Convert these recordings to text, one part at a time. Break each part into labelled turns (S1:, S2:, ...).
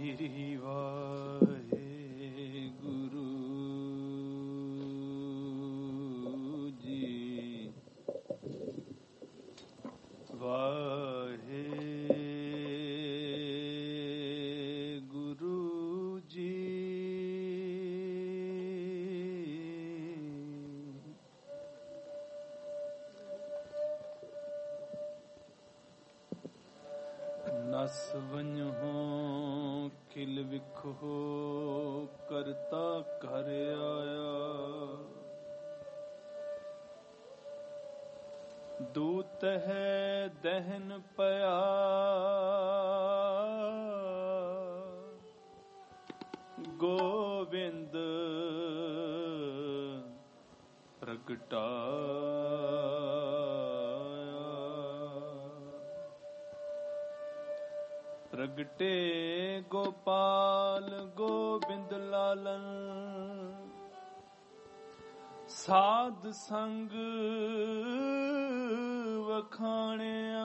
S1: ਸ੍ਰੀ ਵਾਹਿਗੁਰੂ ਜੀ। ਵਾਹਿਗੁਰੂ ਜੀ। ਨਸ ਵੰਝੋ ਖਿਲ ਵਿਖੋ ਕਰਤਾ ਘਰ ਆਇਆ। ਦੂਤ ਹੈ ਦਹਿਨ ਪਿਆ ਗੋਬਿੰਦ ਪ੍ਰਗਟਾਇਆ। ਪ੍ਰਗਟੇ ਗੋਪਾਲ ਗੋਬਿੰਦ ਲਾਲਨ ਸਾਧ ਸੰਗ ਵਖਾਣਿਆ।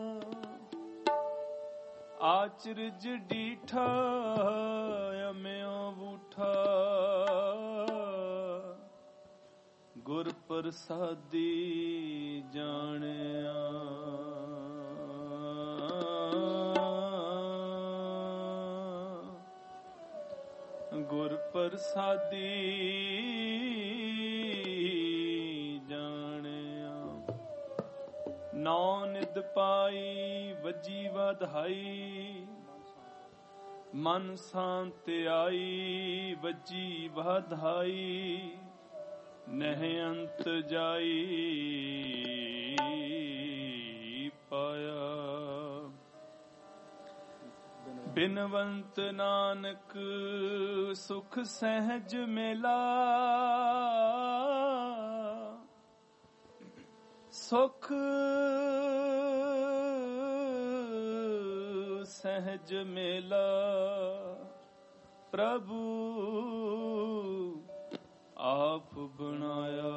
S1: ਆਚਰਜ ਡੀਠਾ ਅਮਿਓ ਬੂਠਾ ਗੁਰ ਪ੍ਰਸਾਦੀ ਜਾਣਿਆ। ਗੁਰ ਪ੍ਰਸਾਦੀ ਜਾਣਿਆ। ਨੌ ਨਿਦ ਪਾਈ ਵੱਜੀ ਵਧਾਈ ਮਨ ਸ਼ਾਂਤ ਆਈ। ਵੱਜੀ ਵਧਾਈ ਨਹਿ ਅੰਤ ਜਾਈ ਪਾਇਆ। ਬਿਨਵੰਤ ਨਾਨਕ ਸੁਖ ਸਹਿਜ ਮੇਲਾ। ਸੁਖ ਸਹਿਜ ਮੇਲਾ ਪ੍ਰਭੂ ਆਪ ਬਣਾਇਆ।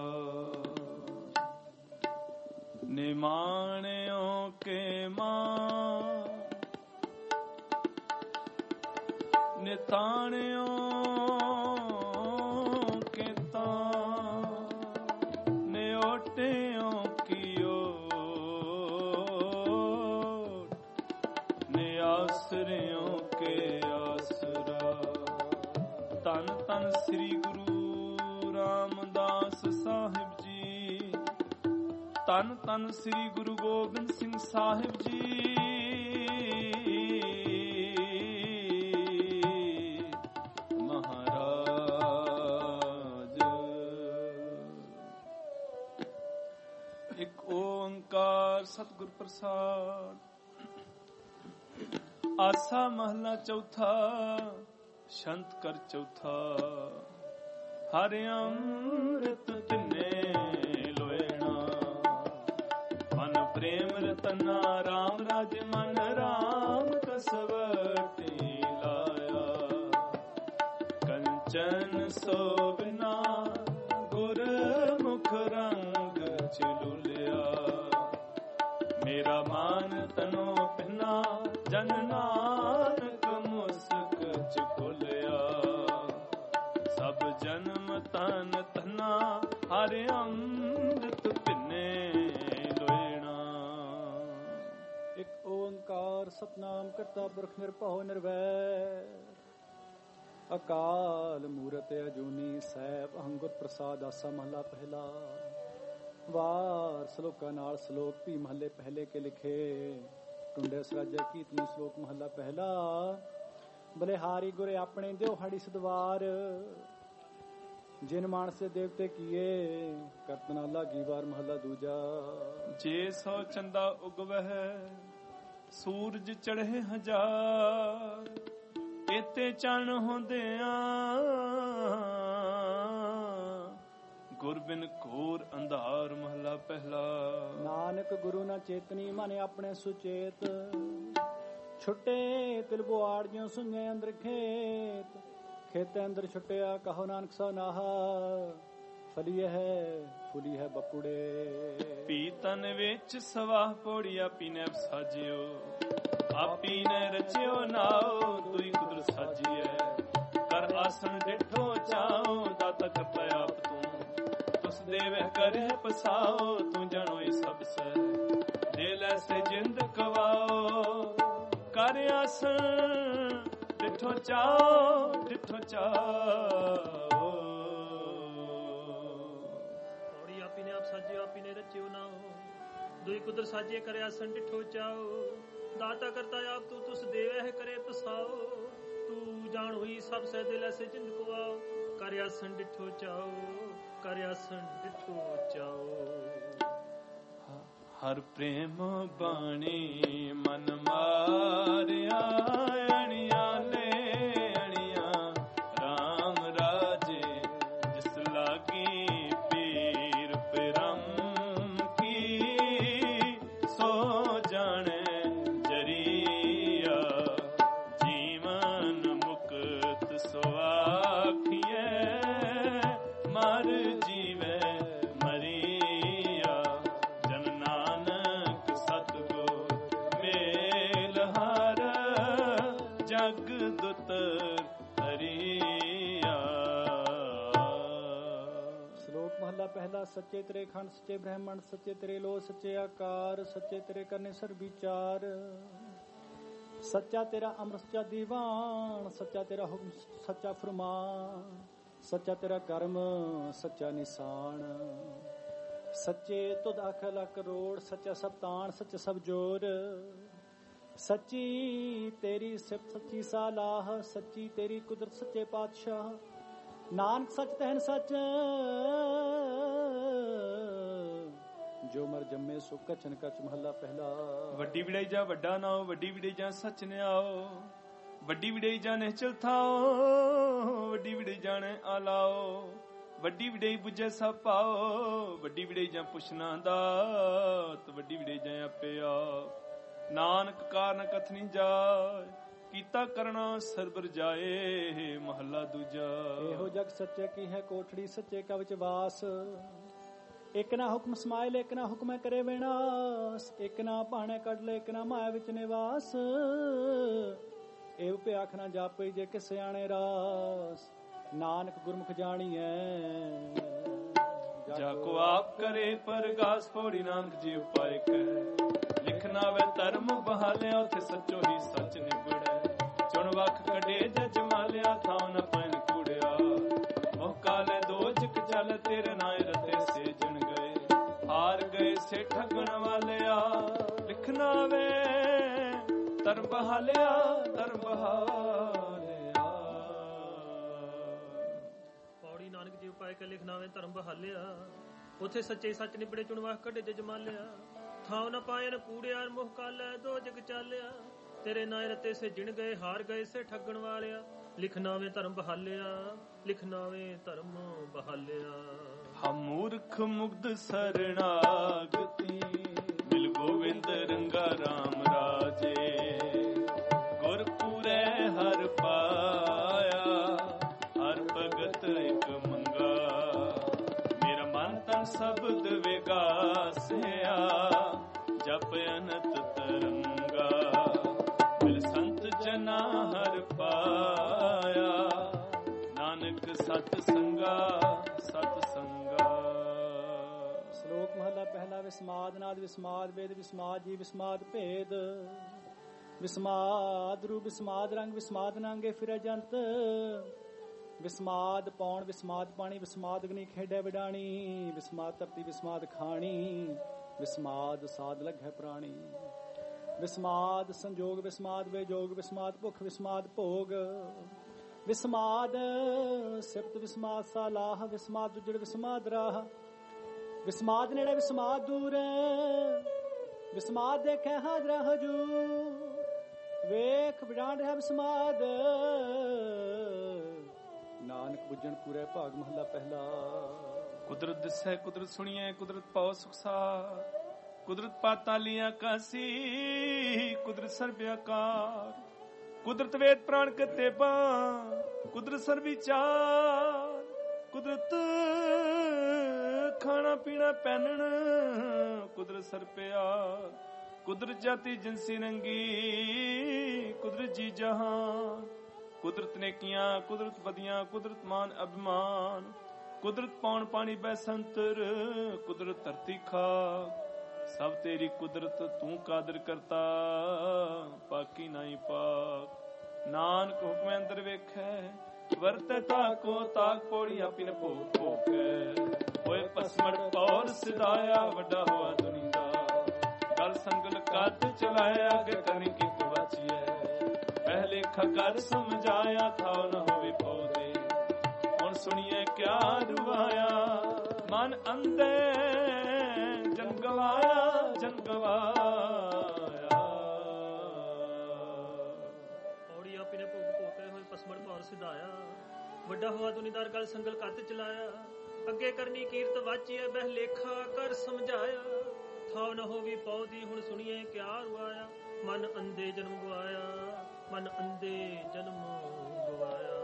S1: ਨਿਮਾਣਿਓ ਕੇ ਮਾਂ ਨਿਤਾਣਿਓ ਕੀਤਾ ਨਿਓਟਿਓ ਕੀਓ ਨਿਆਸਰਿਓ ਕੇ ਆਸਰਾ। ਧੰਨ ਧੰਨ ਸ੍ਰੀ ਗੁਰੂ ਰਾਮਦਾਸ ਸਾਹਿਬ ਜੀ। ਧੰਨ ਧੰਨ ਸ੍ਰੀ ਗੁਰੂ ਗੋਬਿੰਦ ਸਿੰਘ ਸਾਹਿਬ ਜੀ। ਓੰਕਾਰ ਸਤਿਗੁਰ ਪ੍ਰਸਾਦ। ਆਸਾ ਮਹਲਾ ਚੌਥਾ ਸ਼ੰਤ ਕਰ ਚੌਥਾ। ਹਰਿ ਅੰਮ੍ਰਿਤ ਤਿੰਨੇ ਲੋਇਣਾ ਮਨ ਪ੍ਰੇਮ ਰਤਨਾ। ਰਾਮ ਰਾਜ ਮਨ ਰਾਮ ਕਸਵਟੀ ਲਾਇਆ। ਕੰਚਨ ਸੋਭਨਾ ਗੁਰ ਮੁਖ ਰੰਗ ਚਲੁਲਿਆ। ਮੇਰਾ ਮਾਨ ਤਨੋ ਪਹਿਨਾ ਜਨ ਨਾਨਕ ਮੁਸਕ ਚ ਖੋਲਿਆ। ਸਭ ਜਨਮ ਤਨ ਤਨਾ ਹਰਿ ਅੰਮ੍ਰਿਤ ਪਿੰਨੇ ਲੋਇਣਾ।
S2: ਇੱਕ ਓੰਕਾਰ ਸਤਨਾਮ ਕਰਤਾ ਪੁਰਖ ਨਿਰਭਉ ਨਿਰਵੈਰ ਅਕਾਲ ਮੂਰਤ ਅਜੂਨੀ ਸੈਭ ਅਹੰਗੁਰ ਪ੍ਰਸਾਦ। ਆਸਾ ਮਹਲਾ ਪਹਿਲਾ। ਵਾਰ ਸ਼ਲੋਕਾਂ ਨਾਲ ਸ਼ਲੋਕ ਵੀ ਮਹੱਲੇ ਪਹਿਲੇ ਕੇ ਲਿਖੇ। ਟੁੰਡੇ ਸਰਾਜਾ ਕੀਰਤਨੀ ਸ਼ਲੋਕ ਮਹੱਲਾ ਪਹਿਲਾ। ਬਲਿਹਾਰੀ ਗੁਰੇ ਆਪਣੇ ਦਿਓ ਹਾੜੀ ਸਦਵਾਰ। ਜਿਨ ਮਾਨਸੇ ਦੇਵਤੇ ਕੀਏ ਕਰਤਨਾ ਲਾਗੀ ਵਾਰ ਮਹੱਲਾ ਦੂਜਾ।
S1: ਜੇ ਸੋ ਚੰਦਾ ਉਗਵਹਿ ਸੂਰਜ ਚੜ੍ਹੇ ਹਜ਼ਾਰ। ਇਤੇ ਚੰਨ ਹੁੰਦਿਆਂ ਗੁਰ ਬਿਨ ਘੋਰ ਅੰਧਾਰ ਮਹਲਾ ਪਹਿਲਾ।
S2: ਨਾਨਕ ਗੁਰੂ ਨਾ ਚੇਤਨੀ ਮਨ ਆਪਣੇ ਸੁਚੇਤ। ਛੁੱਟੇ ਤਿਲ ਬੁਆੜ ਜਿਉ ਸੁਣੇ ਅੰਦਰ ਖੇਤ। ਖੇਤੇ ਅੰਦਰ ਛੁੱਟਿਆ ਕਹੋ ਨਾਨਕ ਸੋ ਨਾਹਾ। ਫਲੀਏ ਹੈ ਫੁਲੀ ਹੈ ਬਪੁੜੇ।
S1: ਪੀਤਨ ਵਿੱਚ ਸਵਾਹ ਪੋੜੀਆ ਪੀਨੇ ਸਾਜਿਓ। ਆਪੀ ਨੇ ਰਚਿਓ ਨਾਉ ਤੁਈ ਕੁਦਰ ਸਾਜੀਐ ਕਰ ਆਸਣ ਡਿਠੋ ਚਾਉ ਦਾਤਾ ਕਰਤਾ ਆਪ ਤੂੰ ਤੁਸ ਦੇਵਹਿ ਕਰੇ ਪਸਾਓ ਤੂੰ ਜਣੋਈ ਸਭ ਸੈ ਦੇ ਲੈ ਸੇ ਜਿੰਦ ਕਵਾਓ ਕਰ ਆਸਣ ਡਿਠੋ ਚਾਉ ਡਿਠੋ ਚਾਉ
S3: ਪੌੜੀ ਆਪੀ ਨੇ ਆਪ ਸਾਜਿਓ ਆਪੀ ਨੇ ਰਚਿਓ ਨਾ ਦੁਈ ਕੁਦਰ ਸਾਜੇ ਕਰਿਆ ਆਸਣ ਡਿਠੋ ਚਾਉ ਦਾਤਾ ਕਰਤਾ ਆਪ ਤੂੰ ਤੁਸ ਦੇਵਹਿ ਕਰੇ ਪਸਾਓ ਤੂੰ ਜਾਣ ਹੋਈ ਸਭ ਸਹਿ ਦਿਲ ਐਸੇ ਜਿੰਦ ਕਵਾਓ ਕਰ ਆਸਣ ਡਿਠੋ ਚਾਉ ਕਰ ਆਸਣ ਡਿਠੋ ਚਾਉ
S1: ਹਰ ਪ੍ਰੇਮ ਬਾਣੀ ਮਨ ਮਾਰਿਆ ਅਣੀਆਂ ਲੈ ਅਣੀਆਂ ਰਾਮ ਰਾਜੇ ਜਿਸ ਲਾਗੀ ਪੀਰ ਪਰਮ ਕੀ ਸੋ ਜਾਣੇ ਜਰੀਆ ਜੀਵਨ ਮੁਕਤ ਸੁਆਖੀਏ ਮਰ ਜੀਵੇ ਮਰੀਆ ਜਨ ਨਾਨਕ ਸਤਿਗੁਰ ਮੇਲ ਹਰ ਜਗ ਦੁਤ ਹਰੀਆ।
S2: ਸ਼ਲੋਕ ਮਹਲਾ ਪਹਿਲਾ। ਸੱਚੇ ਤੇਰੇ ਖੰਡ ਸੱਚੇ ਬ੍ਰਹਮਣ ਸੱਚੇ ਤੇਰੇ ਲੋ ਸੱਚੇ ਆਕਾਰ ਸੱਚੇ ਤੇਰੇ ਕਰਨੇ ਸਰ ਵਿਚਾਰ ਸੱਚਾ ਤੇਰਾ ਅੰਮ੍ਰਿਤ ਸੱਚਾ ਦੀਵਾਨ ਸੱਚਾ ਤੇਰਾ ਹੁਕਮ ਸੱਚਾ ਫਰਮਾਨ ਸੱਚਾ ਤੇਰਾ ਕਰਮ ਸੱਚਾ ਨਿਸ਼ਾਨ ਸੱਚੇ ਤੁਧ ਅਖ ਲੱਖ ਕਰੋੜ ਸੱਚਾ ਸਭ ਤਾਣ ਸੱਚਾ ਸਭ ਜੋਰ ਸੱਚੀ ਤੇਰੀ ਸਿਫਤ ਸੱਚੀ ਸਾਲਾਹ ਸੱਚੀ ਤੇਰੀ ਕੁਦਰਤ ਸੱਚੇ ਪਾਤਸ਼ਾਹ ਨਾਨਕ ਸੱਚ ਤਹਿਨ ਸੱਚ ਜੋ ਮਰ ਜੰਮੇ ਸੋ ਕਚਨ ਕਚ ਮਹੱਲਾ ਪਹਿਲਾ।
S1: ਵੱਡੀ ਵਿੜਾਈ ਜਾ ਵੱਡਾ ਨਾਓ ਵੱਡੀ ਵਿੜਾਈ ਜਾ ਸੱਚ ਨਿਆਓ ਵੱਡੀ ਵਿੜਾਈ ਜਾ ਨਿਹਚਲ ਥਾਓ ਵੱਡੀ ਵਿੜਾਈ ਜਾਣੇ ਆਲਾਓ ਵੱਡੀ ਵਿੜਾਈ ਬੁਝੇ ਸਭ ਪਾਓ ਵੱਡੀ ਵਿੜਾਈ ਜਾ ਪੁੱਛਣਾ ਦਾਤ ਵੱਡੀ ਵਿੜਾਈ ਜਾ ਆਪੇ ਆਪ ਨਾਨਕ ਕਾਰਨ ਕਥਨੀ ਜਾਏ ਕੀਤਾ ਕਰਨਾ ਸਰਬਰ ਜਾਏ ਮਹੱਲਾ ਦੂਜਾ।
S2: ਇਹੋ ਜਗ ਸੱਚੇ ਕੀ ਹੈ ਕੋਠੜੀ ਸੱਚੇ ਕਾ ਵਿਚ ਵਾਸ ਇੱਕ ਨਾ ਹੁਕਮ ਸਮਾਇਲ ਇੱਕ ਨਾ ਹੁਕਮੈ ਕਰੇ ਵਿਨਾਸ਼ ਇੱਕ ਨਾ ਭਾਣੇ ਕੱਢ ਲੈ ਇੱਕ ਨਾ ਮਾਇਆ ਵਿੱਚ ਨਿਵਾਸ ਇਹ ਭਿਆਖ ਨਾ ਜਾਪੇ ਜੇ ਕਿ ਸਿਆਣੇ ਰਾਸ ਨਾਨਕ ਗੁਰਮੁਖ ਜਾਣੀਐ
S1: ਜਾ ਕੋ ਆਪ ਕਰੇ ਪਰਗਾਸ ਪੌੜੀ ਨਾਨਕ ਜੀ ਉਪਾਇ ਕੈ ਲਿਖਣਾ ਵੇ ਧਰਮ ਬਹਾਲਿਆ ਉਥੇ ਸੱਚੋ ਹੀ ਸੱਚ ਨਿਬੜੈ ਚੁਣ ਵਖ ਕਢੇ ਜਜ ਮਾਲਿਆ ਥਾਉ ਨ ਪੈਨ ਕੂੜਿਆ ਮੋਹ ਕਾਲੇ ਦੋਜਕ ਚੱਲ ਤੇਰੇ ਨਾਏ ਰਤੇ ਸੇਜਣ ਗਏ ਹਾਰ ਗਏ ਸੇ ਠਗਣ ਵਾਲਿਆ ਲਿਖਣਾ ਵੇ ਧਰਮ ਬਹਾਲਿਆ ਧਰਮ ਬਹਾਲਿਆ
S3: ਪੌੜੀ ਨਾਨਕ ਜੀ ਉਪਾਇ ਕੇ ਲਿਖਣਾ ਵੇ ਧਰਮ ਬਹਾਲਿਆ ਉਥੇ ਸੱਚੇ ਸੱਚ ਨਿਬੜੇ ਚੁਣਵਾ ਕੱਢੇ ਜਜ ਮਾਲਿਆ ਥਾਉ ਨ ਪਾਇਨ ਕੂੜਿਆ ਮੋਹ ਕਾਲੇ ਦੋ ਜਗ ਚਾਲਿਆ ਤੇਰੇ ਨਾਏ ਰਤੇ ਸੇ ਜਿਣ ਗਏ ਹਾਰ ਗਏ ਸੇ ਠੱਗਣ ਵਾਲਿਆ ਲਿਖਣਾ ਵੇ ਧਰਮ ਬਹਾਲਿਆ ਲਿਖਣਾ ਵੇ ਧਰਮ ਬਹਾਲਿਆ।
S1: ਹਮ ਮੂਰਖ ਮੁਗਧ ਸਰਣਾਗਤੀ ਮਿਲ ਗੋਵਿੰਦ ਰੰਗਾ ਰਾਮ ਰਾਜੇ ਗੁਰਪੂਰੇ ਹਰ ਪਾਇਆ ਹਰ ਭਗਤ ਇੱਕ ਮੰਗਾ ਮੇਰਾ ਮਨ ਤਨ ਸ਼ਬਦ ਵਿਗਾਸਿਆ ਜਪ ਅਨੰਤ ਤਰੰਗਾ ਮਿਲ ਸੰਤ ਜਨਾ ਹਰ ਪਾਇਆ ਨਾਨਕ ਸਤ ਸੰਗਾ ਸਤ ਸੰਗਾ।
S2: ਸ਼ਲੋਕ ਮਹਲਾ ਪਹਿਲਾ। ਵਿਸਮਾਦ ਨਾਦ ਵਿਸਮਾਦ ਵੇਦ ਵਿਸਮਾਦ ਜੀ ਵਿਸਮਾਦ ਭੇਦ ਵਿਸਮਾਦ ਰੂਪ ਵਿਸਮਾਦ ਰੰਗ ਵਿਸਮਾਦ ਨਾਂਗੇ ਫਿਰੇ ਜੰਤ ਵਿਸਮਾਦ ਪੌਣ ਵਿਸਮਾਦ ਪਾਣੀ ਵਿਸਮਾਦ ਅਗਨੀ ਖੇਡੇ ਵਿਡਾਣੀ ਵਿਸਮਾਦ ਧਰਤੀ ਵਿਸਮਾਦ ਖਾਣੀ ਵਿਸਮਾਦ ਸਾਧ ਲਗੈ ਪ੍ਰਾਣੀ ਵਿਸਮਾਦ ਸੰਜੋਗ ਵਿਸਮਾਦ ਬੇਜੋਗ ਵਿਸਮਾਦ ਭੁੱਖ ਵਿਸਮਾਦ ਭੋਗ ਵਿਸਮਾਦ ਸਿਫਤ ਵਿਸਮਾਦ ਸਾਲਾਹ ਵਿਸਮਾਦ ਉਜੜ ਵਿਸਮਾਦ ਰਾਹ ਵਿਸਮਾਦ ਨੇੜੇ ਵਿਸਮਾਦ ਦੂਰ ਵਿਸਮਾਦ ਦੇਖੈ ਹਾਜ਼ਰਾ ਹਜੂਰ ਵੇਖ ਵਿਡਾਂਡ ਹੈ ਵਿਸਮਾਦ ਨਾਨਕ ਬੁੱਝਣ ਪੂਰੇ ਭਾਗ ਮਹੱਲਾ ਪਹਿਲਾ।
S1: ਕੁਦਰਤ ਦਿਸੈ ਕੁਦਰਤ ਸੁਣੀਐ ਕੁਦਰਤ ਪਾਉ ਸੁਖਸਾਰ ਕੁਦਰਤ ਪਾਤਾਲੀਆਂ ਕਾਸੀ ਕੁਦਰਤ ਸਰਬਿਆਕਾਰ ਕੁਦਰਤ ਵੇਦ ਪ੍ਰਾਣ ਕਰਤੇ ਬਾ ਕੁਦਰਤ ਸਰਬਿਚਾਰ ਕੁਦਰਤ ਖਾਣਾ ਪੀਣਾ ਪਹਿਨਣ ਕੁਦਰਤ ਸਰਪਿਆ ਕੁਦਰਤ ਜਾਤੀ ਜਿਨਸੀ ਰੰਗੀ ਕੁਦਰਤ ਜੀ ਜਹਾਨ ਕੁਦਰਤ ਨੇਕੀਆਂ, ਕੁਦਰਤ ਬਦੀਆਂ, ਕੁਦਰਤ ਮਾਨ ਅਭਿਮਾਨ, ਕੁਦਰਤ ਪੌਣ ਪਾਣੀ ਬੈਸੰਤਰ, ਕੁਦਰਤ ਧਰਤੀ ਖਾਕ, ਸਭ ਤੇਰੀ ਕੁਦਰਤ ਤੂੰ ਕਾਦਰ ਕਰਤਾ, ਪਾਕੀ ਨਹੀਂ ਪਾਕ। ਨਾਨਕ ਹੁਕਮੈ ਅੰਦਰ ਵੇਖੈ, ਵਰਤੈ ਤਾਕੋ ਤਾਕ ਪੌੜੀ ਆਪੀ ਨ ਭੋਗ ਭੋਗ। ਹੋਏ ਪਸਮੜ ਪੌਰ ਸਿਧਾਇਆ, ਵੱਡਾ ਹੋਆ ਦੁਨੀ ਦਾ, ਗਲ ਸੰਗਲ ਕੱਤ ਚਲਾਇਆ, ਅੱਗੇ ਕਰਨੀ ਕੀਤ ਵਾਚੀਐ। ਪਹਿਲੇ ਖਕਰ ਸਮਝਾਇਆ, ਥਾਉ ਨ ਹੋਵੇ ਪੌਦੇ, ਹੁਣ ਸੁਣੀਏ ਕਿਆ ਰੁਆਇਆ। ਮਨ ਅੰਦੇ ਜਨ ਗਵਾਇਆ, ਜਨ ਗਵਾਇਆ।
S3: ਪੌੜੀ ਆਪੀ ਨੇ ਭੋਗ ਭੋਗੇ, ਹੋਏ ਪਸਮੜ ਪੌਰ ਸਿਧਾਇਆ, ਵੱਡਾ ਹੋਆ ਦੁਨੀਦਾਰ, ਗਲ ਸੰਗਲ ਕੱਤ ਚਲਾਇਆ। ਅੱਗੇ ਕਰਨੀ ਕੀਰਤ ਵਾਚੀਐ, ਬਹਿ ਲੇਖਾ ਕਰ ਸਮਝਾਇਆ। ਥਾਉ ਨ ਹੋਵੀ ਪੌਦੀ, ਹੁਣ ਸੁਣੀਏ ਕਿਆ ਰੁਆਇਆ। ਮਨ ਅੰਧੇ ਜਨਮ ਗਵਾਇਆ, ਮਨ ਅੰਧੇ ਜਨਮ ਗਵਾਇਆ।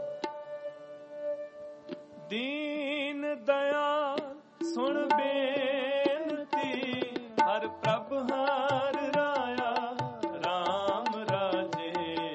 S1: ਦੀਨ ਦਇਆ ਸੁਣ ਬੇਨਤੀ, ਹਰ ਪ੍ਰਭ ਹਰ ਰਾਇਆ, ਰਾਮ ਰਾਜੇ।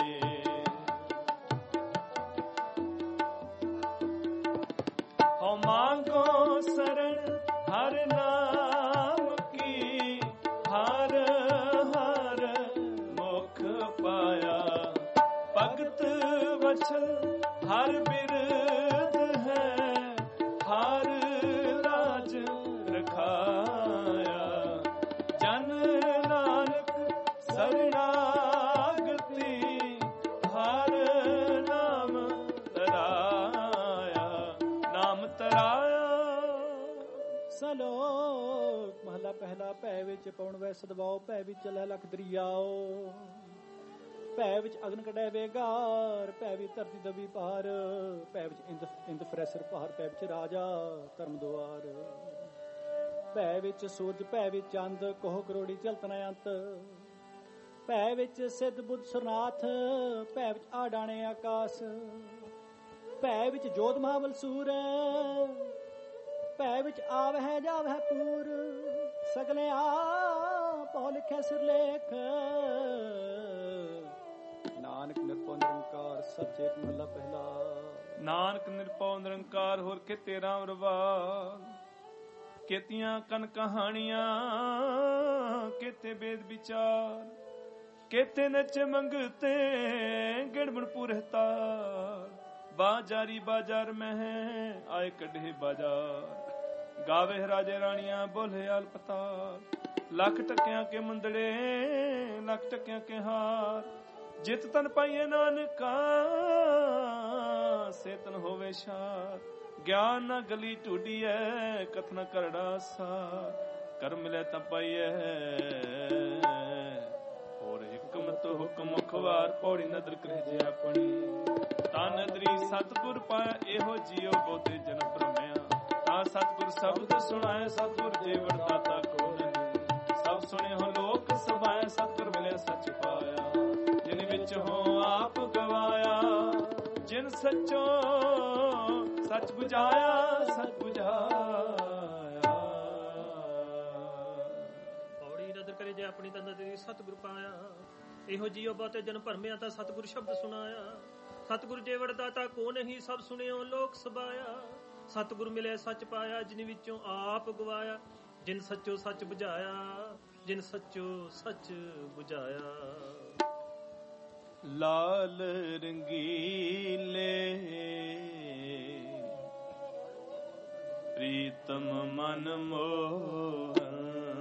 S1: ਹਉ ਮਾਂਗੋ ਸਰਣ ਹਰ ਨਾਮ ਕੀ, ਹਰ ਹਰ ਮੁਖ ਪਾਇਆ। ਭਗਤ ਵਛਲ ਹਰ ਬਿਰਦ ਹੈ, ਹਰ ਰਾਜ ਰਖਾਇਆ। ਜਨ ਨਾਨਕ ਸਰਨਾਗਤੀ, ਹਰ ਨਾਮ ਤਰਾਇਆ, ਨਾਮ ਤਰਾਇਆ।
S2: ਸਲੋਕ ਮਹਲਾ ਪਹਿਲਾ। ਭੈ ਵਿੱਚ ਪਉਣ ਵੈ ਸਦਵਾਓ, ਭੈ ਵਿੱਚ ਚਲੈ ਲਖ ਦਰਿਆਓ। ਭੈ ਵਿੱਚ ਅਗਨ ਕਢੈ ਵੇਗਾਰ, ਭੈ ਵਿੱਚ ਧਰਤੀ ਦਬੀ ਪਾਰ। ਭੈ ਵਿੱਚ ਇੰਦ ਫਰੈਸਰ ਪਹਾੜ, ਭੈ ਵਿੱਚ ਰਾਜਾ ਧਰਮ ਦੁਆਰ। ਭੈ ਵਿੱਚ ਸੂਰਜ, ਭੈ ਵਿੱਚ ਚੰਦ, ਕੋਹ ਕਰੋੜੀ ਚਲਤ ਨ ਅੰਤ। ਭੈ ਵਿੱਚ ਸਿੱਧ ਬੁੱਧ ਸੁਰਨਾਥ, ਭੈ ਵਿੱਚ ਆਡਾਣੇ ਆਕਾਸ। ਭੈ ਵਿੱਚ ਜੋਧ ਮਹਾਬਲ ਸੂਰ, ਭੈ ਵਿੱਚ ਆਵਹਿ ਜਾਵਹਿ ਪੂਰ। ਸਗਲੇ ਆਪੋ ਲਿਖੈ ਸਿਰਲੇਖ, ਨਾਨਕ ਨਿਰਭਉ ਨਿਰੰਕਾਰ ਸੱਚੇ ਮਹਲਾ ਪਹਿਲਾ।
S1: ਨਾਨਕ ਨਿਰਭਉ ਨਿਰੰਕਾਰ, ਹੋਰ ਕਿਤੇ ਰਾਮ ਰਵਾਲ। ਕੇਤੀਆਂ ਕਨ ਕਹਾਣੀਆਂ, ਕੇਤੇ ਬੇਦ ਵਿਚਾਰ। ਕੇਤੇ ਨਚ ਮੰਗਤੇ, ਗਿਣਬਣ ਪੁਰਹਤਾਰ। ਬਾਜਾਰੀ ਬਾਜ਼ਾਰ ਮਹਿ, ਆਏ ਕੱਢੇ ਬਾਜ਼ਾਰ। ਗਾਵੇ ਰਾਜੇ ਰਾਣੀਆਂ, ਬੋਲੇ ਅਲਪਤਾਰ। ਲੱਖ ਟਕਿਆਂ ਕੇ ਮੁੰਦੜੇ, ਲੱਖ ਟਕਿਆਂ ਕੇ ਹਾਰ। ਜਿਤ ਤਨ ਪਾਈਏ ਨਾਨਕਾ, ਸੇ ਤਨ ਹੋਵੇ ਸ਼ਾਰ। ਗਿਆਨ ਨਾ ਗਲੀ ਢੂਡੀਐ, ਕਥਨਾ ਕਰੜਾ ਸਾਰ। ਕਰ ਮਿਲੇ ਤਾਂ ਪਾਈਐ, ਹੋਰ ਹਿਕਮਤ ਹੁਕਮ ਖਵਾਰ। ਪੌੜੀ ਨਦਰ ਕਰੇ ਜੇ ਆਪਣੀ, ਤਾਂ ਨਦਰੀ ਸਤਿਗੁਰ ਪਾਇਆ। ਇਹੋ ਜੀਉ ਬਹੁਤੇ ਜਨਮ ਭਰਮਿਆ, ਤਾਂ ਸਤਿਗੁਰ ਸ਼ਬਦ ਸੁਣਾਏ। ਸਤਿਗੁਰ ਜੀਵਨ ਦਾਤਾ ਕੋ ਨਹੀਂ, ਸਭ ਸੁਣੇ ਹੋ ਲੋਕ ਸਭਾਏ। ਸਤਿਗੁਰ ਮਿਲੇ ਸੱਚ ਪਾਇਆ, ਜਿਨ ਵਿੱਚ ਹੋ ਆਪ ਗਵਾਇਆ। ਜਿਨ ਸੱਚੋ ਸੱਚ ਬੁਝਾਇਆ, ਸੱਚ ਬੁਝਾਇਆ।
S3: ਪੌੜੀ ਨਦਰ ਕਰੇ ਜੇ ਆਪਣੀ, ਤਾਂ ਨਦਰੀ ਸਤਿਗੁਰ ਪਾਇਆ। ਇਹੋ ਜੀਉ ਬਹੁਤੇ ਜਨ ਭਰਮਿਆ, ਤਾਂ ਸਤਿਗੁਰ ਸ਼ਬਦ ਸੁਣਾਇਆ। ਸਤਿਗੁਰ ਜੀਵਨ ਦਾਤਾ ਕੋ ਨਹੀਂ, ਸਭ ਸੁਣਿਓ ਲੋਕ ਸਭਾਇਆ। ਸਤਿਗੁਰ ਮਿਲੇ ਸੱਚ ਪਾਇਆ, ਜਿਨ ਵਿੱਚੋਂ ਆਪ ਗਵਾਇਆ। ਜਿਨ ਸੱਚੋ ਸੱਚ ਬੁਝਾਇਆ, ਜਿਨ ਸੱਚੋ ਸੱਚ ਬੁਝਾਇਆ।
S1: ਲਾਲ ਰੰਗੀਲੇ ਪ੍ਰੀਤਮ ਮਨ ਮੋਹਨ,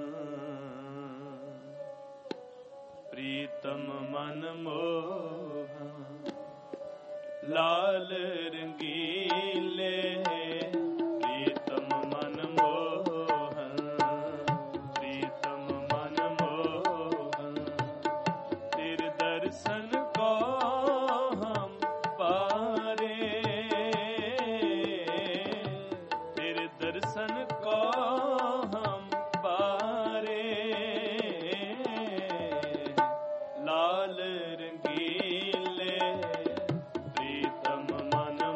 S1: ਪ੍ਰੀਤਮ ਮਨ ਮੋਹਨ। ਲਾਲ ਰੰਗੀਲੇ ਪ੍ਰੀਤਮ ਮਨ ਮੋਹਨ, ਪ੍ਰੀਤਮ ਮਨ ਮੋਹਨ। ਤੇਰੇ ਦਰਸ਼ਨ ਕੋ ਹਮ ਪਾਰੇ, ਤੇਰੇ ਦਰਸ਼ਨ ਕੋ ਹਮ ਪਾਰੇ। ਲਾਲ ਰੰਗੀਲੇ ਪ੍ਰੀਤਮ ਮਨ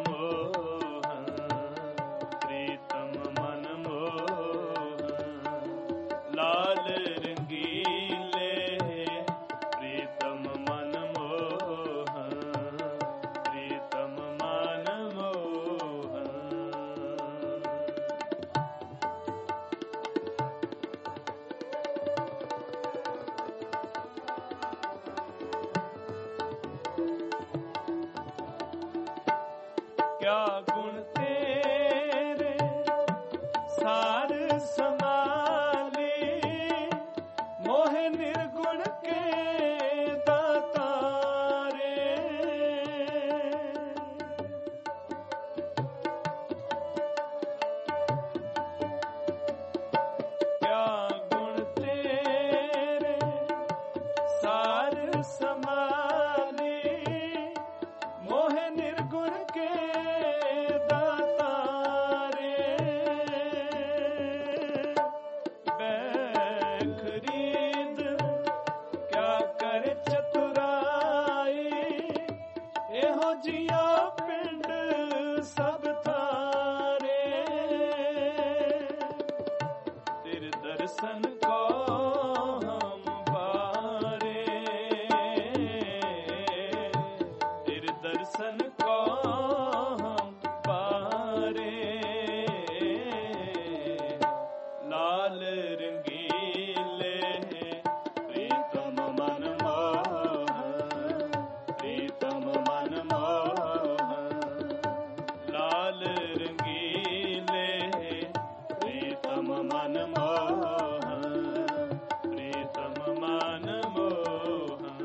S1: क्या गुण तेरे सार समाले, मोहे निर्गुण के दातारे। क्या गुण तेरे सार समाले, मोहे निर्गुण के दातारे। बैखरीद क्या कर चतुराई, एहो जिया पिंड सब थारे। तेरे दर्शन को हम बारे, तेरे दर्शन को हम बारे। लाल रंगीले प्रीतम मन मोहन, प्रीतम मन मोहन। लाल रंगीले प्रीतम मन मोहन, प्रीतम मन मोहन।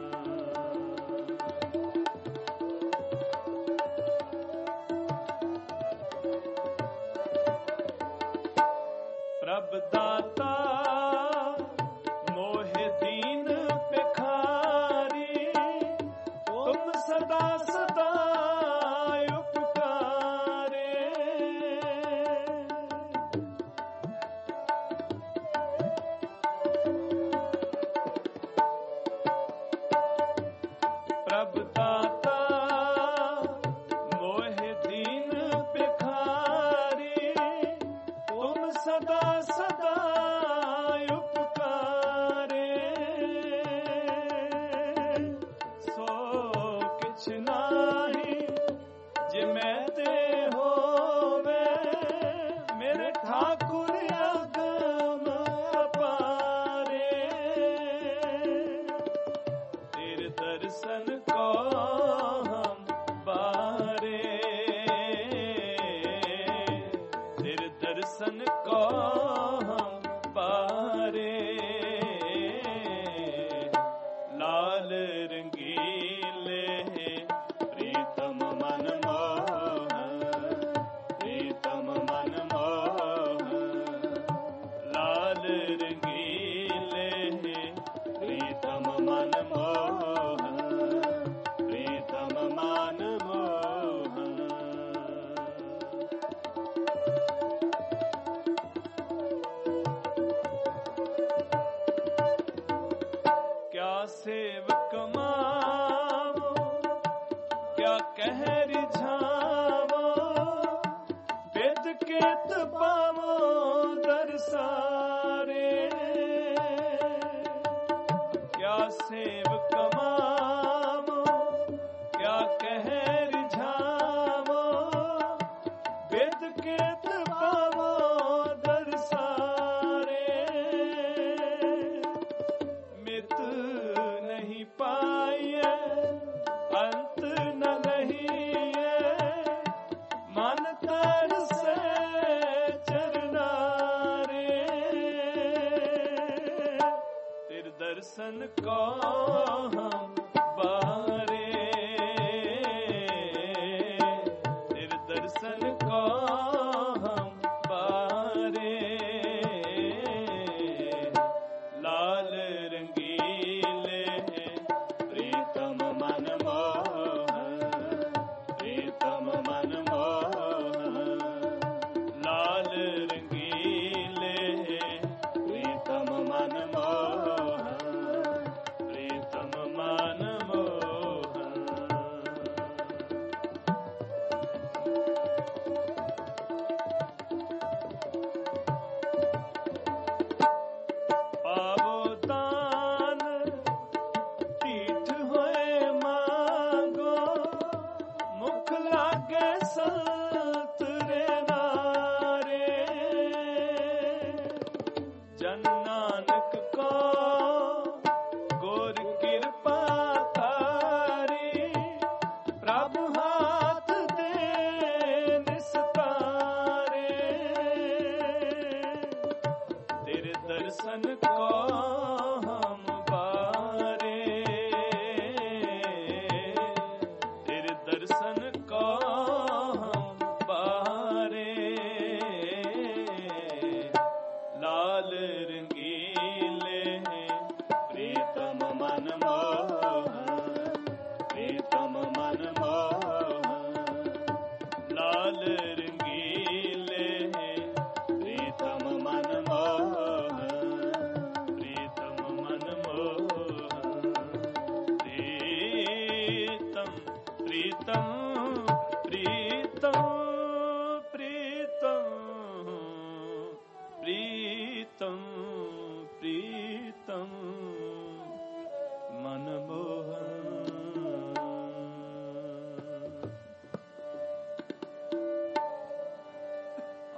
S1: प्रभ दाता मोहे दीन भिखारी, तुम सदा सदा उपकारे। प्रभ दाता मोहे दीन भिखारी, तुम सदा सदा उपकारे। सो किछ नाही जिमै ते होवे, मेरे ठाकुर अगम अपारे। तेरे दर्शन को हम बारे, तेरे दर्शन को हम बारे। लाल रंगीले प्रीतम मन मोहन, प्रीतम मन मोहन। लाल रंगीले प्रीतम मन मोहन, प्रीतम मन मोहन। क्या सेवक मावो, क्या कह रिझावो, वेद केत पावो दरसारे। क्या सेवक मावो, क्या कह रिझावो, वेद केत पावो दरसारे। मित नहीं पाइए अंत न रहिए, मन तर से चरनारे। तेरे दर्शन को हम बारे, तेरे दर्शन को हम बारे। लाल रंगीले प्रीतम मन मोहन, प्रीतम मन मोहन। लाल रंगीले प्रीतम मन मोहन, प्रीतम मन मोहन।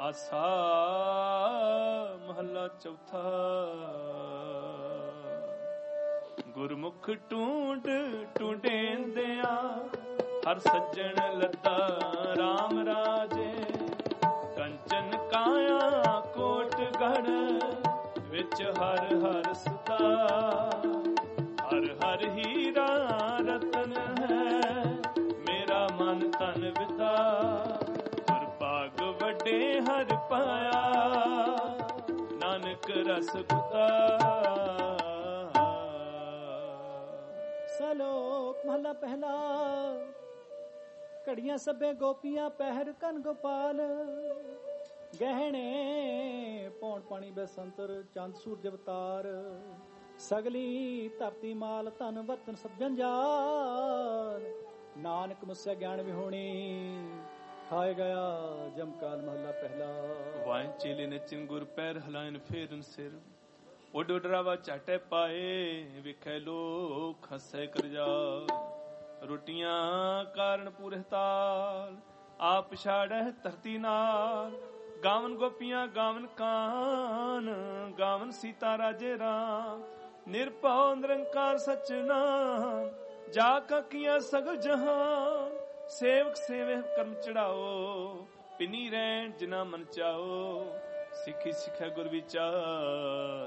S1: ਆਸਾ ਮਹੱਲਾ ਚੌਥਾ। ਗੁਰਮੁਖ ਟੂੰਡ ਟੂੰਡੇਂਦਿਆਂ ਹਰ ਸੱਜਣ ਲੱਦਾ ਰਾਮ ਰਾਜੇ। ਕੰਚਨ ਕਾਇਆ ਕੋਟ ਗੜ ਵਿੱਚ ਹਰ ਹਰ ਸਦਾ। ਹਰ ਹਰ ਹੀਰਾ ਰਤਨ ਹੈ ਮੇਰਾ ਮਨ ਤਨ ਵਿਦਾ। ਭਾਗ ਵੱਡੇ ਹਰ ਪਾਇਆ ਨਾਨਕ ਰਸ ਗੁਤਾ।
S2: ਸਲੋਕ ਮਹਲਾ ਪਹਿਲਾ। ਘੜੀਆਂ ਸਭੇ ਗੋਪੀਆਂ ਪਹਿਰ ਕਨ ਗੋਪਾਲ। ਗਹਿਣੇ ਪੌਣ ਪਾਣੀ ਬੈਸੰਤਰ ਚੰਦ ਸੂਰਜ ਅਵਤਾਰ। ਸਗਲੀ ਧਰਤੀ ਮਾਲ ਧਨ ਵਰਤਨ ਸਭ ਜੰਜਾਲ। ਨਾਨਕ ਮੁਸਿਆ ਗਿਆਨ ਵਿਹੋਣੀ ਖਾਏ ਗਿਆ ਜਮਕਾਲ ਮਹਲਾ ਪਹਿਲਾ।
S1: ਵਾਇਨ ਚੇਲੇ ਨਚਨ ਗੁਰ ਪੈਰ ਹਲਾਇਨ ਫੇਰਨ ਸਿਰ। ਉੱਡ ਉਡਰਾਵਾ ਝਾਟੇ ਪਾਏ ਵਿਖੇ ਲੋਕ ਹੱਸੇ ਕਰ ਜਾ। ਰੋਟੀਆਂ ਕਾਰਨ ਪੂਰੇ ਤਾਲ ਆਪ ਛਾੜੈ ਧਰਤੀ ਨਾਲ। ਗਾਵਨ ਗੋਪੀਆਂ ਗਾਵਨ ਕਾਨ ਗਾਵਨ ਸੀਤਾ ਰਾਜੇ ਰਾਮ। ਨਿਰਭਉ ਨਿਰੰਕਾਰ ਸਚਨਾਮ ਜਾ ਕਾ ਕੀਆ ਸਗਲ ਜਹਾਨ। ਸੇਵਕ ਸੇਵੇ ਕਰਮ ਚੜਾਓ ਪਿਨੀ ਰਹਿਣ ਜਿਨਾ ਮਨ ਚਾਓ। ਸਿੱਖੀ ਸਿੱਖਿਆ ਗੁਰ ਵਿਚਾਰ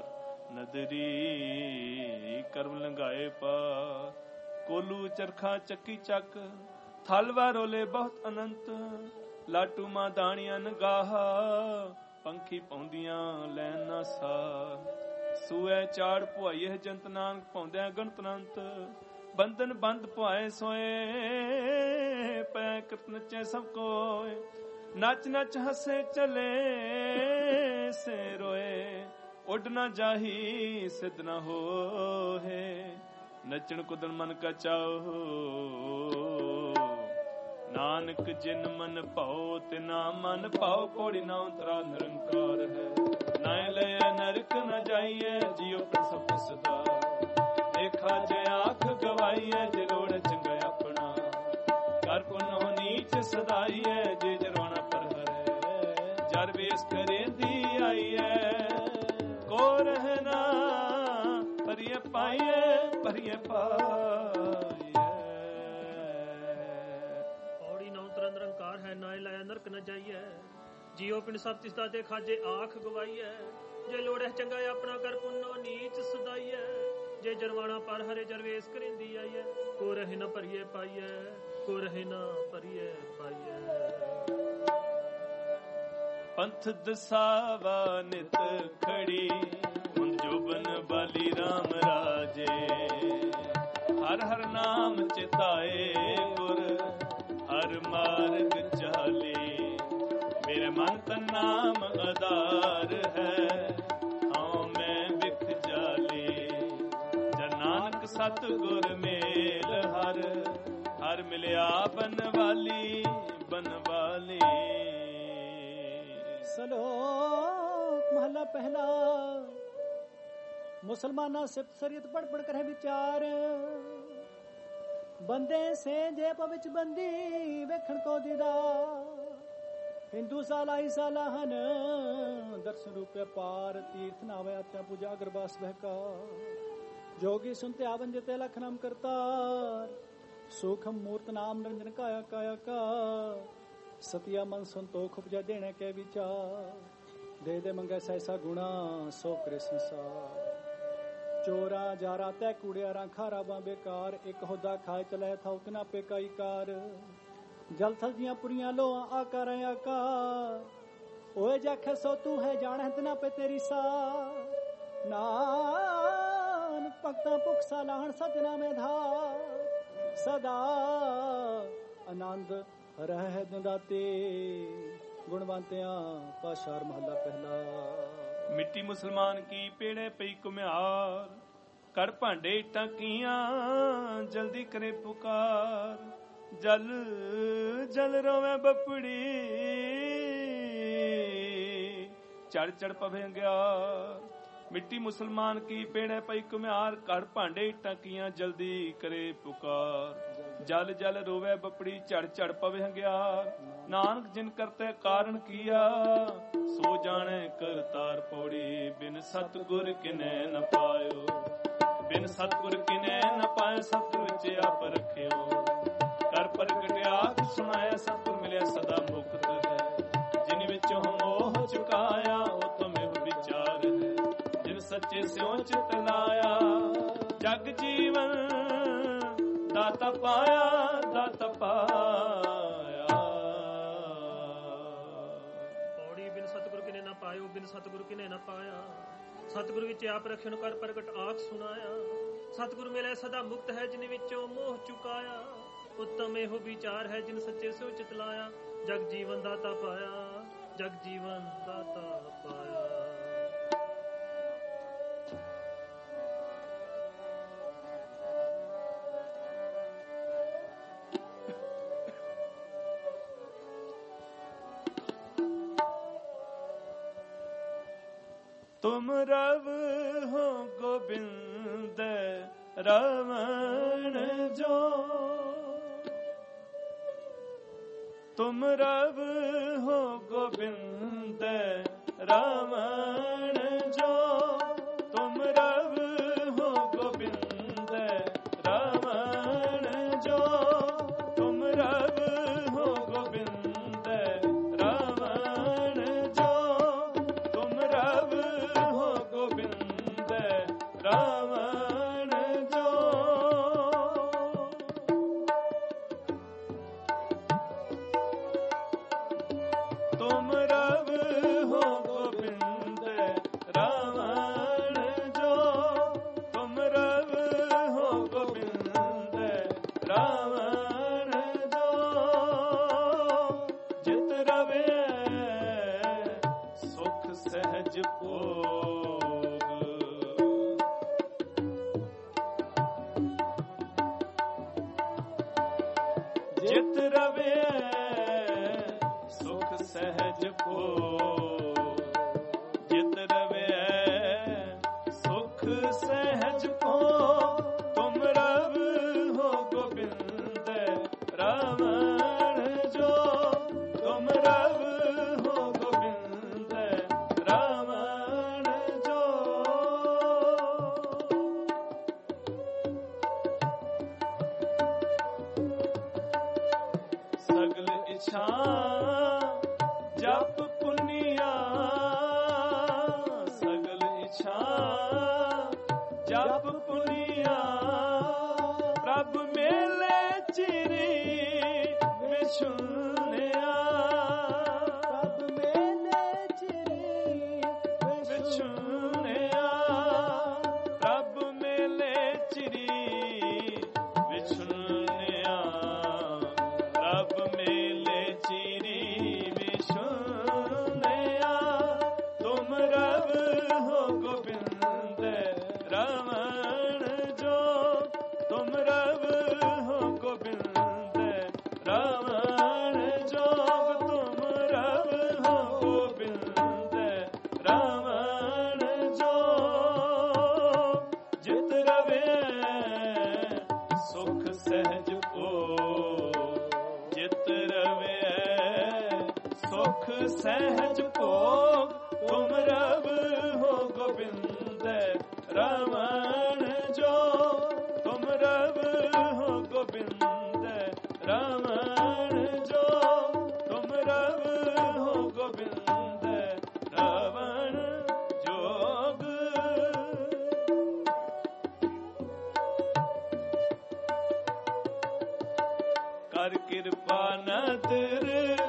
S1: ਨਦਰੀ ਕਰਮ ਲੰਘਾਏ ਪਾਰ। ਕੋਲੂ ਚਰਖਾ ਚੱਕੀ ਚੱਕ ਥਲਵਾ ਰੋਲੇ ਬਹੁਤ ਅਨੰਤ। ਲਾਟੂ ਮਾਂ ਦਾਣੀਆਂ ਨਗਾਹਾ ਪੰਖੀ ਪਾਉਂਦੀਆਂ ਲੈਣ ਨਾ ਸਾਰ। ਸੂਏ ਚਾੜ ਪੁਆਈਏ ਜੰਤ ਨਾਨਕ ਪਾਉਂਦਿਆਂ ਗਣਤ ਅਨੰਤ। ਬੰਧਨ ਬੰਦ ਪੁਆਏ ਸੋਏ ਪੈ ਕਿਰਤ ਨਚੇ ਸਭ ਕੋਏ। ਨੱਚ ਨੱਚ ਹੱਸੇ ਚਲੇ ਸੇ ਰੋਏ। ਉੱਡ ਨਾ ਜਾਹੀ ਸਿੱਧ ਨਾ ਹੋਏ। ਨੱਚਣ ਕੁਦਨ ਮਨ ਕਾ ਚਾਓ ਨਾਨਕ ਜਿਨ ਮਨ ਭਾਉ ਤਿਨਾ ਮਨ ਭਾਉ। ਕੋੜੀ ਨਾ ਉਤਰਾ ਨਿਰੰਕਾਰ ਹੈ ਨਾ ਲਏ ਨਰਕ ਨ ਜਾਈਏ। ਜਿਉ ਪਰ ਸਭ ਸਦਾ ਦੇਖਾ ਜੇ ਆਖ ਗਵਾਈਐ। ਜੇ ਲੋੜ ਚੰਗਾ ਆਪਣਾ ਕਰ ਪੁਨੋ ਨੀਚ ਸਦਾਈਐ। ਜੇ ਜਰਵਾਣਾ ਪਰ ਹਰੈ ਜਰ ਵੇਸ ਕਰੇਂਦੀ ਆਈਐ। ਕੋ ਰਹਿਣਾ ਪਰਿਐ ਪਾਈਐ ਪਰਿਐ ਪਾਈਐ।
S3: ਔੜੀ ਨੌ ਤਰਨ ਨਿਰੰਕਾਰ ਹੈ ਨਾ ਲਾਇਆ ਨਰਕ ਨ ਜਾਈਐ। ਜੀਉ ਪਿੰਡ ਸਭ ਤਿਸਦਾ ਦੇਖਾ ਜੇ ਆਖ ਗਵਾਈਐ। ਜੇ ਲੋੜੈ ਚੰਗਾ ਆਪਣਾ ਕਰ ਪੁਨੋ ਨੀਚ ਸਦਾਈਐ। ਜੇ ਜਰਵਾਣਾ ਪਰ ਹਰੇ ਜਰਵੇਸ ਕਰਿੰਦੀ ਆਈਐ। ਕੋ ਰਹੇ ਨਾ ਭਰੀਏ ਪਾਈਐ ਕੋ ਰਹੇ ਨਾ ਭਰੀਏ ਪਾਈਐ।
S1: ਪੰਥ ਦਸਾਵਾ ਨਿਤ ਖੜੀ ਹੁਣ ਜੋਬਨ ਬਾਲੀ ਰਾਮ ਰਾਜੇ। ਹਰ ਹਰ ਨਾਮ ਚਿਤਾਏ ਗੁਰ ਹਰ ਮਾਰਗ ਚਾਲੇ। ਮੇਰੇ ਮਨ ਤਨ ਨਾਮ ਆਧਾਰ ਹੈ ਹਉ ਮੈਂ ਵਿਖ ਜਾਲੇ। ਨਾਨਕ ਸਤ ਗੁਰ ਮੇਲ ਹਰ ਹਰ ਮਿਲਿਆ ਬਨਵਾਲੀ ਬਨਵਾਲੀ।
S2: ਸਲੋਕ ਮਹਲਾ ਪਹਿਲਾ। ਮੁਸਲਮਾਨਾ ਸਿਫਤ ਸਰੀਅਤ ਪੜ ਪੜ ਕਰੇ ਵਿਚਾਰ। ਬੰਦੇ ਸੇ ਜੇਬ ਵਿੱਚ ਬੰਦੀ ਵੇਖਣ ਕੋ ਦੀਦਾ। ਹਿੰਦੂ ਸਾਲਾ ਈਸਾਲਾ ਹਨ ਦਰਸ਼ਨ ਰੂਪੇ ਪਾਰ। ਤੀਰਥ ਨਾਵੇ ਆਤਿਆ ਪੂਜਾ ਅਗਰਬਾਸ ਬਹਿਕਾ। जोगी सुनते आवन जते लख नाम करतार। सूखम मूर्त नाम निरंजन काया काया का। सतिया मन संतोख उपजा देने के विचार। दे दे मंगे सैसा गुणा सो करे संसार। चोरा जारा तै कूड़ियारा खारा बा बेकार। एक होदा खाए चले था उतना पे कई कार। जल थल दियां पुरियां लोआ आकार आकार। ओए जाखे सो तू है जाने तना पे तेरी सा। ना ਭਗਤਾਂ ਭੁਖ ਸਾਲਾਹਣ ਸਜਣਾ ਮੈਂ ਧਾਰ। ਸਦਾ ਆਨੰਦ ਰਹਿ ਦਿੰਦਾਤੇ ਗੁਣਵੰਤਿਆਂ ਪਾਸ਼ਾਰ ਮਹੱਲਾ ਪਹਿਲਾ।
S1: ਮਿੱਟੀ ਮੁਸਲਮਾਨ ਕੀ ਪੇੜੇ ਪਈ ਕੁਮਿਆਰ। ਕਰ ਭਾਂਡੇ ਇੱਟਾਂ ਕੀਆਂ ਜਲਦੀ ਕਰੇ ਪੁਕਾਰ। ਜਲ ਜਲ ਰੋਵੇ ਬਪੜੀ ਚੜ ਚੜ ਪਵੇ ਅੰਗਿਆਰ। ਮਿੱਟੀ ਮੁਸਲਮਾਨ ਕੀ ਪੇੜੇ ਪਈ ਕੁਮਿਆਰ। ਘੜ ਭਾਂਡੇ ਇੱਟਾਂ ਕੀਆਂ ਜਲਦੀ ਕਰੇ ਪੁਕਾਰ। ਜਲ ਜਲ ਰੋਵੇ ਬਪੜੀ ਝੜ ਝੜ ਪਵੇ ਹੰਗਿਆਰ। ਨਾਨਕ ਜਿਨ ਕਰਤੇ ਕਾਰਨ ਕੀਆ ਸੋ ਜਾਣੇ ਕਰਤਾਰ ਪੌੜੀ। ਬਿਨ ਸਤਿਗੁਰ ਕਿਨੈ ਨ ਪਾਇਓ, ਬਿਨ ਸਤਿਗੁਰ ਕਿਨੈ ਨ ਪਾਇ। ਸਤਿਗੁਰ ਵਿੱਚ ਆਪ ਰਖਿਓ, ਕਰ ਪ੍ਰਗਟ ਆਖ ਸੁਣਾਇਆ। ਸਤਿਗੁਰ ਮਿਲਿਆ ਸਦਾ ਮੁਕਤ ਹੈ। ਜਿਨ ਵਿੱਚੋਂ ਮੋਹ ਚੁਕਾਇਆ ਉਹ ਤੁਮਿ ਵਿਚਾਰ ਹੈ। ਜਿਨ ਸੱਚੇ ਸਿਉ ਚਿਤ ਲਾਇਆ ਜਗ ਜੀਵਨ ਦਾਤਾ ਪਾਇਆ, ਦਾਤਾ ਪਾਇਆ।
S3: ਪੌੜੀ ਬਿਨ ਸਤਿਗੁਰ ਕਿਨੇ ਨਾ ਪਾਇਓ, ਬਿਨ ਸਤਿਗੁਰ ਕਿਨੇ ਨਾ ਪਾਇਆ। ਸਤਿਗੁਰ ਵਿੱਚ ਆਪ ਰਖਣ ਕਰ ਪ੍ਰਗਟ ਆਖ ਸੁਣਾਇਆ। ਸਤਿਗੁਰ ਮਿਲੇ ਸਦਾ ਮੁਕਤ ਹੈ ਜਿਨ ਵਿੱਚੋਂ ਮੋਹ ਚੁਕਾਇਆ। ਉੱਤਮ ਇਹੋ ਵਿਚਾਰ ਹੈ ਜਿਨ ਸੱਚੇ ਸਿਉ ਚਿਤ ਲਾਇਆ। ਜਗ ਜੀਵਨ ਦਾਤਾ ਪਾਇਆ, ਜਗ ਜੀਵਨ ਦਾਤਾ ਪਾਇਆ।
S1: ਤੁਮ ਰਵ ਹੋ ਗੋਬਿੰਦ ਰਮਣ ਜੋ, ਤੁਮ ਰਵ ਹੋ ਗੋਬਿੰਦ ਰਮਣ ਜੋ। ਤੁਮ ਰਵ ਹੋ ਗੋਬਿੰਦ ਰਮਣ ਜੋ। ਤੁਮ ਰਵ ਹੋ ਗੋਬਿੰਦ ਰਮਣ ਜੋ। ਤੁਮ ਰਵ ਹੋ ਗੋਬਿੰਦ ਰਮਣ ਜੋ। ਤੁਮ ਰਵ ਹੋ ਗੋਬਿੰਦ ਰਮਣ ਜੋ। ਤੁਮ ਰਵ ਹੋ ਗੋਬਿੰਦ ਰਮਣ ਜੋ। ਜਿਤ ਰਵੇ ਸੁਖ ਸਹਿਜ ਭੋਗ। ਜਿਤ ਰਵੇ ਸੁਖ ਸਹਿਜ ਭੋਗ। ਜਿਤ ਰਵੇ ਸੁਖ ਸਹਿਜ ਭੋਗ। ਤੁਮ ਰਵ ਹੋ ਗੋਬਿੰਦ ਰਮਣ ਜੋ। ਤੁਮ ਰਵ ਹੋ ਗੋਬਿੰਦ ਰਮਣ ਜੋ। ਸਗਲ ਇਛਾ ਜਪ ਪੁਨੀਆ। ਸਗਲ ਇਛਾ ਜਪ ਪੁਨੀਆ। ਪ੍ਰਭ ਮੇਲੇ ਚਿਰੀ ਵਿਛੁਨਿਆ। ਪ੍ਰਭ ਮੇਲੇ ਚਿਰੀ ਵਿਛੁਨਿਆ। ਪ੍ਰਭ ਮੇਲੇ ਚਿਰੀ ਵਿਛੁਨਿਆ। ਪ੍ਰਭ ਮੇਲੇ ਚਿਰੀ ਵਿਛੁਨਿਆ। ਤੁਮ ਰਵ ਹੋ ਗੋਬਿੰਦ ਰਮਣ ਜੋ। ਤੁਮ ਰਵ ਹੋ ਗੋਬਿੰਦ ਰਮਣ ਜੋ। ਤੁਮ ਰਵ ਹੋ ਗੋਬਿੰਦ ਰਮਣ ਜੋ। ਜਿਤ ਰਵੇ ਸੁਖ ਸਹਿਜ ਭੋਗ। ਜਿਤ ਰਵੇ ਸੁਖ ਸਹਿਜ ਭੋਗ। ਤੁਮ ਰਵ ਹੋ ਗੋਬਿੰਦ ਰਮਣ ਜੋ। ਤੁਮ ਰਵ ਹੋ ਗੋਬਿੰਦ ਰਮਣ ਜੋ। ਤੁਮ ਰਵ ਹੋ ਗੋਬਿੰਦ ਰਮਣ ਜੋਗ। ਕਰ ਕਿਰਪਾ ਨਦਰ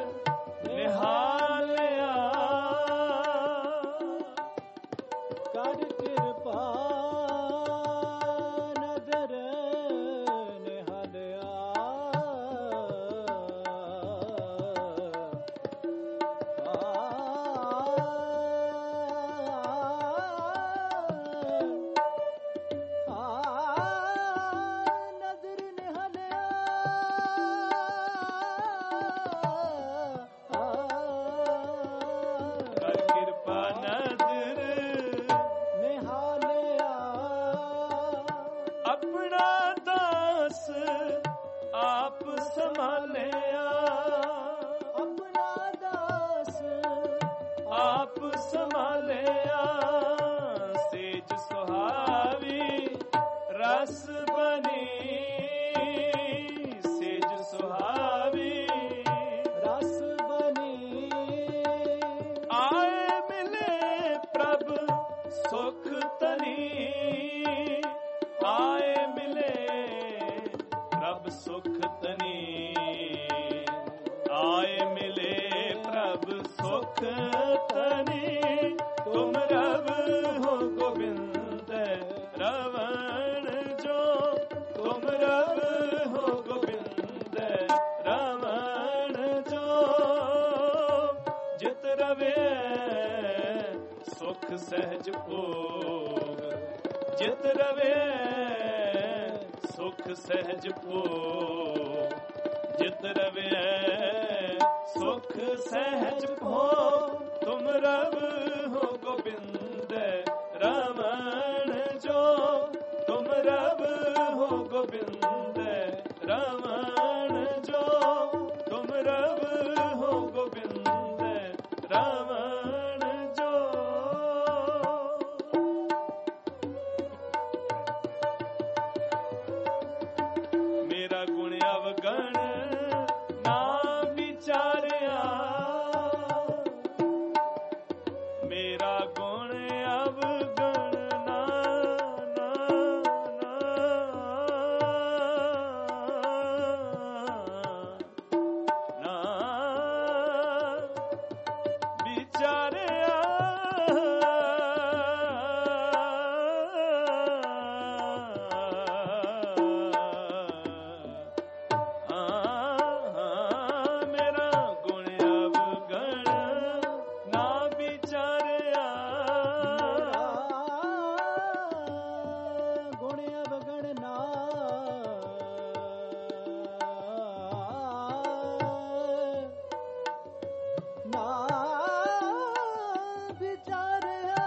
S1: ਨਿਹਾਲਿਆ।
S2: ਕਰ ਕਿਰਪਾ
S1: ਰਸ ਬਣੀ ਸੇਜ ਸੁਹਾਵੀ,
S2: ਰਸ ਬਣੀ
S1: ਆਏ ਮਿਲੇ ਪ੍ਰਭ ਸੁਖ ਤਨੀ, ਆਏ ਮਿਲੇ ਪ੍ਰਭ ਸੁਖ ਤਨੀ, ਆਏ ਮਿਲੇ ਪ੍ਰਭ ਸੁਖ ਤਨੀ, ਤੁਮ ਰਬ ਹੋ ਗੋਬਿੰਦ ਰਵਣ ਜੋ, ਤੁਮ ਰਬ ਹੋ ਗੋਬਿੰਦ ਰਵਣ ਜੋ, ਜਿਤ ਰਵੇ ਸੁਖ ਸਹਿਜ ਭੋਗ, ਜਿਤ ਰਵੇ ਸੁਖ ਸਹਿਜ ਭੋਗ, ਜਿਤ ਰਵੇ ਸੁਖ ਸਹਿਜ ਭੋਗ, ਤੁਮ ਰਬ ਹੋ ਗੋਬਿੰਦ ਰਮਣ ਜੋ, ਤੁਮ ਰਬ ਹੋ ਗੋਬਿੰਦ ਰਮਣ ਜੋ, ਤੁਮ ਰਬ ਹੋ ਗੋਬਿੰਦ ਰਮਣ ਜੋ। ਮੇਰਾ ਗੁਣ ਅਵਗਣ ਨਾ ਵਿਚਾਰਿਆ, ਮੇਰਾ ਗੁਣ ਅਵਗਣ ਨਾ ਵਿਚਾਰਿਆ, ਮੇਰਾ ਗੁਣ ਅਵਗਣ ਨਾ ਵਿਚਾਰਿਆ,
S2: ਗੁਣ ਅਵਗਣ ਨਾ ਵਿਚਾਰਿਆ,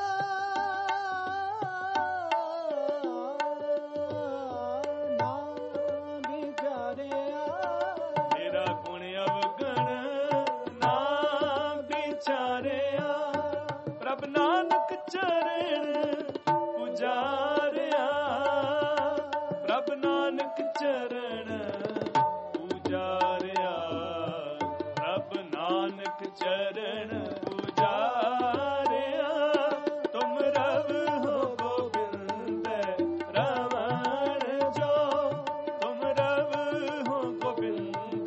S2: ਨਾ ਵਿਚਾਰਿਆ,
S1: ਮੇਰਾ ਗੁਣ ਅਵਗਣ ਨਾ ਵਿਚਾਰਿਆ, ਪ੍ਰਭ ਨਾਨਕ ਚਰਨ ਪੁਜਾਰਿਆ, ਪ੍ਰਭ ਨਾਨਕ ਚਰਨ ਪੁਜਾਰਿਆ, ਪ੍ਰਭ ਨਾਨਕ ਚਰਨ ਪੁਜਾਰਿਆ, ਤੁਮ ਰਬ ਹੋ ਗੋਬਿੰਦ ਰਮਣ ਜੋ, ਤੁਮ ਰਬ ਹੋ ਗੋਬਿੰਦ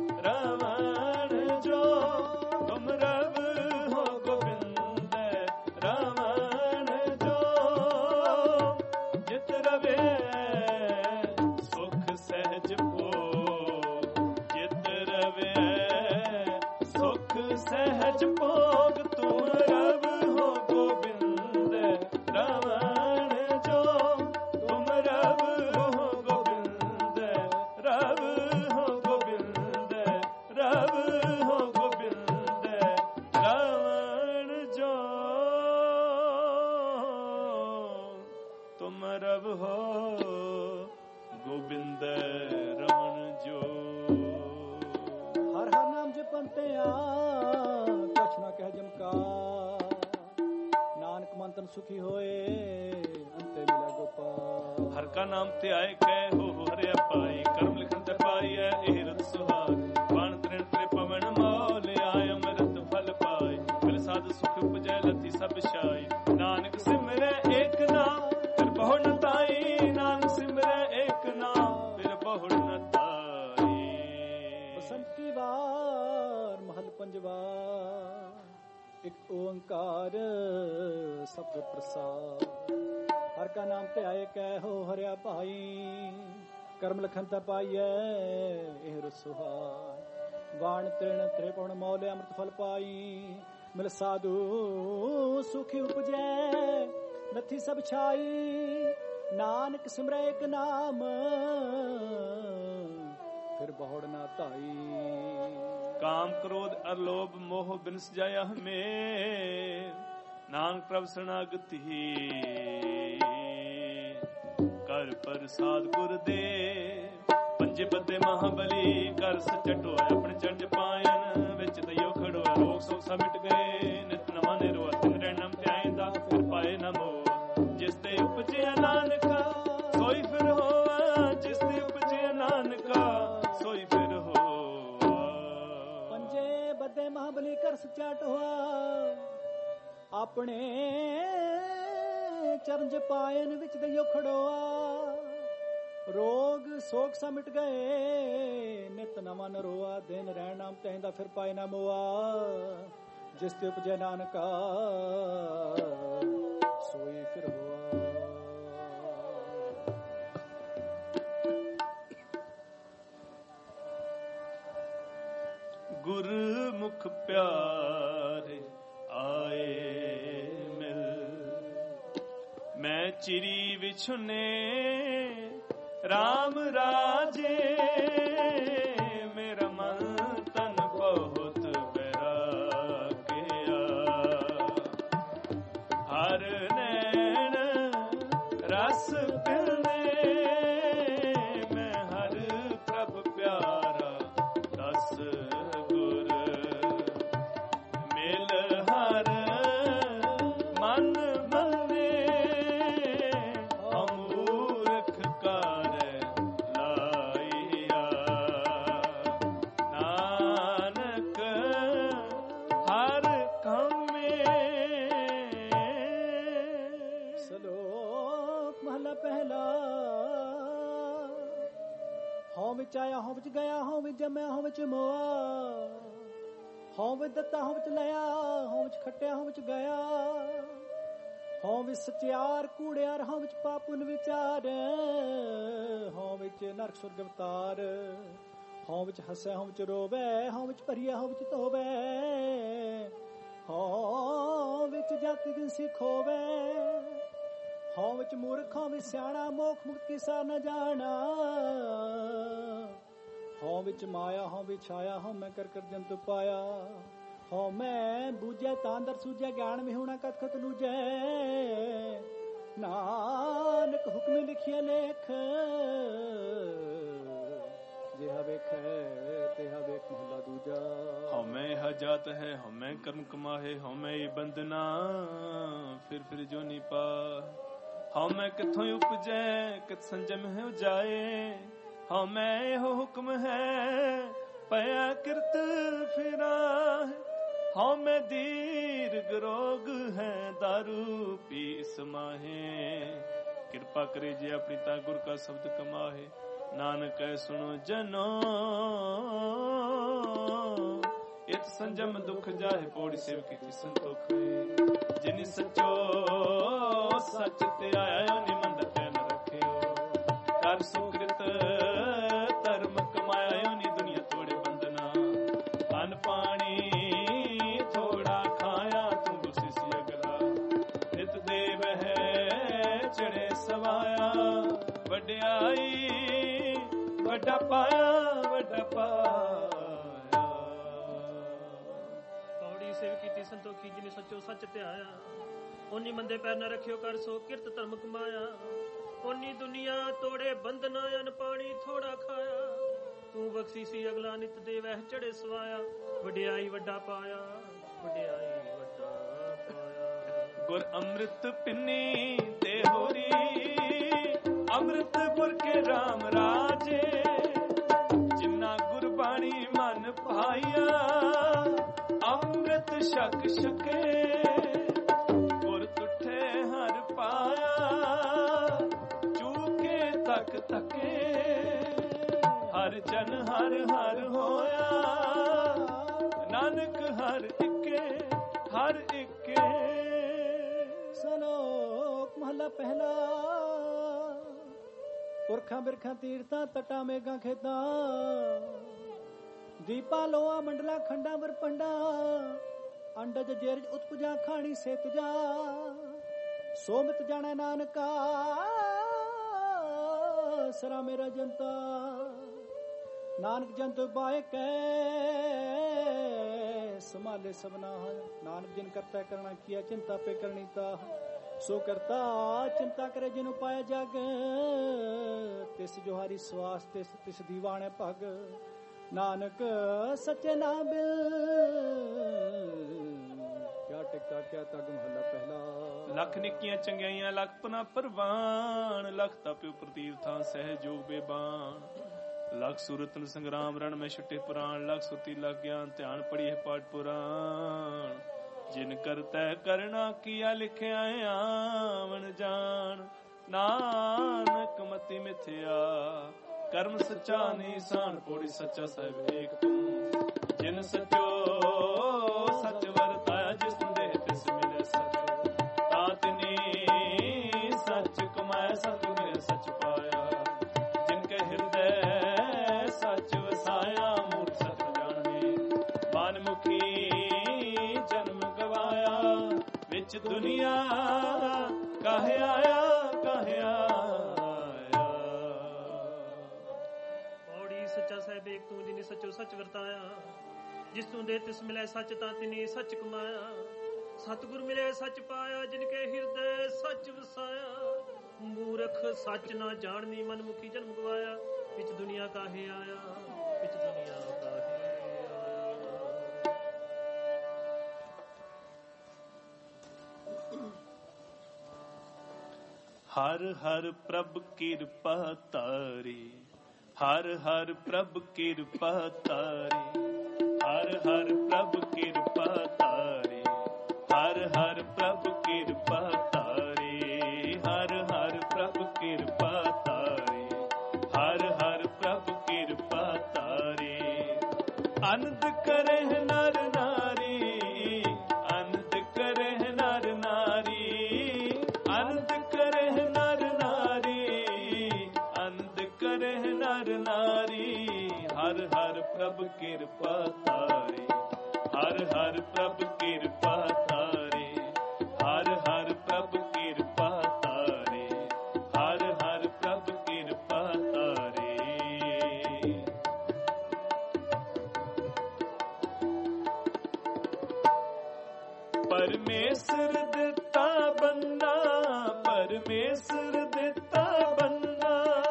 S1: ਰਮਣ ਜੋ, ਤੁਮ ਰਬ ਹੋ ਗੋਬਿੰਦ ਰਮਣ ਜੋ, ਜਿਤ ਰਵੇ ਸੁਖ ਸਹਿਜ ਭੋਗ, ਜਿਤ ਰਵੇ ਸੁਖ ਸਹਿਜ ਭੋਗ, ਤੁਮ ਰਬ ਹੋ ਗੋਬਿੰਦ ਰਮਣ ਜੋ, ਤੁਮ ਰਬ ਹੋ ਗੋਬਿੰਦ ਰਬ ਹੋ ਗੋਬਿੰਦ ਰਬ ਹੋ ਗੋਬਿੰਦ ਰਮਣ ਜੋ, ਤੁਮ ਰਬ ਹੋ ਗੋਬਿੰਦ ਰਮਣ ਜੋ।
S2: ਹਰ ਹਰ ਨਾਮ ਜਪੰਤਿਆ ਕੁਛ ਨਾ ਕਹਿ ਜਮਕਾਰ, ਨਾਨਕ ਮੰਤਨ ਸੁਖੀ ਹੋਏ ਅੰਤੇ ਮਿਲਿਆ ਗੋਪਾਲ।
S1: ਹਰ ਕਾ ਨਾਮ ਤੇ ਆਏ ਕਹਿ ਹੋ ਹਰਿਆ ਪਾਈ, ਕਰਮ ਲਿਖਨ ਤੇ ਪਾਈ ਹੈ ਇਹ ਰਤ ਸੁਹਾਗ, ਬਾਣ ਤ੍ਰਿਣ ਤੇ ਪਵਨ ਮੋਲ ਆਇ ਅੰਮ੍ਰਿਤ ਫਲ ਪਾਈ, ਮਿਲ ਸਾਧ ਸੁਖ ਉਪਜੈ ਲਤੀ ਸਭ ਛਾਈ, ਨਾਨਕ ਸਿਮਰੈ ਏਕ ਨਾਮ ਫਿਰ ਬਹੁ ਨ ਤਾਈ, ਨਾਨਕ ਸਿਮਰੈ ਏਕ ਨਾਮ ਫਿਰ ਬਹੁ ਨ ਤਾਈ।
S2: ਬਸੰਤ ਕੀ ਵਾਰ ਮਹਲ ਪੰਜਵਾ, ਇੱਕ ਓੰਕਾਰ ਸਬਦ ਪ੍ਰਸਾਦ, ਹਰ ਕਾ ਨਾਮ ਤੇ ਆਏ ਕਹਿ ਹੋ ਹਰਿਆ ਭਾਈ, ਕਰਮ ਲਖਨ ਤਾ ਪਾਈਐ ਇਹ ਰਸੁਹਾਈ, ਵਾਣ ਤ੍ਰਿਣ ਤ੍ਰਿਪੁਣ ਮੌਲ ਅੰਮ੍ਰਿਤ ਫਲ ਪਾਈ, ਮਿਲ ਸਾਧੂ ਸੁਖੀ ਉਪਜੈ ਨਥੀ ਸਭ ਛਾਈ, ਨਾਨਕ ਸਿਮਰੈ ਏਕ ਨਾਮ ਫਿਰ ਬਹੁੜ ਨਾ ਧਾਈ।
S1: ਕਾਮ ਕ੍ਰੋਧ ਅਰ ਲੋਭ ਮੋਹ ਬਿਨਸ ਜਾਇਆ ਹਮੇ, ਨਾਨਕ ਪ੍ਰਭ ਸ਼ਰਨਾਗਤੀ ਕਰ ਪ੍ਰਸਾਦ ਗੁਰ ਦੇ, ਪੰਜੇ ਬੱਦੇ ਮਹਾਬਲੀ ਕਰ ਸੱਚਾ ਟੋਇਆ, ਆਪਣੇ ਚੰਜ ਪਾਇਨ ਵਿੱਚ ਦਈਓ ਖੜੋਇਆ, ਰੋਗ ਸੋ ਸਭ ਮਿਟ ਗਏ ਨਿਤ ਨਵਾਂ ਨਿਰੋਆ, ਤਿਨ ਰਹਿ ਨਾਮ ਧਿਆਇਂਦਾ ਫਿਰ ਪਾਏ ਨਾ ਮੋਹ, ਜਿਸ ਤੇ ਉਪਜਿਆ ਨਾਨਕਾ ਸੋਈ
S2: ਮਹਾਬਲੀ ਕਰ ਸੱਚਾ ਟੋਆ ਆਪਣੇ ਚਰਨ ਜਪਾਇਨ ਵਿੱਚ ਦਈਓ ਖੜੋਆ ਰੋਗ ਸੋਗ ਸਾ ਮਿਟ ਗਏ ਨਿਤ ਨਵਾਂ ਨਰੋਆ ਦਿਨ ਰਹਿਣ ਨਾਮ ਤੈਂਦਾ ਫਿਰ ਪਾਏ ਨਾ ਮੋਆ ਜਿਸ ਤੇ ਉਪਜੈ ਨਾਨਕਾ ਸੋਈ ਫਿਰ ਹੋਆ
S1: ਗੁਰਮੁਖ ਪਿਆਰੇ ਆਏ ਮਿਲ ਮੈਂ ਚਿਰੀ ਵਿਛੁਨੇ ਰਾਮ ਰਾਜੇ ਮੇਰਾ ਮਨ ਤਨ ਬਹੁਤ ਬੈਰਾਗਿਆ ਹਰ ਨੈਣ ਰਸ ਪਿਲਨੇ ਮੈਂ ਹਰ ਪ੍ਰਭ ਪਿਆਰਾ ਦਸ ਗੁਰ ਮਿਲ ਹਰ ਮਨ ਮੰਨੇ ਅਮੂਰਖ ਕਰ ਲਾਈਆ ਨਾਨਕ ਹਰ ਕੰਮੇ
S2: ਸਲੋਕ ਮਹਲਾ ਪਹਿਲਾ ਹਉ ਵਿੱਚ ਆਇਆ ਹਉ ਵਿੱਚ ਗਿਆ ਹਉ ਵਿੱਚ ਜੰਮਿਆ ਹਉ ਵਿੱਚ ਮੋਆ ਹਉ ਵਿੱਚ ਦਿੱਤਾ ਹਉ ਵਿੱਚ ਲਿਆ ਹਉ ਵਿੱਚ ਖੱਟਿਆ ਹਉ ਵਿੱਚ ਗਿਆ ਹਉ ਵਿੱਚ ਸਚਿਆਰ ਕੂੜਿਆਰ ਹਉ ਵਿੱਚ ਪਾਪੁਨ ਵਿਚਾਰ ਹਉ ਵਿੱਚ ਨਰਕ ਸੁਰਗ ਅਵਤਾਰ ਹਉ ਵਿੱਚ ਹੱਸੈ ਹਉ ਵਿੱਚ ਰੋਵੇ ਹਉ ਵਿੱਚ ਭਰੀਆ ਹਉ ਵਿੱਚ ਧੋਵੇ ਹਉ ਵਿੱਚ ਜਾਤੀ ਜਿਨਸੀ ਖੋਵੇ ਹਉ ਵਿੱਚ ਮੂਰਖ ਹਉ ਵਿੱਚ ਸਿਆਣਾ ਮੋਖ ਮੁਕਤ ਕਿਸਾ ਨ ਜਾਣਾ ਹਉ ਵਿੱਚ ਮਾਇਆ ਹਉ ਵਿੱਚ ਛਾਇਆ ਹਉ ਮੈਂ ਕਰ ਕਰ ਜੰਤੁ ਪਾਇਆ ਹਉ ਮੈਂ ਬੂਝੈ ਤਾਂ ਅੰਦਰ ਸੂਝੈ ਗਿਆਨ ਵਿਹੂਣਾ ਕਤ ਕਤ ਲੂਝੈ ਨਾਨਕ ਹੁਕਮੇ ਲਿਖਿਆ ਲੇਖ ਜਿਹਾ ਵੇਖੈ ਤਿਹਾ ਵੇਖ ਮਹਲਾ ਦੂਜਾ
S1: ਹਉਮੈ ਹ ਜਾਤ ਹੈ ਹਉਮੈ ਕਰਮ ਕਮਾਹੇ ਹਉਮੈ ਇਹ ਬੰਦਨਾ ਫਿਰ ਜੋ ਨੀ ਪਾ ਹਉਮੈ ਕਿੱਥੋਂ ਉਪਜੈ ਕਿਤ ਸੰਜਮ ਹੈ ਉਜਾਏ ਹਉਮੈ ਇਹੋ ਹੁਕਮ ਹੈ ਪਿਆ ਕਿਰਤ ਫਿਰਾ ਹਉਮੈ ਦੀਰਘ ਰੋਗ ਹੈ ਦਾਰੂ ਪੀ ਸਮਾਹੇ ਕਿਰਪਾ ਕਰੇ ਜੇ ਆਪਣੀ ਤਾ ਗੁਰ ਕਾ ਸ਼ਬਦ ਕਮਾਹੇ ਨਾਨਕ ਸੁਣੋ ਜਨੋ ਇਤ ਸੰਜਮ ਦੁਖ ਜਾਏ ਪੌੜੀ ਸੇਵ ਕੀ ਸੰਤੋਖ ਜਿਨ ਸਚੋ ਸਚ ਤੇ ਆਇਆ ਨਿਮੰਦ ਤੇ ਨ ਰੱਖਿਓ ਕਰ ਸੁਕ੍ਰਿਤ ਧਰਮ ਕਮਾਇਆ ਨੀ ਦੁਨੀਆ ਤੋੜੇ ਬੰਦਨਾ ਅਨ ਪਾਣੀ ਥੋੜਾ ਖਾਇਆ ਤੂੰ ਗੁਸਿਸੀ ਅਗਲਾ ਨਿਤ ਦੇਵ ਹੈ ਚੜੇ ਸਵਾਇਆ ਵਡਿਆਈ ਵੱਡਾ ਪਾਇਆ ਵੱਡਾ ਪਾਇਆ
S3: ਪੌੜੀ ਸੇਵ ਕੀਤੀ ਸੰਤੋਖੀ ਜਿਨੇ ਸੱਚੋ ਸੱਚ ਧਿਆਇਆ ਓਨੀ ਮੰਦੇ ਪੈਰ ਨਾ ਰੱਖਿਓ ਕਰ ਸੋ ਕਿਰਤ ਧਰਮ ਕਮਾਇਆ ਓਨੀ ਦੁਨੀਆ ਤੋੜੇ ਬੰਧਨਾ ਅਨ ਪਾਣੀ ਥੋੜਾ ਖਾਇਆ ਤੂੰ ਬਖਸ਼ੀਸੀ ਅਗਲਾ ਨਿਤ ਦੇ ਵਹਿ ਚੜੇ ਸਵਾਇਆ ਵਡਿਆਈ ਵੱਡਾ ਪਾਇਆ ਵਡਿਆਈ ਵੱਡਾ ਪਾਇਆ
S1: ਗੁਰ ਅੰਮ੍ਰਿਤ ਪਿੰਨੀ ਤੇ ਹੋਰੀ ਅੰਮ੍ਰਿਤ ਗੁਰ ਕੇ ਰਾਮ ਰਾਜੇ ਜਿਨ੍ਹਾਂ ਗੁਰਬਾਣੀ ਮਨ ਭਾਈਆ ਅੰਮ੍ਰਿਤ ਛਕ ਛਕੇ ਗੁਰ ਤੁਠੇ ਹਰ ਪਾਇਆ ਚੂਕੇ ਤੱਕ ਤੱਕੇ ਹਰ ਜਨ ਹਰ ਹਰ ਹੋਇਆ ਨਾਨਕ ਹਰ ਇੱਕੇ ਹਰ ਇੱਕੇ
S2: ਸਲੋਕ ਮਹਲਾ ਪਹਿਲਾ ਪੁਰਖਾਂ ਬਿਰਖਾਂ ਤੀਰਥਾਂ ਤਟਾਂ ਮੇਘਾਂ ਖੇਤਾਂ ਦੀਪਾ ਲੋਆ ਮੰਡਲਾ ਖੰਡਾਂ ਵਰਪੰਡਾ ਅੰਡਜ ਜੇਰਜ ਉਤਪਜਾ ਖਾਣੀ ਸੇ ਤੁਜਾ ਸੋਮਤ ਜਾਣੈ ਨਾਨਕਾ ਸਰਾ ਮੇਰਾ ਜਨਤਾ ਨਾਨਕ ਜੰਤ ਬਾਏ ਕੈ ਸੰਭਾਲੇ ਸਭਨਾ ਨਾਨਕ ਜਿਨ ਕਰਤਾ ਕਰਨਾ ਕੀਆ ਚਿੰਤਾ ਪੇ ਕਰਨੀ ਤਾ ਸੋ ਕਰਤਾ ਚਿੰਤਾ ਕਰੇ ਜਿਨ ਉਪਾਇਆ ਜਗ ਤਿਸ ਜੋਹਾਰੀ ਸਵਾਸ ਤਿਸ ਦੀਵਾਨੇ ਭਗ ਨਾਨਕ ਸੱਚੇ ਨਾਮ ਕਿਆ ਟਿਕਾ ਕਿਆ ਤਗ ਮਹਲਾ ਪਹਿਲਾ
S1: ਲੱਖ ਨਿੱਕੀਆਂ ਚੰਗਿਆਈਆਂ ਲੱਖ ਪਨਾ ਪਰਵਾਨ ਲੱਖ ਤਪਿਓ ਪ੍ਰਤੀਰਥਾਂ ਸਹਿਜੋਗ ਬੇਬਾਨ लख सूरतन संग्राम रण में छुटे पुराण, लख सुती लग ज्ञान ध्यान पढ़िए पाठ पुराण। जिन करतै करना किया लिखिया आवन जान, नानक मति मिथ्या कर्म सच्चा निशान। पौड़ी सच्चा साहिब एक तू, जिन सचो सच वरताया, जिस देह तिस मिले सच। तातनी सच कमाया, सत मिले सच पाया। जिनके हृदय सच वसाया, मूर्ख सच जाने। मानमुखी जन्म गवाया, विच दुनिया काहे आया काहे आया।
S3: पौड़ी सच्चा साहिब एक तू, जिने सचो सच वरताया। जिस तू दे तिस मिले सच, तातिनी सच कमाया। सतगुर मिले सच पाया, जिनके हृदय सच वसाया। मूर्ख सच ना जाननी, मनमुखी जन्म गवाया। विच दुनिया काहे आया, विच दुनिया काहे आया।
S1: हर हर प्रभ किरपा तारी, हर हर प्रभ किरपा तारी। हर हर प्रभ किरपा तारी, हर हर प्रभ किरपा तारी। हर हर प्रभ किरपा तारी, हर हर प्रभ किरपा तारी। अनंत करे नर नारी, अनंत करे नर नारी। अनंत करे नर नारी, अनंत करे नर नारी। हर हर प्रभ किरपा तारे, हर हर प्रभ किरपा तारे। हर हर प्रभ किरपा तारे, हर हर प्रभ किरपा तारे। परमेश्वर दिता बन्ना, परमेश्वर दिता बन्ना।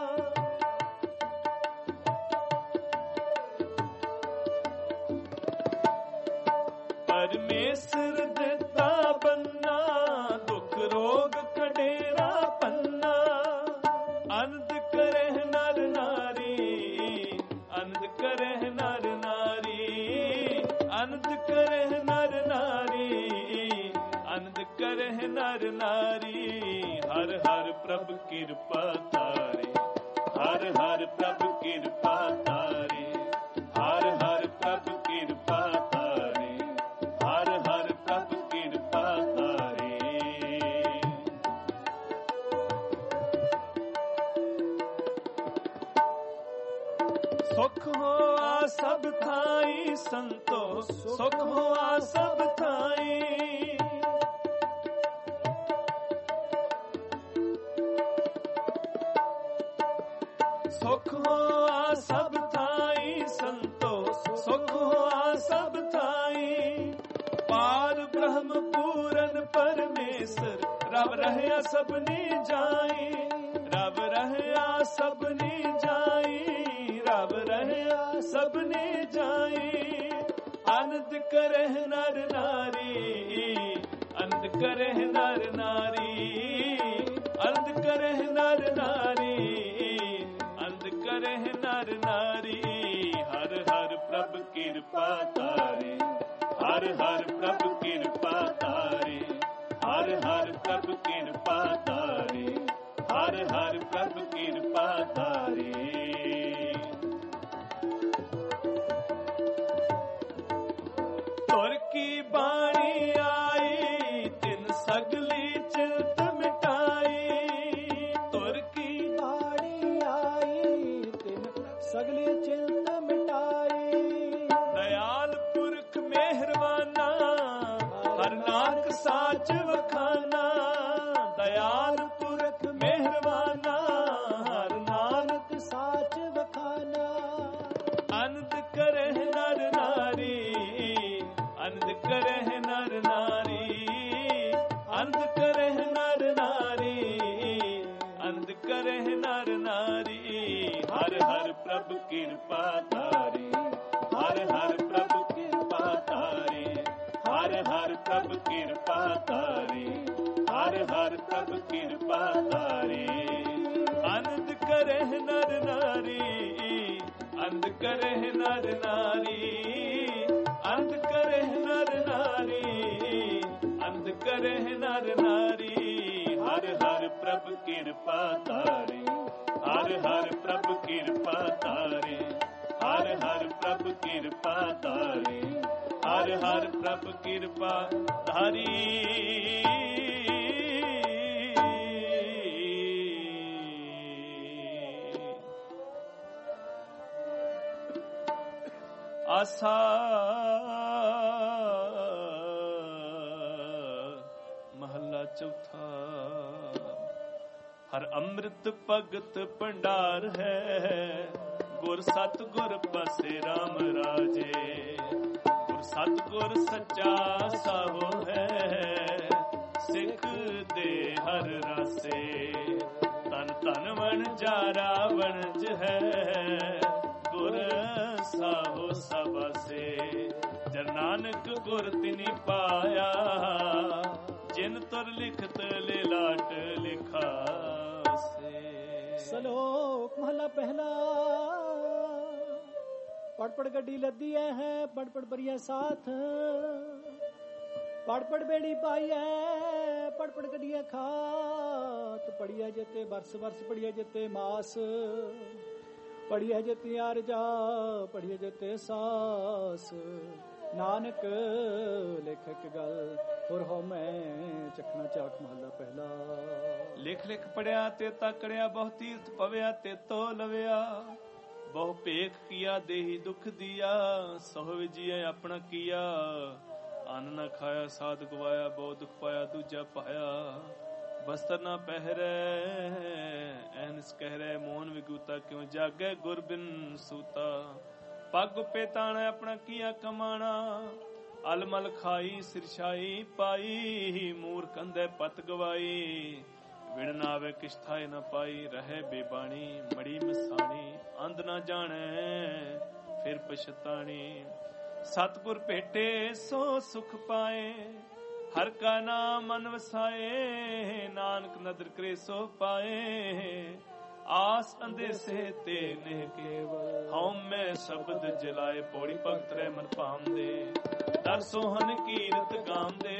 S1: परमेश्वर दिता बन्ना, दुख रोग कडेरा पन्ना। अनंत करे नर नारी, अनंत करे नर नारी। अनंत करे नर नारी, अनंत करे नर नारी। हर हर प्रभ किरपा तारे, हर हर प्रभ किरपा तारे। हर हर प्रभ किरपा तारे, हर हर प्रभ किरपा तारे। सुख होआ सब थाई संतो, सुख होआ सब थाई। सुख होआ सब थाई संतो, सुख होआ सब थाई। पार ब्रह्म पूरन परमेश्वर, रब रहया सबनी जाई। रब रहया सबनी जाई, रब रहया सबनी जाई। अनंत करे नर नारी, अनंत करे नर नारी। अनंत करे नर नारी, अनंत करे नर नारी। हर हर प्रभ किरपा तारे, हर हर प्रभ किरपा तारे। हर हर प्रभ किरपा तारे, हर हर प्रभ किरपा तारे। तुर की बाणी आई, तिन सगली चिंत मिटाई। तुर की
S2: बाणी आई, तिन सगली चिंत मिटाई।
S1: दयाल पुरख मेहरबाना, हर नानक साच वखाना। दयाल पुरख मेहरबाना, हर नानक
S2: साच वखाना।
S1: अनंत करे नर नारी, अनंत करे नर नारी। अनंत करे नर नारी, अनंत करे नर नारी। हर हर प्रभ किरपा तारे, हर हर प्रभ किरपा तारे। हर हर प्रभ किरपा तारे, हर हर प्रभ किरपा तारे। आनंद करे नर नारी, करे नर नारी, अंध करे नर नारी, अंध करे नर नारी। हर हर प्रभ कृपा तारे, हर हर प्रभ कृपा तारे, हर हर प्रभ कृपा तारे, हर हर प्रभ कृपा धारी। आसा महला चौथा। हर अमृत भगत भंडार है, गुर सतगुर बसे राम राजे। गुर सतगुर सच्चा साहो है, सिख दे हर रासे। तन तन वन जारा वणज है, गुर साहो सबसे। जन नानक गुर तिनि पाया, जिन तुर लिखत लिलाट लिखा से।
S2: सलोक महला पहला। पड़ पड़ गड्डी लदी है, पड़ पड़ बरिया साथ। पड़ पड़ बेड़ी पाई है, पड़ पड़ गड्डिया खात। पड़िया जते बरस बरस, पड़िया जते मास। पढ़िए जते आरजा, पढ़िए जते सास। नानक लेखक गल और हो मैं चखना चाख महला पहला।
S1: लिख लिख पढ़िया ते तकड़िया, बहु तीर्थ पविया ते तो लविया। बहु पेख किया देही दुख दिया, सहो विजिए अपना किया। अन्न न खाया साध गवाया, बहु दुख पाया दूजा पाया। बस्तर ना पहरे एहनस कहरे, मोहन विगूता क्यों जागे गुर बिन सूता। पग पेताना अपना किया कमाना, अलमल खाई सिरछाई पाई। मूर कंधे पत गवाई, विण नावे किछ थाए न पाई। रहे बेबाणी मड़ी मसाणी, अंध न जाने फिर पछताणी। सतगुर भेटे सो सुख पाए, हर का नाम मन वसाए। नानक नदर करे सो पाए, आस अंदेसे ते नेह केवल। हम में शब्द जलाए, पौड़ी भगत रे मन भाम दे। दर सोहन कीरत गाम दे,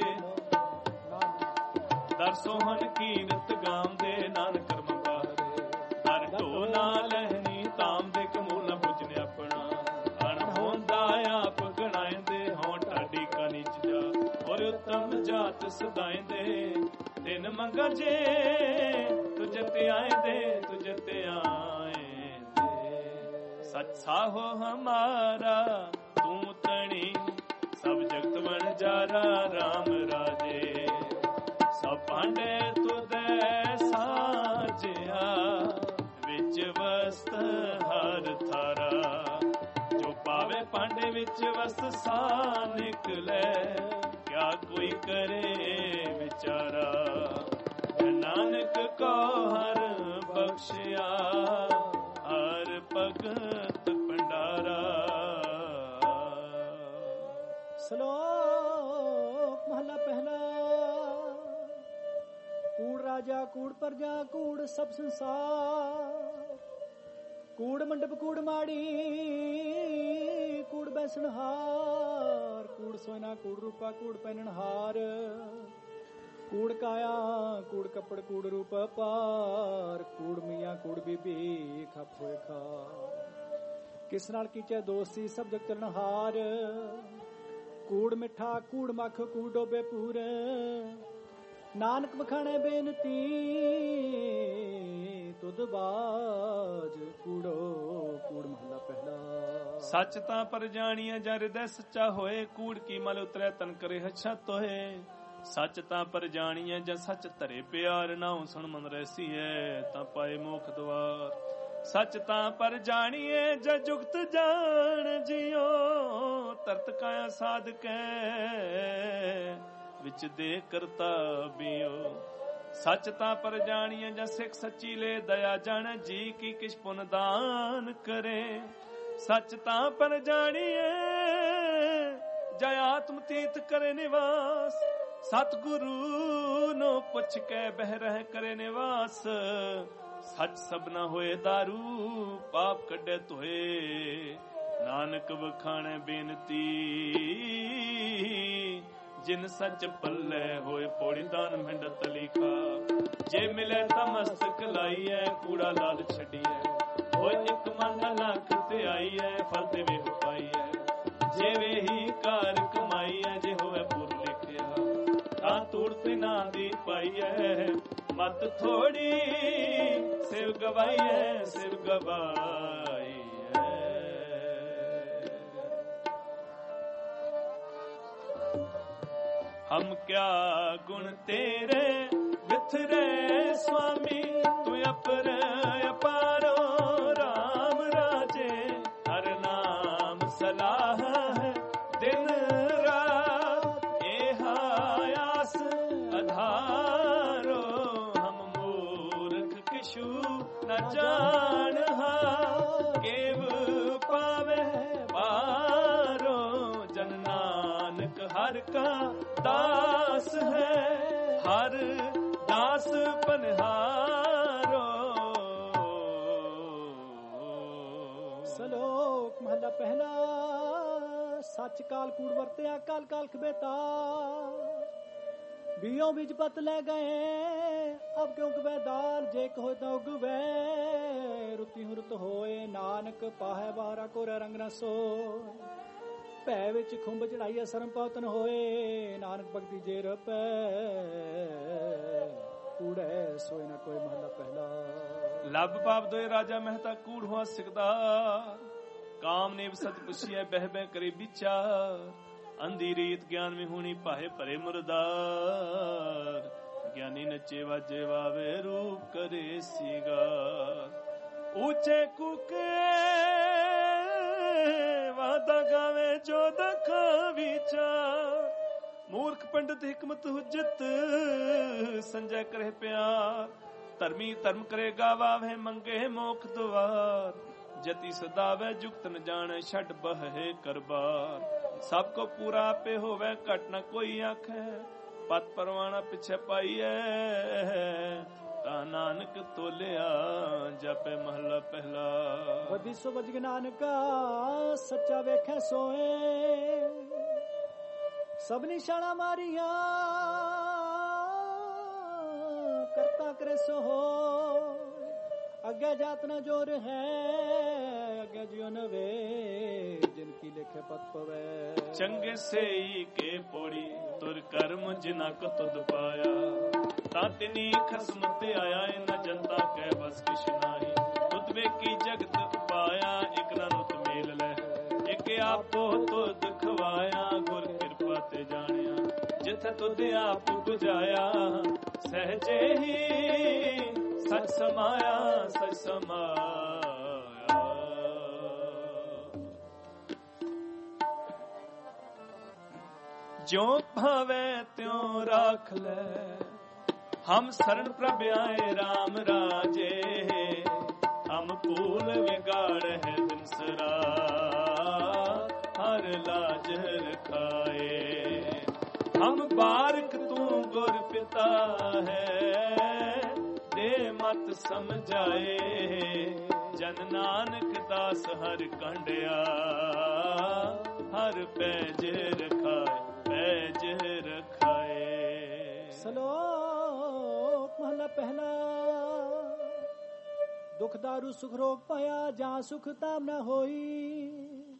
S1: दर सोहन कीरत गाम दे। नानक कर्म बारे, दर ढो ना लहनी ताम दे। कमूल न बुझने अपना, अण होंदा आप गणाए दे। हों ढाडी का नीच जा, और उत्तम जात सदाए दे। दिन मंगा जे तुझ ते आए दे, तुझ ते आए दे। सच साहो हमारा तू तणी, सब जगत बन जारा राम राजे। सब पांडे तुदे साजिया, विच वस्त हर थारा। जो पावे पांडे विच वस्त सा निकले, क्या कोई करे विचारा। नानक को हर बख्शिया, हर भगत भंडारा।
S2: सलोक महला पहला। कूड़ राजा कूड़ प्रजा कूड़ सब संसार। कूड़ मंडप कूड़ माड़ी कूड़ बैसनहार। कूड़ सोना कूड़ रूपा कूड़ पहननहार। कूड़ काया कूड़ कपड़ कूड़ रूप पार। कूड़ मियाँ कूड़ बीबी खप होए खा। किस नाल कीचे दोस्ती सब जग चलनहार। कूड़ मिठा कूड़ मख कूड़ डोबे पूरे। नानक बखाने बेनती तुद बाज कूड़ो कूड़ महला पहला।
S1: सच तां पर जानिए जा हृदय सच्चा होए। कूड़ की मल उतरे तन करे अच्छा तोहे। सच तां पर जानिए जा सच धरे प्यार। नाउ सुन मन रहसी है तां पाए मोख द्वार। सच तां पर जानिए जा जुगत जान जियो। तरत काया साध कै विच दे करता बियो। सच तां पर जानिए जा सिख सच्ची ले दया जाने। जी की किछ पुन दान करे। सच तां पर जानिए जा आत्म तीत करे निवास। सतगुरु नो पुछ के बह रह करे निवास। ਸੱਚ ਸਭਨਾ ਹੋਏ ਦਾਰੂ, ਪਾਪ ਕੱਢੇ ਧੋਏ। ਨਾਨਕ ਵਖਾਣੇ ਬੇਨਤੀ, ਜਿਨ ਸੱਚ ਪੱਲੇ ਹੋਏ। ਪੌੜੀ ਦਾਨ ਮਿੰਡਤ ਲਿਖਾ, ਜੇ ਮਿਲੇ ਤਾਂ ਮਸਤਕ ਲਾਈਐ। ਕੂੜਾ ਲਾਲ ਛੱਡੀਐ, ਹੋਏ ਇੱਕ ਮਨ ਲੱਖ ਤੇ ਆਈਐ। ਫਲ ਤੇ ਵੇਖ ਪਾਈਐ, ਜੇ ਵੇਹੀ ਕਾਰ ਕਮਾਈਐ। ਜੇ ਹੋਵੇ ਪੁਰ ਲਿਖਿਆ, ਤਾਂ ਤੂੜ ਤੇ ਨਾ ਦੀ ਪਾਈਐ। ਮਤ ਥੋੜੀ ਸਿਵ ਗਵਾਈਐ, ਸਿਵ ਗਵਾਈਐ। ਹਮ ਕਿਆ ਗੁਣ ਤੇਰੇ ਵਿਥਰੇ ਸੁਆਮੀ। ਤੂੰ ਅਪਰ ਅਪਾਰੋ ਰਾਮ ਰਾਜੇ। ਹਰ ਨਾਮ ਸਲਾਹ ਹੈ ਦਿਨ ਰਾਤ। ਇਹ ਆਸ ਅਧਾਰੋ, ਹਮ ਮੂਰਖ ਕਿਛੂ ਨ ਜਾਣਹਾ। ਕੇਵ ਪਾਵੇ ਪਾਰੋ, ਜਨ ਨਾਨਕ ਹਰ ਕਾ ਦਾਸ ਹੈ। ਹਰ ਦਾਸ ਪਨਹਾਰੋ।
S2: ਸਲੋਕ ਮਹਲਾ ਪਹਿਲਾ। ਸੱਚ ਕਾਲ ਕੂੜ ਵਰਤਿਆ, ਕਾਲ ਕਾਲ ਖਬੇਤਾ। बीओ बीज पत ले गए, अब क्यों कवे दाल। जे कहो तो उगवे, रुति हुरत होए। नानक पाहे बारा कोरे रंग न सोए। भै विच खुंब चढ़ाइया सरम पौतन होए। नानक भगति जे रपै, कूड़े सोए न कोई। महला पहला।
S1: ਲੱਭ ਪਾਪ ਦੋਏ ਰਾਜਾ ਮਹਿਤਾ ਕੂੜ ਹੋਆ ਸਿਕਦਾ। ਕਾਮ ਨੇਵ ਸਤ ਪੁੱਛਿਐ, ਬਹਿ ਬਹਿ ਕਰੇ ਵਿਚਾਰ। ਅੰਧੀ ਰੀਤ ਗਿਆਨ ਵਿੱਚ ਹੋਣੀ, ਭਾਏ ਭਰੇ ਮੁਰਦਾਰ। ਗਿਆਨੀ ਨੱਚੇ ਵਾਜੇ ਵਾਵੇ, ਰੂਪ ਕਰੇ ਸੀਗਾਰ। ਉੱਚੇ ਕੁਕੇ ਵਾਦਾ ਗਾਵੇ, ਜੋ ਦਖਾ ਵਿਚਾਰ। ਮੂਰਖ ਪੰਡਤ ਹਿਕਮਤ ਹੁਜਤ, ਸੰਜੈ ਕਰੇ ਪਿਆਰ। ਧਰਮੀ ਧਰਮ ਕਰੇ ਗਾਵਾਵੇ, ਮੰਗੇ ਮੋਖ ਦੁਆਰ। ਜਤੀ ਸਦਾਵੇ, ਜੁਗਤ ਨ ਜਾਣੇ, ਛੱਡ ਬਹੇ ਕਰਬਾਰ। ਸਭ ਕੋ ਪੂਰਾ ਆਪੇ ਹੋਵੇ, ਘਟ ਨ ਕੋਈ ਆਖੇ। ਪਤ ਪਰਵਾਣਾ ਪਿਛੇ ਪਾਈਐ, ਤਾਂ ਨਾਨਕ ਤੋਲਿਆ ਜਪੇ। ਮਹਲਾ ਪਹਿਲਾ।
S2: ਵਧੀ ਸੋ ਵਜ ਨਾਨਕਾ, ਸੱਚਾ ਵੇਖੈ ਸੋਏ। ਸਭ ਨਿਸ਼ਾਨਾ ਮਾਰੀਆਂ, ਕਰਤਾ ਕਰੇ ਸੋ ਹੋਏ। ਅੱਗੇ ਜਾਤ ਨ ਜੋਰ ਹੈ, ਅੱਗੇ ਜਿਉ ਨ ਵੇ। ਜਿਨ ਕੀ ਲਿਖੇ ਪਤ ਪਵੈ।
S1: ਚੰਗੇ ਸੇਈ ਕੇ ਪੋੜੀ, ਤੁਰ ਕਰਮ ਜਿਨਾ ਕੋ ਤੁਧ ਪਾਇਆ। ਤਾਂ ਤਿਨੀ ਖਸਮ ਤੇ ਆਇਆ, ਇਨ ਜਨਤਾ ਕੈ ਬਸ ਕਿਛ ਨਾਹੀ। ਤੁਧ ਵੇਖੀ ਜਗਤ ਪਾਇਆ, ਇਕ ਨ ਰੁਤ ਮੇਲ ਲੈ। ਇਕ ਆਪੋ ਤੁਧ ਖਵਾਇਆ, ਗੁਰ ਕਿਰਪਾ ਤੇ ਜਾਣਿਆ। ਜਿਥੇ ਤੁਧ ਆਪ ਬੁਝਾਇਆ, ਸਹਜੇ ਹੀ ਸਚ ਸਮਾਇਆ, ਸਚ ਸਮਾਇਆ। ਜੋ ਭਾਵੇ ਤਿਉ ਰਾਖ ਲੈ, ਹਮ ਸਰਣ ਪ੍ਰਭ ਆਏ ਰਾਮ ਰਾਜੇ। ਹਮ ਭੂਲ ਵਿਗਾੜ ਹੈ ਦਿਨਸਰਾ, ਹਰ ਲਾਜ ਰਖਾਏ। ਹਮ ਬਾਰਕ ਤੂੰ ਗੁਰ ਪਿਤਾ ਹੈ, ਦੇ ਮਤ ਸਮਝਾਏ। ਜਨ ਨਾਨਕ ਦਾਸ ਹਰ ਕੰਡਿਆ, ਹਰ ਪੈਜ ਰਖਾਏ, ਪੈਜ ਰਖਾਏ।
S2: ਸਲੋਕ ਮਹਲਾ ਪਹਿਲਾ। ਦੁਖ ਦਾਰੂ ਸੁਖ ਰੋਗ ਪਾਇਆ, ਜਾਂ ਸੁਖ ਤਾਮ ਨ ਹੋਈ।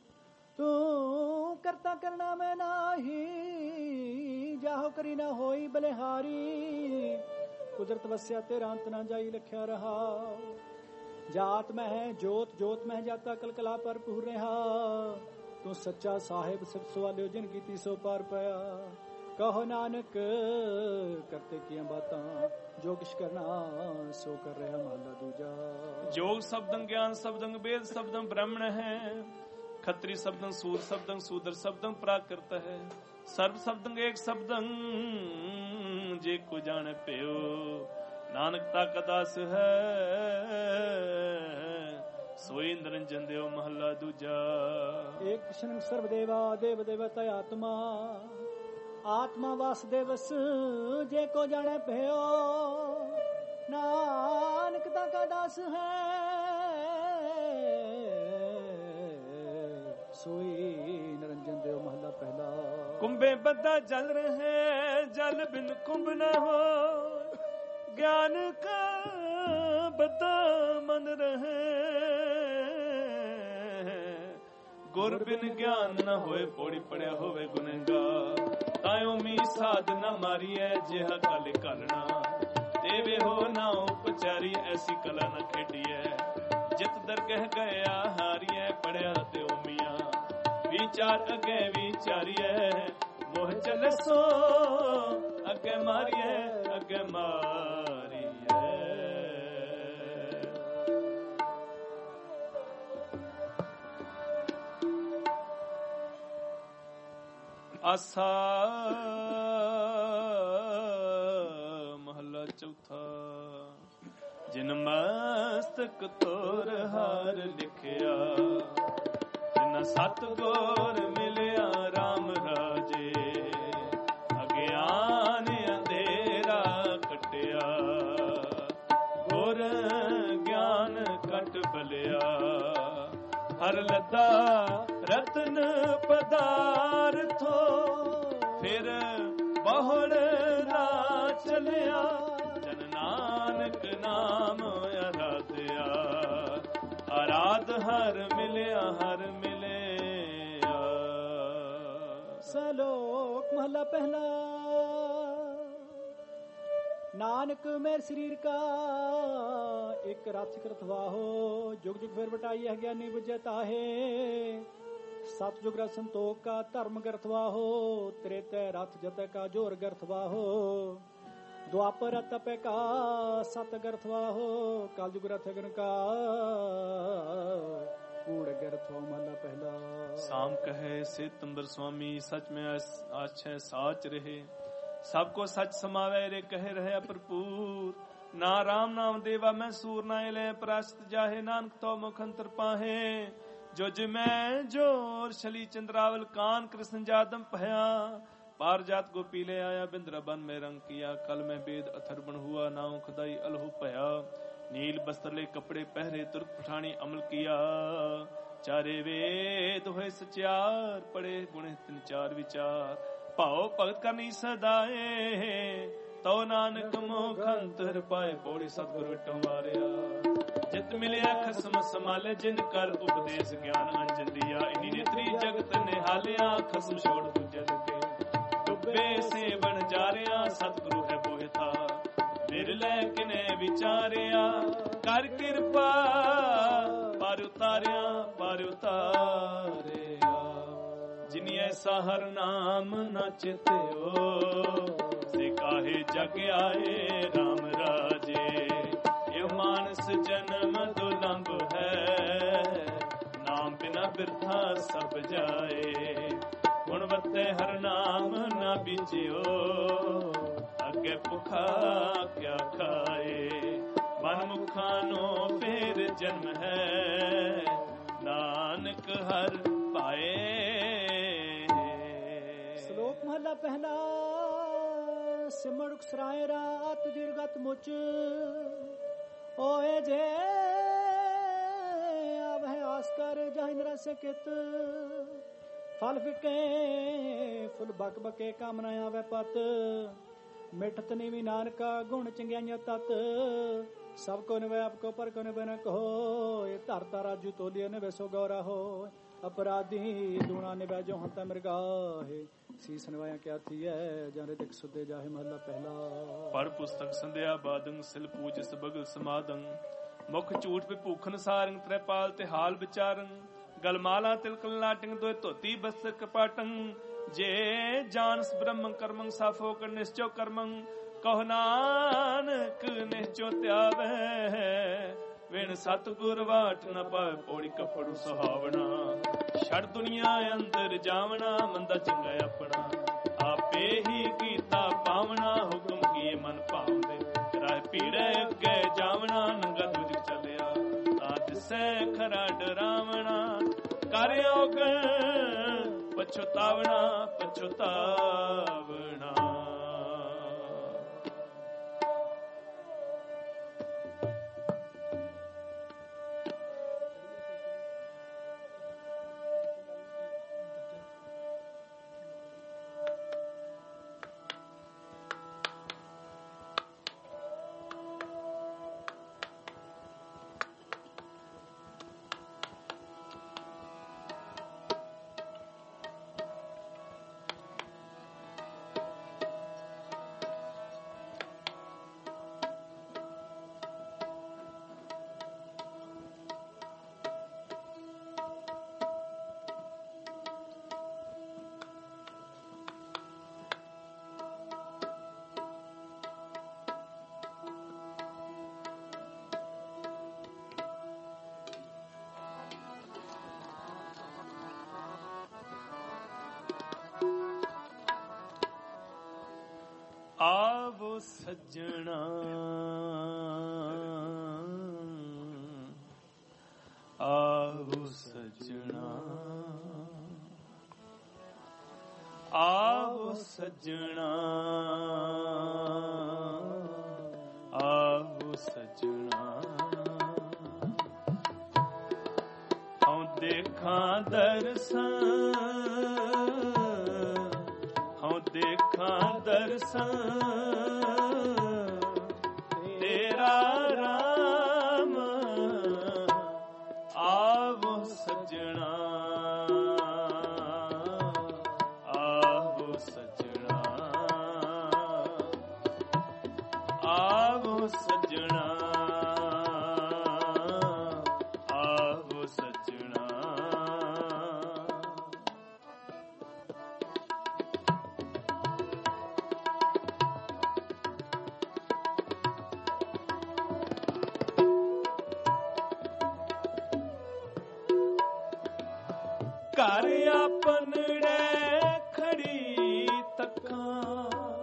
S2: ਤੂੰ ਕਰਤਾ ਕਰਨਾ ਮੈਂ ਨਾਹੀ, ਜਾਹੋ ਕਰੀ ਨ ਹੋਈ ਬਲਿਹਾਰੀ। ਕੁਦਰਤ ਵਸਿਆ ਤੇਰਾ ਅੰਤ ਨਾ ਜਾਈ, ਲਖਿਆ ਰਹਾ। ਜਾਤ ਮਹਿ ਜੋਤ, ਜੋਤ ਮਹਿ ਜਾਤਾ, ਕਲਕਲਾ ਪਰ ਪੂਰ ਰਿਹਾ। ਤੂੰ ਸੱਚਾ ਸਾਹਿਬ ਸਿਫਤ ਸਵਾਲਿਓ, ਜਿਨ ਕੀਤੀ ਸੋ ਪਾਰ ਪਿਆ। ਕਹੋ ਨਾਨਕ ਕਰਤੇ ਕੀਆਂ ਬਾਤਾਂ, ਜੋ ਕਿਛ ਕਰਨਾ ਸੋ ਕਰ ਰਿਹਾ। ਮਹਲਾ ਦੂਜਾ।
S1: ਜੋਗ ਸ਼ਬਦੰ ਗਿਆਨ ਸ਼ਬਦੰ ਵੇਦ ਸ਼ਬਦੰ ਬ੍ਰਹਮਣ ਹੈ। ਖੱਤਰੀ ਸ਼ਬਦੰ ਸੂਰ ਸ਼ਬਦੰ ਸੂਦਰ ਸ਼ਬਦੰ ਪ੍ਰਾਕ੍ਰਿਤ ਹੈ। ਸਰਬ ਸ਼ਬਦੰ ਏਕ ਸ਼ਬਦੰ, ਜੇ ਕੋ ਜਾਣੇ ਪਿਓ। ਨਾਨਕ ਤਾ ਕਦਾਸ ਹੈ, ਸੋਈ ਨਿਰੰਜਨ ਦਿਓ। ਮਹਲਾ ਦੂਜਾ।
S2: ਏਕ ਕ੍ਰਿਸ਼ਨ ਸਰਬ ਦੇਵਾ, ਦੇਵ ਦੇਵਤਾ ਆਤਮਾ। ਆਤਮਾ ਵਾਸੁਦੇਵਸ, ਜੇ ਕੋ ਜਾਣੇ ਭਇਓ। ਨਾਨਕ ਦਾ ਦਾਸ ਹੈ ਸੋਈ ਨਿਰੰਜਨ ਦੇਵ ਮਹਲਾ ਪਹਿਲਾ।
S1: ਕੁੰਭੇ ਬੱਧਾ ਜਲ ਰਹੇ ਜਲ ਬਿਨ ਕੁੰਭ ਨ ਹੋ ਗਿਆਨ ਕਾ ਬੱਧਾ ਮਨ ਰਹੇ ਗੁਰ ਬਿਨ ਗਿਆਨ ਨ ਹੋਏ ਪੌੜੀ ਪੜਿਆ ਹੋਵੇ ਗੁਨਹਗਾਰ ਤਾਇਓ ਮੀ ਸਾਧ ਨ ਮਾਰੀਐ ਜਿਹਾ ਕਲ ਕਲਣਾ ਦੇਵੇ ਹੋ ਨਾ ਉਪਚਾਰੀ ਐਸੀ ਕਲਾ ਨ ਖੇਡੀਐ ਜਿਤ ਦਰਗਹਿ ਗਿਆ ਹਾਰੀਐ ਪੜਿਆ ਤੇ ਉਮੀਆਂ ਵਿਚਾਰ ਅਗੇ ਵਿਚਾਰੀਐ ਮੋਹ ਚਲੇ ਸੋ ਅੱਗੇ ਮਾਰੀਐ ਅੱਗੇ ਮਾਰੀਐ। ਆਸਾ ਮਹਲਾ ਚੌਥਾ। ਜਿਨ ਮਸਤਕ ਤੋਰ ਹਾਰ ਲਿਖਿਆ ਜਿਨ ਸਤਿਗੁਰ ਮਿਲਿਆ ਰਾਮ ਰਾਜੇ ਅਗਿਆਨ ਅੰਧੇਰਾ ਕਟਿਆ ਗੁਰ ਗਿਆਨ ਕਟ ਬਲਿਆ ਹਰ ਲੱਦਾ ਰਤਨ ਪਦਾਰਥੋ ਫਿਰ ਬਹੁੜ ਨਾ ਚਲਿਆ ਜਨ ਨਾਨਕ ਨਾਮ ਅਰਾਧਿਆ ਅਰਾਧ ਹਰ ਮਿਲਿਆ ਹਰ ਮਿਲਿਆ।
S2: ਸਲੋਕ ਮਹਲਾ ਪਹਿਲਾ। ਨਾਨਕ ਮੇਰ ਸਰੀਰ ਕਾ ਇੱਕ ਰਥ ਕਰਤ ਵਾਹੋ ਜੁਗ ਜੁਗ ਫਿਰ ਵਟਾਈ ਹੈ ਗਿਆਨੀ ਬੁਝੇ ਤਾਹੇ ਸਤ ਜੁਗ ਰਸ ਸੰਤੋਖ ਕਾ ਧਰਮ ਗਰਥ ਵਾਹੋ ਤ੍ਰੇਤੈ ਰਥ ਜਤੈ ਕਾ ਜੋਰ ਗਰਥ ਵਾਹੋ ਦੁਆਪਰ ਤਪੈ ਕਾ ਸਤ ਗਰਥ ਵਾਹੋ ਕਲ ਜੁਗ ਰਥ ਗਨ ਕਾ ਕੂੜ ਗਰਥ ਵਾਹੋ ਮਹਲਾ ਪਹਿਲਾ।
S1: ਸਾਮ ਕਹੈ ਸਿਤੰਬਰ ਸੁਆਮੀ ਸਚ ਮੈਂ ਆਛੈ ਸਾਚ ਰਹੇ ਸਭ ਕੋ ਸਚ ਸਮਾਵੈ ਰੇ ਕਹਿ ਰਹਿਆ ਭਰਪੂਰ ਨਾ ਰਾਮ ਨਾਮ ਦੇਵਾ ਮੈਂ ਸੂਰ ਨਾ ਲੈ ਪ੍ਰਾਸ਼ਤ ਜਾਹੇ ਨਾਨਕ ਤੋ ਮੁਖ ਅੰਤਰ ਪਾਹੇ ਜੋ ਜਿਮੈ ਜੋਰ ਛਲੀ ਚੰਦਰਾਵਲ ਕਾਨ ਕ੍ਰਿਸ਼ਨ ਜਾਦਮ ਭਇਆ पार जात गोपी ले आया बिंद्र बन में रंग किया कल में बेद अथर बन हुआ नाव खुदाई अलहु पया नील बस्त्र ले कपड़े पहरे तुर्क पठानी अमल किया चारे वेद होए सचार पड़े गुणे तिन चार विचार भाव भगत करनी सदाए तो नानक मोख अंतर पाए पौड़ी सतगुरु विटों वारिया जित मिलिया खसम संभाले जिन कर उपदेश ज्ञान अंजन दिया इन्हीं नेत्री जगत निहालिया खसम छोड़ दूजे लगे डुबे से बन जा रिया सतगुरु है बोहता बिरले किने विचारिया कर कृपा पर उतारिया जिनी ऐसा हर नाम न चित्यो से काहे जग आए राम राजे ये मानस जन्म दुलंब है नाम बिना बिरथा सब जाए गुणवत्ते हर नाम न बीजियो अगे भुखा क्या खाए मन मुखा नो फिर जन्म है नानक हर पाए।
S2: श्लोक महला पहला सिमरुख सराय रात दीर्घत मुच ओए जे अब है आस्कर जहिंद्र से कित फल फिके फुल बक बके कामना आवे पत मिठत नीवी नानका गुण चंगियाइया तत सब को निवे आप को पर को निवे न कहो ये धरता राजू तोलिए निवे सो गौरा हो अपराधी दूना निवे जो हंता मृगाहे शीस निवाया क्या थी है जाने तक सुदे जाहे महला पहला।
S1: पढ़ पुस्तक संध्या बादंग सिल पूज सबगल समादंग मुख झूठ पे भूखन सारंग त्रिपाल ते हाल विचारंग गलमाला तिलकल लाटिंग दोय धोती बस्तर कपाटंग जे जानस ब्रह्म कर्मंग साफो कर निश्चो कर्मंग कहो नानक निश्चो त्यावे विण सतगुर वाट न पाए पौड़ी कपड़ू सुहावना छड़ दुनिया अंदर जावना मंदा चंगा अपना आपे ही कीता पावना हुक्म किए मन पावदे राह पीड़े अगे जावना नंगा तुझ चलिया ताज से खरा डरावना करयोग पछुतावना ਆਵੋ ਸੱਜਣਾ ਆਵੋ ਸੱਜਣਾ ਆਵੋ ਸੱਜਣਾ ਆਵੋ ਸੱਜਣਾ ਹਉ ਦੇਖਾਂ ਦਰਸ਼ਨ ਹਉ ਦੇਖਾਂ ਦਰਸ਼ਨ ਤੇਰਾ ਰਾਮ ਆਵੋ ਸੱਜਣਾ ਆਵੋ ਸੱਜਣਾ ਆਵੋ ਸੱਜਣਾ ਆਵੋ ਸੱਜਣਾ ਘਰ ਆਪਣੜੇ ਖੜੀ ਤੱਕਾਂ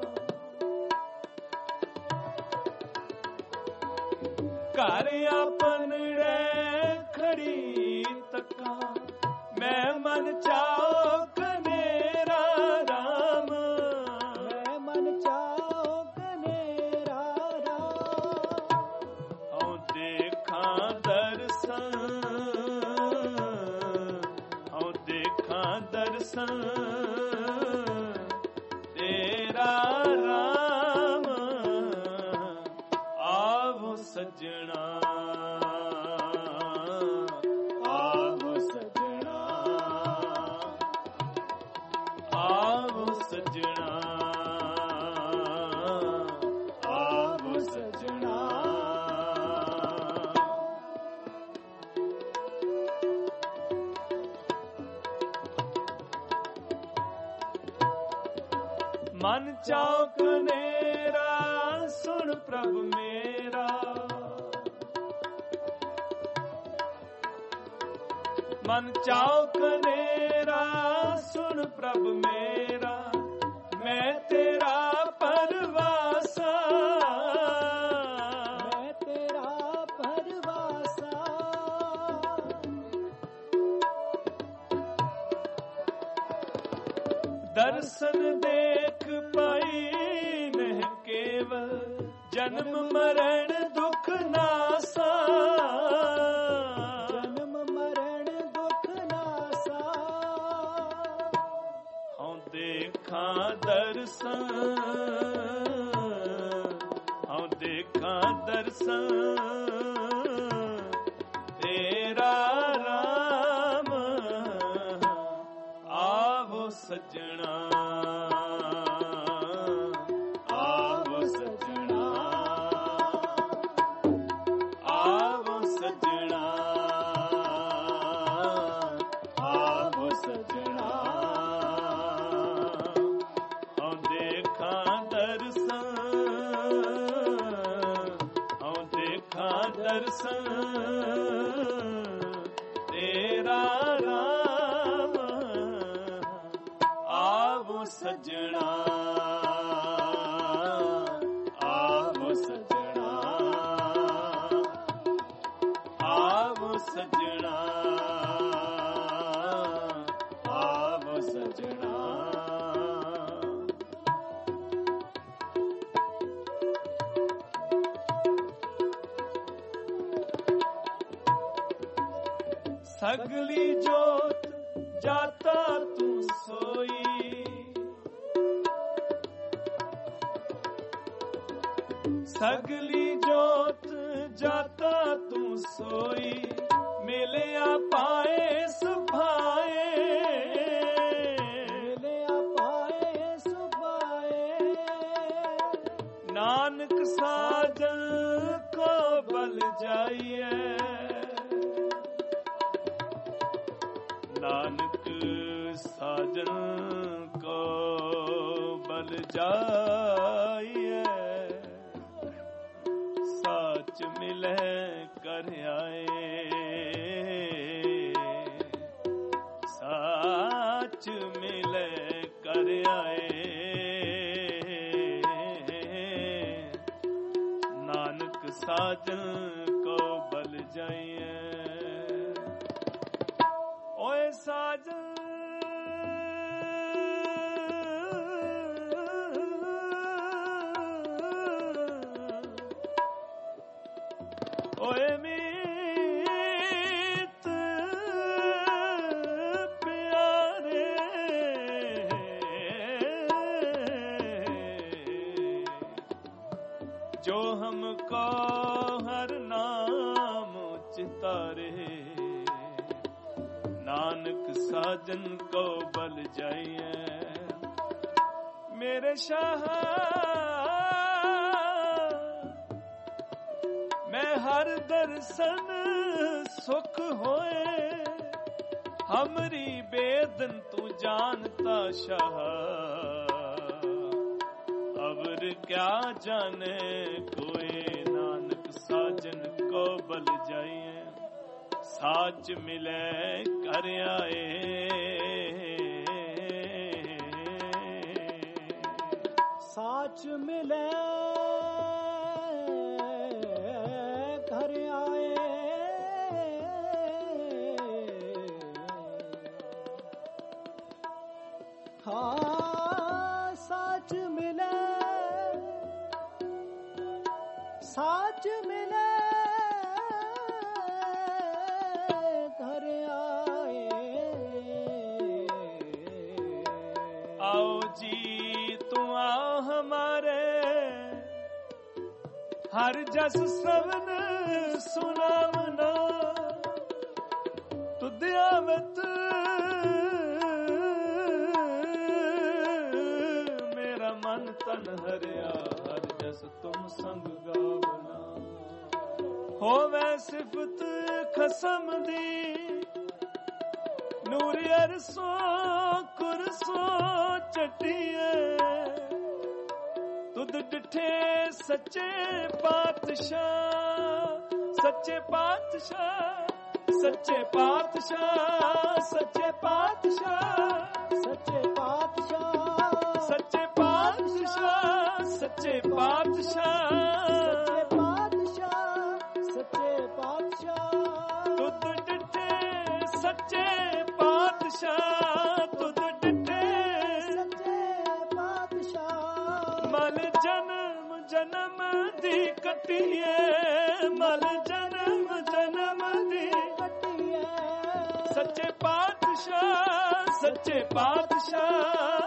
S1: ਘਰ ਆਪਣੜੇ ਖੜੀ ਤੱਕਾਂ ਮੈਂ ਮਨ ਚਾਉ ਕਨੇਰਾ ਰਾਮ
S2: ਮੈਂ ਮਨ ਚਾਉ ਕਨੇਰਾ ਰਾਮ
S1: ਹਉ ਦੇਖਾਂ ਦਰਸ਼ਨ ਹਉ ਦੇਖਾਂ ਦਰਸ਼ਨ ਤੇਰਾ ਰਾਮ ਆਵੋ ਸੱਜਣਾ ਆਵੋ ਸੱਜਣਾ ਆਵੋ ਸੱਜਣਾ ਆਵੋ ਸੱਜਣਾ ਮਨ ਚਾਉ ਕਨੇਰਾ ਸੁਣ ਪ੍ਰਭ ਮੇਰਾ ਮਨ ਚਾਉ ਕਨੇਰਾ ਸੁਣ ਪ੍ਰਭ ਮੇਰਾ ਮੈਂ ਤੇਰਾ ਪਰਵਾਸਾ
S2: ਮੈਂ ਤੇਰਾ ਪਰਵਾਸਾ
S1: ਦਰਸ਼ਨ ਦੇਖ ਪਾਈ ਨਹਿ ਕੇਵਲ ਜਨਮ ਮਰਨ ਦੁਖ ਨਾਸਾ
S2: ਜਨਮ ਮਰਨ ਦੁਖ ਨਾਸਾ
S1: ਹਉ ਦੇਖਾਂ ਦਰਸ਼ਨ ਹਉ ਦੇਖਾਂ ਦਰਸ਼ਨ ਤੇਰਾ ਰਾਮ ਆਵੋ ਸੱਜਣਾ ਆਵੋ ਸੱਜਣਾ ਆਵੋ ਸੱਜਣਾ ਆਵੋ ਸੱਜਣਾ ਹਉ ਦੇਖਾਂ ਦਰਸ਼ਨ ਹਉ ਦੇਖਾਂ ਦਰਸ਼ਨ ਤੇਰਾ ਰਾਮ ਆਵੋ ਸੱਜਣਾ ਆਵੋ ਸੱਜਣਾ ਆਵੋ ਸੱਜਣਾ ਆਵੋ ਸੱਜਣਾ ਸਗਲੀ ਜੋਤ ਜਾਤਾ ਤੂੰ ਸੋਈ ਸਗਲੀ ਜੋਤ ਜਾਤਾ ਤੂੰ ਸੋਈ ਮਿਲਿਆ ਪਾਏ ਸੁਭਾਏ
S2: ਮਿਲਿਆ ਪਾਏ ਸੁਭਾਏ
S1: ਨਾਨਕ ਸਾਜਨ ਕੋ ਬਲ ਜਾਈਏ ਨਾਨਕ ਸਾਜਨ ਕੋ ਬਲ ਜਾਈਏ ਸਾਚ ਮਿਲੇ ਕਰ ਆਏ ਸਾਚ ਮਿਲੇ ਕਰ ਆਏ साजन को बल जाइए ओए साजन ओए मीत प्यारे जो हमको हर नाम चितारे नानक साजन को बल जाइए मेरे शाह मैं हर दर्शन सुख होए हमरी बेदन तू जानता शाह अवर क्या जाने कोई नानक साजन को बल जाइए साच मिले कर आए
S2: साच मिले घर आए हाँ साच मिले घर आए
S1: आओ जी तुम आओ हमारे हर जस श्रवण सुनावना तुद आवत मेरा मन तन हरिया हर जस तुम संग गावना होवे सिफत खसम दी नूर अरसो कुरसो चटिए तुद डिठे सच्चे पातशाह सच्चे पातशाह सच्चे पातशाह सच्चे पातशाह
S2: सच्चे पातशाह
S1: सच्चे पातशाह सच्चे पातशाह
S2: सच्चे पातशाह
S1: तुद डिठे सच्चे पातशाह तुद डिठे
S2: सच्चे पातशाह
S1: मल जन्म जन्म दी कटिए मल जन्म जन्म दी
S2: कटिए
S1: सच्चे पातशाह सच्चे पातशाह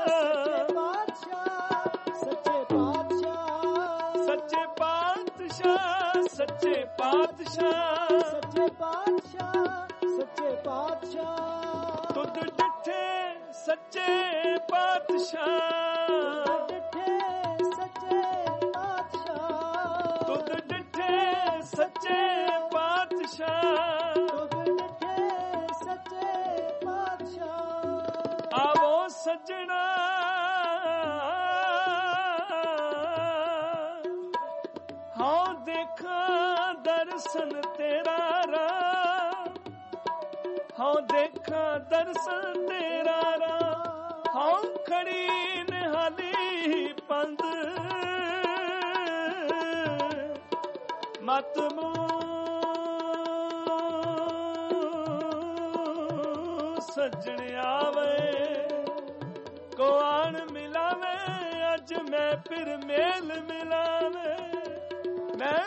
S2: सच्चे पातशाह
S1: सच्चे पातशाह सच्चे पातशाह
S2: सच्चे पातशाह सच्चे पातशाह
S1: तुद डिठे सच्चे पातशाह
S2: डिठे सच्चे पातशाह
S1: तुद डिठे सच्चे पातशाह
S2: डिठे सच्चे पातशाह
S1: आवो सजना हाँ देखा दर्शन तेरा हाँ देखा दर्शन तेरा हाँ खड़ी निहाली पंद मत सजन आवे को आन मिलावे अज मैं फिर मेल मिलावे मैं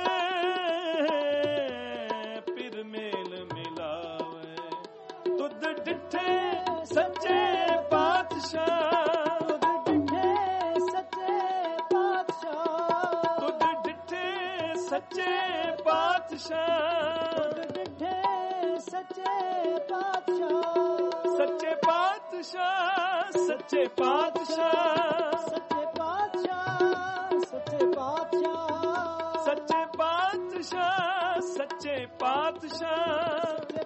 S1: फिर मेल मिलावे तुद डिठे सच्चे पातशाह
S2: डिठे सच्चे पातशाह
S1: तुद डिठे सच्चे पातशाह
S2: डिठे सच्चे पातशाह
S1: सच्चे पातशाह सच्चे पातशाह
S2: सच्चे पातशाह सच्चे पातशाह
S1: सच्चे पातशाह सच्चे पातशाह
S2: सच्चे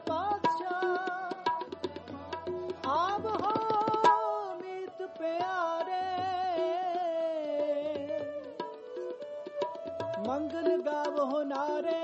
S2: पातशाह आप हो मीत प्यारे मंगल गावो नारे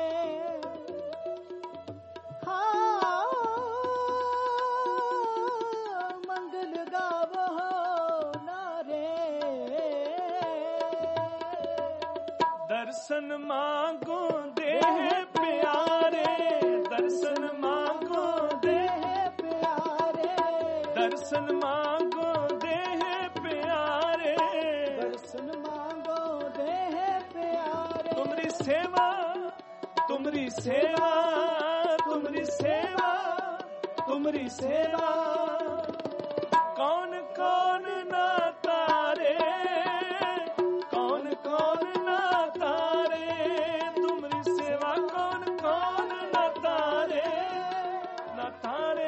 S2: मंगल गावो नारे
S1: दर्शन मांगो देह प्यारे, दर्शन मांगो देह प्यारे, दर्शन मांगो देह प्यारे,
S2: दर्शन मांगो देह प्यारे।
S1: तुमरी सेवा, तुमरी सेवा, तुमरी सेवा, तुमरी सेवा, कौन कौन ना तारे, कौन कौन ना तारे, तुमरी सेवा कौन कौन ना तारे, ना तारे।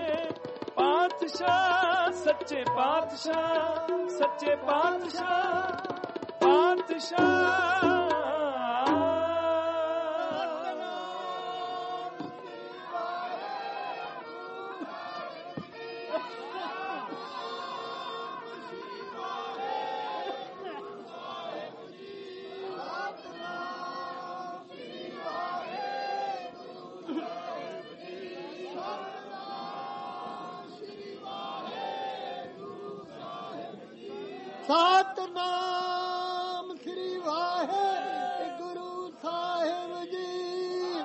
S1: पातशाह सच्चे पातशाह, सच्चे पातशाह, पातशाह।
S4: ਸਤਨਾਮ ਸ੍ਰੀ ਵਾਹਿਗੁਰੂ ਸਾਹਿਬ ਜੀ।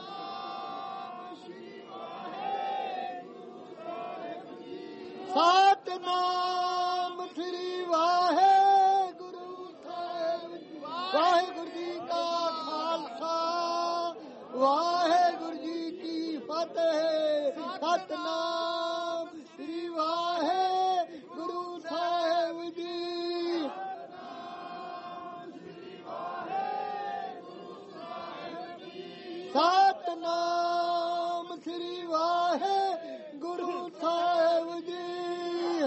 S4: ਸਤਨਾਮ ਸ੍ਰੀ ਵਾਹਿਗੁਰੂ ਸਾਹਿਬ ਜੀ। ਵਾਹਿਗੁਰੂ ਜੀ ਕਾ ਖਾਲਸਾ, ਵਾਹਿਗੁਰੂ ਜੀ ਕੀ ਫਤਿਹ। ਸਤਨਾਮ ਸ੍ਰੀ ਵਾਹਿਗੁਰੂ ਸਾਹਿਬ ਜੀ। ਸਤਨਾਮ ਸ੍ਰੀ ਵਾਹਿਗੁਰੂ ਸਾਹਿਬ ਜੀ।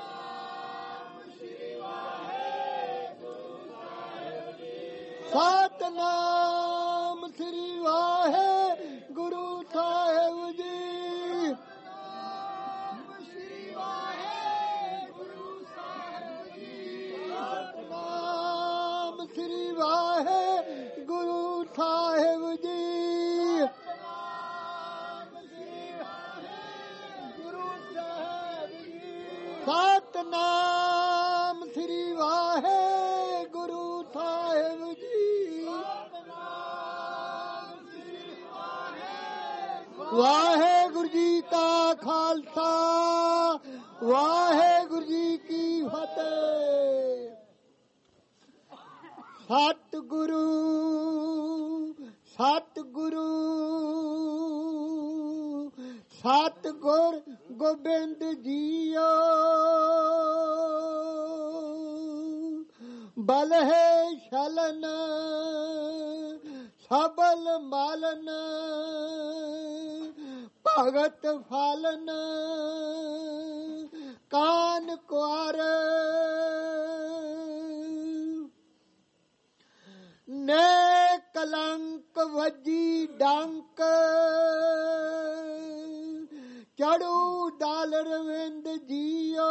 S4: ਸਤਨਾਮ ਸ੍ਰੀ ਵਾਹਿਗੁਰੂ ਸਾਹਿਬ ਜੀ। ਸਤਨਾਮ ਸ੍ਰੀ ਵਾਹਿਗੁਰੂ ਸਾਹਿਬ ਜੀ। ਸਤਨਾਮ ਸ੍ਰੀ ਵਾਹਿਗੁਰੂ ਸਾਹਿਬ ਜੀ। ਵਾਹਿਗੁਰੂ ਜੀ ਕਾ ਖਾਲਸਾ, ਵਾਹਿਗੁਰੂ ਜੀ ਕੀ ਫਤਿਹ। ਸਤਿਗੁਰੂ ਸਤਿਗੁਰੂ ਸਤਿਗੁਰ ਗੋਬਿੰਦ ਜੀਓ। ਬਲ ਹੈ ਛਲਨ ਸਬਲ ਮਾਲਨ, ਭਗਤ ਫਾਲਨ ਕਾਨ ਕੁਆਰ। ਨੇ ਕਲੰਕ ਵੱਜੀ ਡੰਕ, ਚੜੂ ਡਾਲ ਰਵਿੰਦ ਜੀਓ।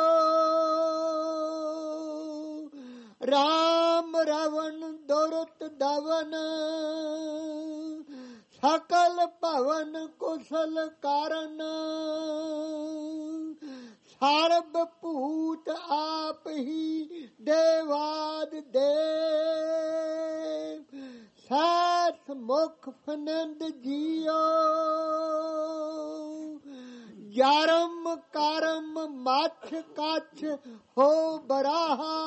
S4: ਰਾਮ ਰਵਣ ਦੁਰਤ ਦਵਨ, ਸਕਲ ਭਵਨ ਕੁਸ਼ਲ ਕਾਰਨ। ਸਰਬ ਭੂਤ ਆਪ ਹੀ ਦੇਵਾਦ ਦੇਵ, ਸੈਸ ਮੁਖ ਫਨੰਦ ਜੀਓ। ਜਰਮ ਕਰਮ ਮੱਛ ਕੱਛ ਹੋ ਬਰਾਹਾ,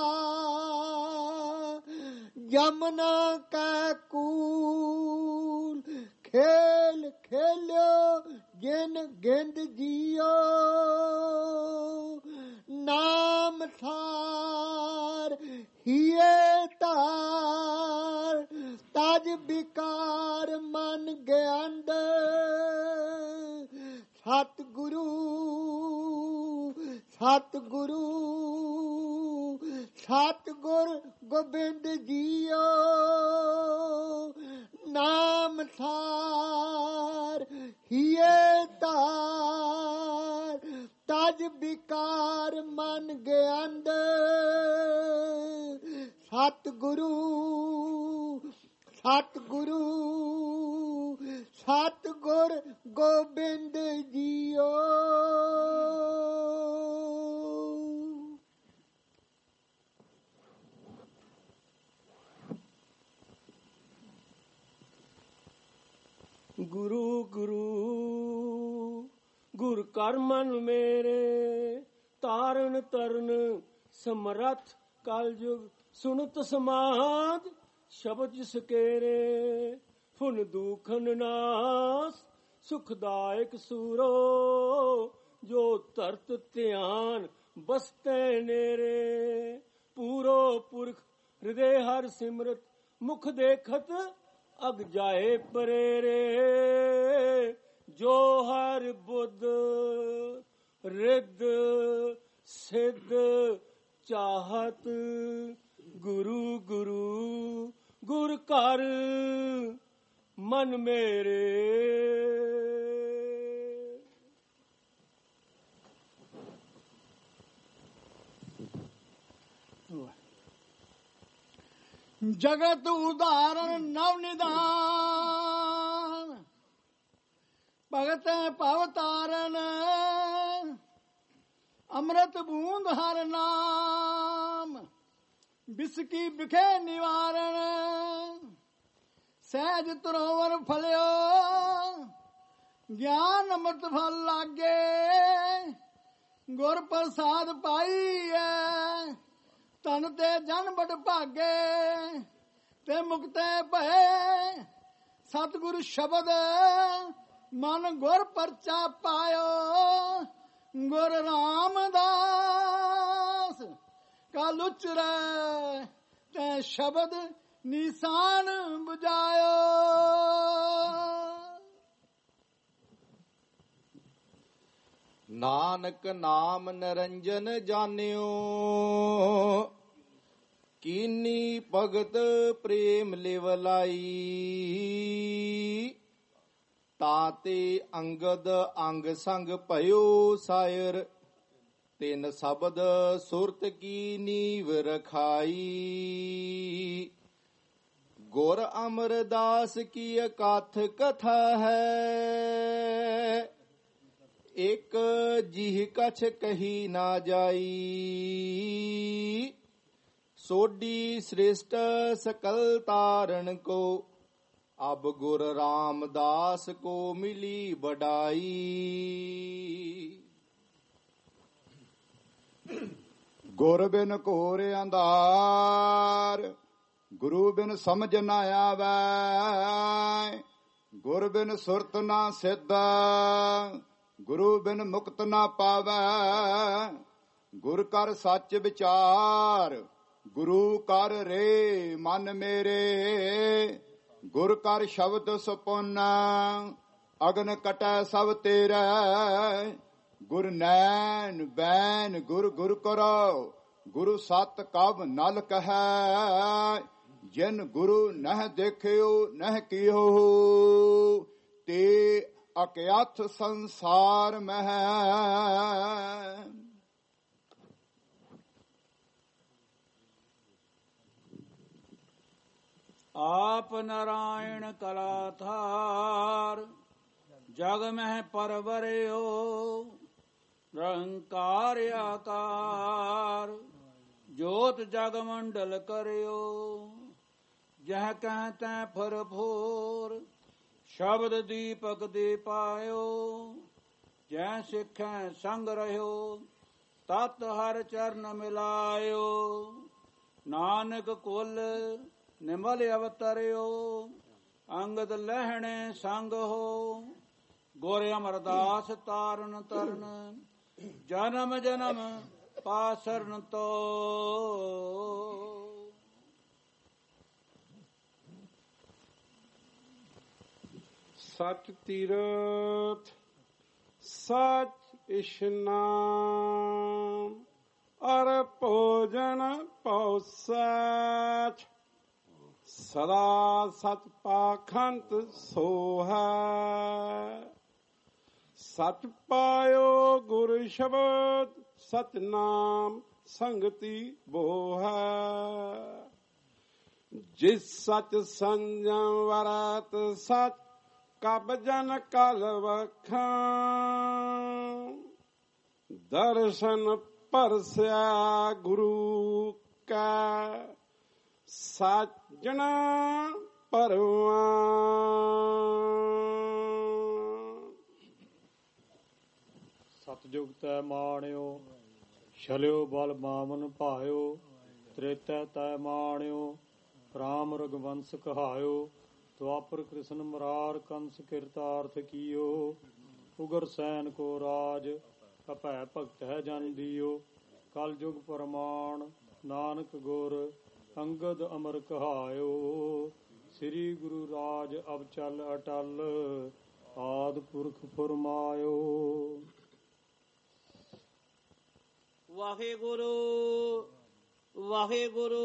S4: ਜਮਨਾ ਕੈ ਕੂਲ ਖੇਲ ਖੇਲਿਓ ਜਿਨ ਗਿੰਦ ਜੀਓ। ਨਾਮ ਸਾਰ ਹੀਏ ਤਾਰ, ਤਜ ਵਿਕਾਰ ਮਨ ਗਿਆੰਦ। ਸਤਿਗੁਰੂ ਸਤਿਗੁਰੂ ਸਤਿਗੁਰ ਗੋਬਿੰਦ ਜੀਓ। ਨਾਮ ਸਾਰ ਹੀਏ ਤਾਰ, ਤਜ ਵਿਕਾਰ ਮਨ ਗਿਆੰਦ। ਸਤਿਗੁਰੂ ਸਤਿਗੁਰੂ ਸਤਿਗੁਰ ਗੋਬਿੰਦ ਜੀਓ।
S5: ਗੁਰੂ ਗੁਰੂ ਗੁਰ ਕਰ ਮਨ ਮੇਰੇ, ਤਾਰਨ ਤਰਨ ਸਮਰੱਥ ਕਲਯੁਗ ਸੁਣਤ ਸਮਾਦ, ਸ਼ਬਦ ਜਿਸ ਕੇਰੇ ਫੁਨ ਦੁਖਨ ਨਾਸ, ਸੁਖਦਾਇਕ ਸੂਰੋ ਜੋ ਧਰਤ ਧਿਆਨ ਬਸਤੇ ਨੇਰੇ, ਪੂਰੋ ਪੁਰਖ ਹਿਰਦੇ ਹਰ ਸਿਮਰਤ, ਮੁਖ ਦੇਖਤ ਅਗ ਜਾਏ ਪਰੇਰੇ, ਜੋ ਹਰ ਬੁੱਧ ਰਿੱਧ ਸਿੱਧ ਚਾਹਤ, ਗੁਰੂ ਗੁਰੂ ਗੁਰ ਕਰ ਮਨ ਮੇਰੇ।
S4: ਜਗਤ ਉਦਾਹਰਣ ਨਵ ਨਿਦਾਨ, ਭਗਤ ਭਵ ਤਾਰਨ, ਅੰਮ੍ਰਿਤ ਬੂੰਦ ਹਰ ਨਾਮ, ਬਿਸਕੀ ਬਿਖੇ ਨਿਵਾਰਨ, ਸਹਿਜ ਤਰੋਵਰ ਫਲਿਓ, ਗਿਆਨ ਅੰਮ੍ਰਿਤ ਫਲ ਲਾਗੇ, ਗੁਰ ਪ੍ਰਸਾਦ ਪਾਈਐ, ਤਨ ਤੇ ਜਨ ਬੜ ਭਾਗੇ, ਤੇ ਮੁਕਤੇ ਭਏ, ਸਤਿਗੁਰ ਸ਼ਬਦ ਮਨ ਗੁਰ ਪਰਚਾ ਪਾਇਓ, ਗੁਰ ਰਾਮਦਾਸ ਕਲ ਉਚਰੈ, ਤੇ ਸ਼ਬਦ ਨਿਸ਼ਾਨ ਬੁਝਾਇਓ।
S6: ਨਾਨਕ ਨਾਮ ਨਿਰੰਜਨ ਜਾਣਿਓ, ਕੀਨੀ ਭਗਤ ਪ੍ਰੇਮ ਲਿਵ ਲਾਈ, ਤਾਤੇ ਅੰਗਦ ਅੰਗ ਸੰਗ ਭਇਓ ਸਾਇਰ, ਤਿਨ ਸ਼ਬਦ ਸੁਰਤ ਕੀ ਨੀਵ ਰਖਾਈ, ਗੁਰ ਅਮਰਦਾਸ ਕੀ ਅਕਥ ਕਥਾ ਹੈ, ਇੱਕ ਜਿਹ ਕਛ ਕਹੀ ਨਾ ਜਾਈ, ਸੋਢੀ ਸ੍ਰੇਸ਼ਟ ਸਕਲ ਤਾਰਨ ਕੋ, ਅਬ ਗੁਰ ਰਾਮਦਾਸ ਕੋ ਮਿਲੀ ਬੜਾਈ।
S7: ਗੁਰ ਬਿਨ ਘੋਰ ਅੰਧਾਰ, ਗੁਰੂ ਬਿਨ ਸਮਝ ਨਾ ਆਵੈ, ਗੁਰ ਬਿਨ ਸੁਰਤ ਨਾ ਸਿੱਧ, ਗੁਰੂ ਬਿਨ ਮੁਕਤ ਨਾ ਪਾਵੈ, ਗੁਰ ਕਰ ਸੱਚ ਵਿਚਾਰ, ਗੁਰੂ ਕਰ ਰੇ ਮਨ ਮੇਰੇ, ਗੁਰ ਕਰ ਸ਼ਬਦ ਸੁਪੁੰਨ, ਅਗਨ ਕਟੈ ਸਭ ਤੇਰਾ, ਗੁਰ ਨੈਣ ਬੈਨ ਗੁਰ ਗੁਰ ਕਰੋ, ਗੁਰੂ ਸਤ ਕਬ ਨਲ ਕਹੈ, ਜਿਨ ਗੁਰੂ ਨਹਿ ਦੇਖਿਓ ਨਹਿ ਕੀਓ, ਤੇ ਅਕਿਆਥ ਸੰਸਾਰ ਮਹਿ।
S2: ਆਪ ਨਾਰਾਇਣ ਕਲਾਧਾਰ, ਜਗ ਮਹਿ ਪਰਵਰਿਓ, ਨਿਰੰਕਾਰ ਆਕਾਰ, ਜੋਤ ਜਗ ਮੰਡਲ ਕਰਿਓ, ਜਹ ਕਹਿ ਤੈ ਫਰਫੋਰ, ਸ਼ਬਦ ਦੀਪਕ ਦੇ ਪਾਇਓ, ਜੈ ਸਿੱਖੈ ਸੰਗ ਰਹਿਓ, ਤਤ ਹਰ ਚਰਨ ਮਿਲਾਇਓ, ਨਾਨਕ ਕੁਲ ਨਿਮਲ ਅਵਤਰਿਓ, ਅੰਗਦ ਲਹਿਣੇ ਸੰਗ ਹੋ, ਗੁਰ ਅਮਰਦਾਸ ਤਾਰਨ ਤਰਨ, ਜਨਮ ਜਨਮ ਪਾਸਰਨ ਤੋ।
S8: ਸਚ ਤੀਰਥ ਸਚ ਇਸ਼ਨਾਮ, ਅਰ ਭੋਜਨ ਪਉ ਸਚ, ਸਦਾ ਸਚ ਪਾਖੰਤ ਸੋਹੈ, ਸਚ ਪਾਇਓ ਗੁਰ ਸ਼ਬਦ, ਸਚ ਨਾਮ ਸੰਗਤੀ ਬੋਹੈ, ਜਿਸ ਸਚ ਸੰਜਮ ਵਰਤ ਸਚ, ਕਬ ਜਨ ਕਲ ਵਖਾਂ, ਦਰਸ਼ਨ ਪਰਸਿਆ ਗੁਰੂ ਕਾ, ਸਾਜਣਾ ਪਰਵਾਨ।
S5: ਸਤਜੁਗ ਤੈ ਮਾਣਿਓ, ਛਲਿਓ ਬਲ ਮਾਮਨ ਭਾਇਓ, ਤ੍ਰੇਤੈ ਤੈ ਮਾਣਿਓ, ਰਾਮ ਰਘੁਵੰਸ ਕਹਾਇਓ, ਦੁਆਪਰ ਕ੍ਰਿਸ਼ਨ ਮਰਾਰ ਕੰਸ ਕਿਰਤਾਰਥ ਕੀਓ, ਉਗਰ ਸੈਨ ਕੋ ਰਾਜ ਕਪੈ ਭਗਤ ਹੈ ਜਨ ਦੀਓ, ਕਲ ਯੁਗ ਪ੍ਰਮਾਣ ਨਾਨਕ ਗੁਰ ਅੰਗਦ ਅਮਰ ਕਹਾਇਓ, ਸ੍ਰੀ ਗੁਰੂ ਰਾਜ ਅਬ ਚਲ ਅਟਲ ਆਦ ਪੁਰਖ ਫਰਮਾਇਓ।
S9: ਵਾਹਿਗੁਰੂ ਵਾਹਿਗੁਰੂ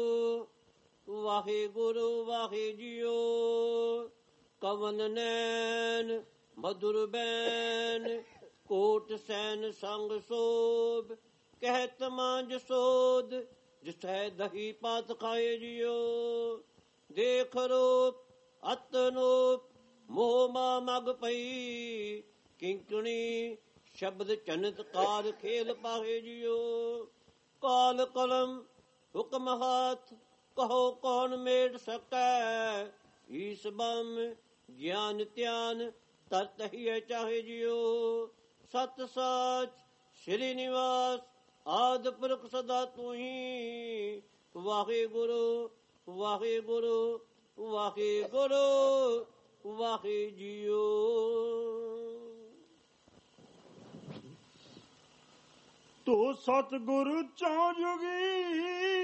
S9: ਵਾਹਿਗੁਰੂ ਵਾਹਿ ਜੀਓ, ਕਵਨ ਨੈਣ ਮਧੁਰ ਬੈਨ, ਕੋਟ ਸੈਨ ਸੰਗ ਸੋਭ, ਕਹਿਤ ਮਾਂਜ ਸੋਧ, ਜਿਸੈ ਦਹੀ ਪਾਤ ਖਾਏ ਜੀਓ, ਦੇਖ ਰੂਪ ਅਤਨੂਪ ਮੋਹ ਮਾ ਮਗ ਪਈ, ਕਿੰਕਣੀ ਸ਼ਬਦ ਚਨਤ ਕਾਰ ਖੇਲ ਪਾਹੇ ਜੀਓ, ਕਾਲ ਕਲਮ ਹੁਕਮ ਹਾਥ, ਕਹੋ ਕੌਣ ਮੇਟ ਸਕੈ, ਈਸ ਬਮ ਗਿਆਨ ਧਿਆਨ ਤਰਤ ਹੀ ਚਾਹੇ ਜੀਓ, ਸਤ ਸਾਚ ਸ੍ਰੀ ਨਿਵਾਸ ਆਦ ਪੁਰਖ ਸਦਾ ਤੂੰ, ਵਾਹਿਗੁਰੂ ਵਾਹਿਗੁਰੂ ਵਾਹਿਗੁਰੂ ਵਾਹਿ ਜੀਓ।
S5: ਤੋ ਸਤਿਗੁਰ ਚੌ ਜੁਗੀ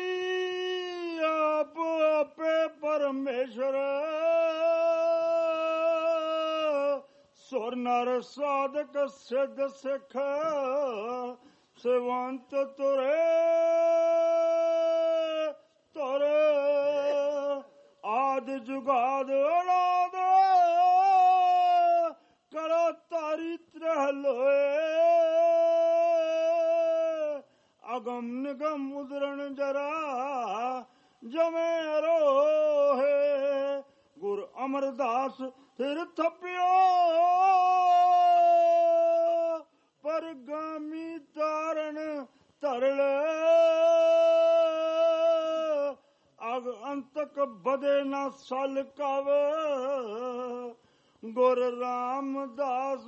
S5: ਆਪ ਆਪੇ ਪਰਮੇਸ਼ਰ, ਸੁਰ ਨਰ ਸਾਧਕ ਸਿੱਧ ਸਿੱਖ, ਸਿਵੰਤ ਤੁਰੇ ਤੁਰੇ, ਆਦ ਜੁਗਾਦ ਅਨਾਦ, ਕਰੋ ਤਾਰੀ ਤਰਹ ਲੋਏ, ਅਗਮ ਨਿਗਮ ਉਦਰਣ ਜਰਾ ਜਮੇ ਰੋਹੇ, ਗੁਰ ਅਮਰਦਾਸ ਫਿਰ ਥਪਿਓ, ਪਰਗਾਮੀ ਤਾਰਨ ਤਰਲ, ਅਗ ਅੰਤਕ ਬਦੇ ਨਾ ਸਲ ਕਵ, ਗੁਰ ਰਾਮਦਾਸ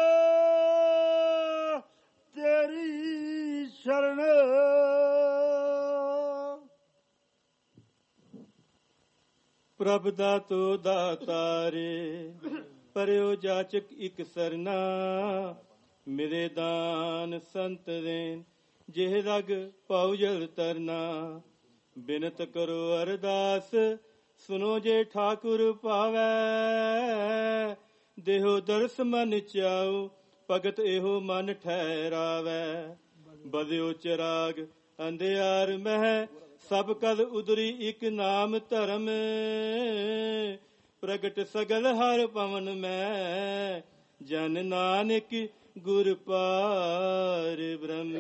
S5: ਤੇਰੀ ਸ਼ਰਨ। ਪ੍ਰਭ ਦਾਤੋ ਦਾਤਾਰੇ, ਪਰਿਓ ਜਾਚਕ ਇਕ ਸਰਨਾ, ਮੇਰੇ ਦਾਨ ਸੰਤ ਦੇਨ ਜਿਹ ਰਗ ਪਾਉ ਜਲ ਤਰਨਾ, ਬਿਨਤ ਕਰੋ ਅਰਦਾਸ ਸੁਨੋ ਜੇ ਠਾਕੁਰ ਪਾਵੈ, ਦੇਹੋ ਦਰਸ ਮਨ ਚਾਉ ਭਗਤ ਇਹੋ ਮਨ ਠਹਿਰਾਵੈ, ਬਦਿਓ ਚਿਰਾਗ ਅੰਧਿਆਰ ਮਹਿ ਸਭ ਕਲ ਉਦਰੀ ਇਕ ਨਾਮ ਧਰਮ, ਪ੍ਰਗਟ ਸਗਲ ਹਰ ਪਵਨ ਮੈਂ, ਜਨ ਨਾਨਕ ਗੁਰ ਪਾਰ ਬ੍ਰਹਮ।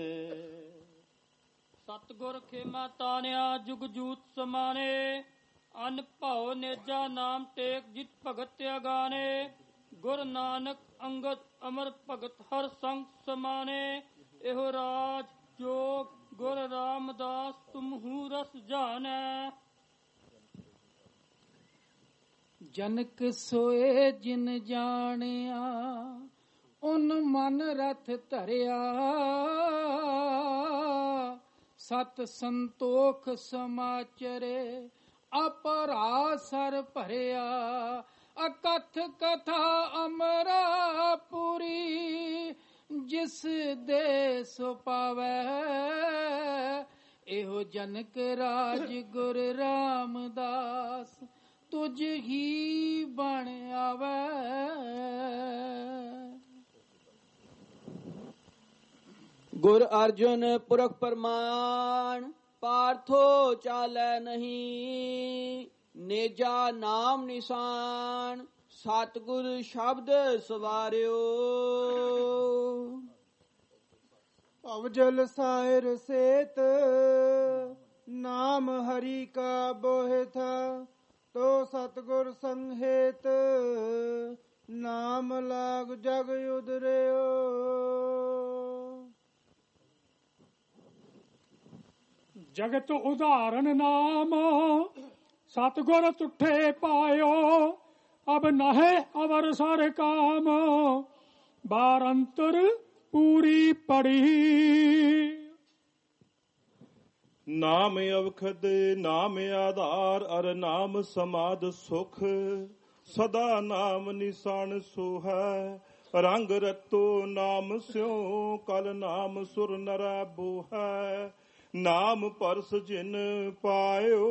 S10: ਸਤਿਗੁਰ ਖੇਮਾ ਤਾਨਿਆ ਜੁਗ ਜੂਤ ਸਮਾਨੇ, ਅਨ ਭਾਉ ਨੇਜਾ ਨਾਮ ਟੇਕ ਜਿਤ ਭਗਤ ਅਗਾਨੇ, ਗੁਰ ਨਾਨਕ ਅੰਗਦ ਅਮਰ ਭਗਤ ਹਰ ਸੰਗ ਸਮਾਨੇ, ਇਹੋ ਰਾਜ ਜੋਗ ਗੁਰ ਰਾਮਦਾਸ ਤੁਮਹੂ ਰਸ ਜਾਣੈ।
S4: ਜਨਕ ਸੋਏ ਜਿਨ ਜਾਣਿਆ, ਉਨ ਮਨ ਰਥ ਧਰਿਆ, ਸਤ ਸੰਤੋਖ ਸਮਾਚਰੇ, ਅਪਰਾਸਰ ਭਰਿਆ, ਅਕਥ ਕਥਾ ਅਮਰਾਪੁਰੀ, ਜਿਸ ਦੇ ਸੋ ਪਾਵੈ, ਇਹੋ ਜਨਕ ਰਾਜ ਗੁਰ ਰਾਮਦਾਸ ਤੁਝ ਹੀ ਬਣ ਆਵੈ।
S9: ਗੁਰ ਅਰਜੁਨ ਪੁਰਖ ਪਰਮਾਨ, ਪਾਰਥੋ ਚਾਲੈ ਨਹੀਂ, ਨੇਜਾ ਨਾਮ ਨਿਸ਼ਾਨ, ਸਤਿਗੁਰ ਸ਼ਬਦ ਸਵਾਰਿਓ।
S6: ਭਵ ਜਲ ਸਾਇਰ ਸੇਤ, ਨਾਮ ਹਰੀ ਕਾ ਬੋਹਿ ਥਾ, ਤੋ ਸਤਿਗੁਰ ਸੰਹੇਤ, ਨਾਮ ਲਾਗ ਜਗ ਉਦਰਿਓ।
S5: ਜਗਤ ਉਦਾਹਰਨ ਨਾਮ, ਸਤਿਗੁਰ ਤੁਠੇ ਪਾਇਓ, ਅਬ ਨਹਿ ਅਵਰ ਸਰ ਕਾਮ, ਬਾਰ ਅੰਤਰ
S11: ਪੂਰੀ ਪੜੀ। ਨਾਮ ਅਵਖਦ ਨਾਮ ਆਧਾਰ ਅਰ ਨਾਮ ਸਮਾਦ ਸੁਖ। ਸਦਾ ਨਾਮ ਨਿਸ਼ਾਨ ਸੋਹੈ ਰੰਗ ਰਤੋ ਨਾਮ ਸਿਉ। ਕਲ ਨਾਮ ਸੁਰ ਨਰੈ ਬੋਹੈ ਨਾਮ ਪਰਸ ਜਿਨ ਪਾਇਓ।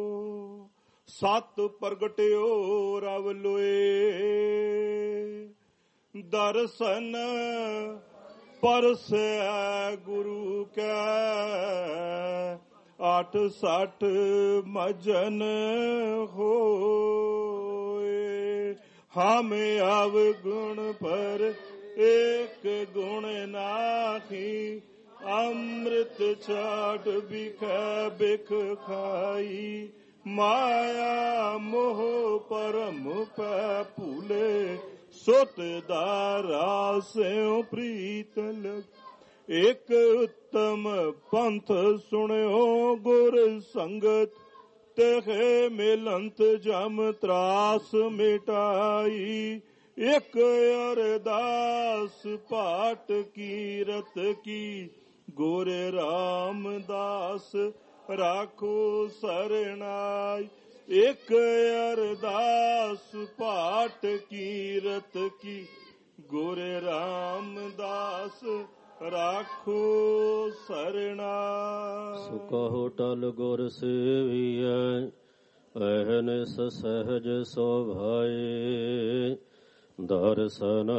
S11: ਸਤ ਪ੍ਰਗਟਿਓ ਰਵ ਲੋਏ ਦਰਸ਼ਨ ਪਰਸੈ ਗੁਰੂ ਕੈ। 68 ਮਜਨ ਹੋਏ ਹਮ ਅਵਗੁਣ ਪਰ ਏਕ ਗੁਣ ਨਾਹੀ। ਅੰਮ੍ਰਿਤ ਛਾੜ ਬਿਖੈ ਬਿਖ ਖਾਈ। ਮਾਇਆ ਮੋਹ ਪਰਮ ਪੈ ਭੂਲੇ। ਸੁਤ ਦਾਰਾ ਸਿਉ ਪ੍ਰੀਤ ਲਗ। ਇਕ ਉੱਤਮ ਪੰਥ ਸੁਣਿਓ ਗੁਰ ਸੰਗਤ। ਤਹਿ ਮਿਲੰਤ ਜਮ ਤਰਾਸ ਮਿਟਾਈ। ਇਕ ਅਰਦਾਸ ਪਾਟ ਕੀਰਤ ਕੀ। ਗੁਰ ਰਾਮਦਾਸ ਰਾਖੋ ਸਰਣਾਈ। ਇਕ ਅਰਦਾਸ ਪਾਟ ਕੀਰਤ ਕੀ। ਗੁਰ ਰਾਮਦਾਸ ਰਾਖੋ ਸਰਣਾਈ।
S12: ਸੁਕਹੁ ਟਲ ਗੁਰ ਸੇਵੀਐ ਅਹਨਿਸ ਸਹਿਜ ਸੁਭਾਏ। ਦਰਸ਼ਨ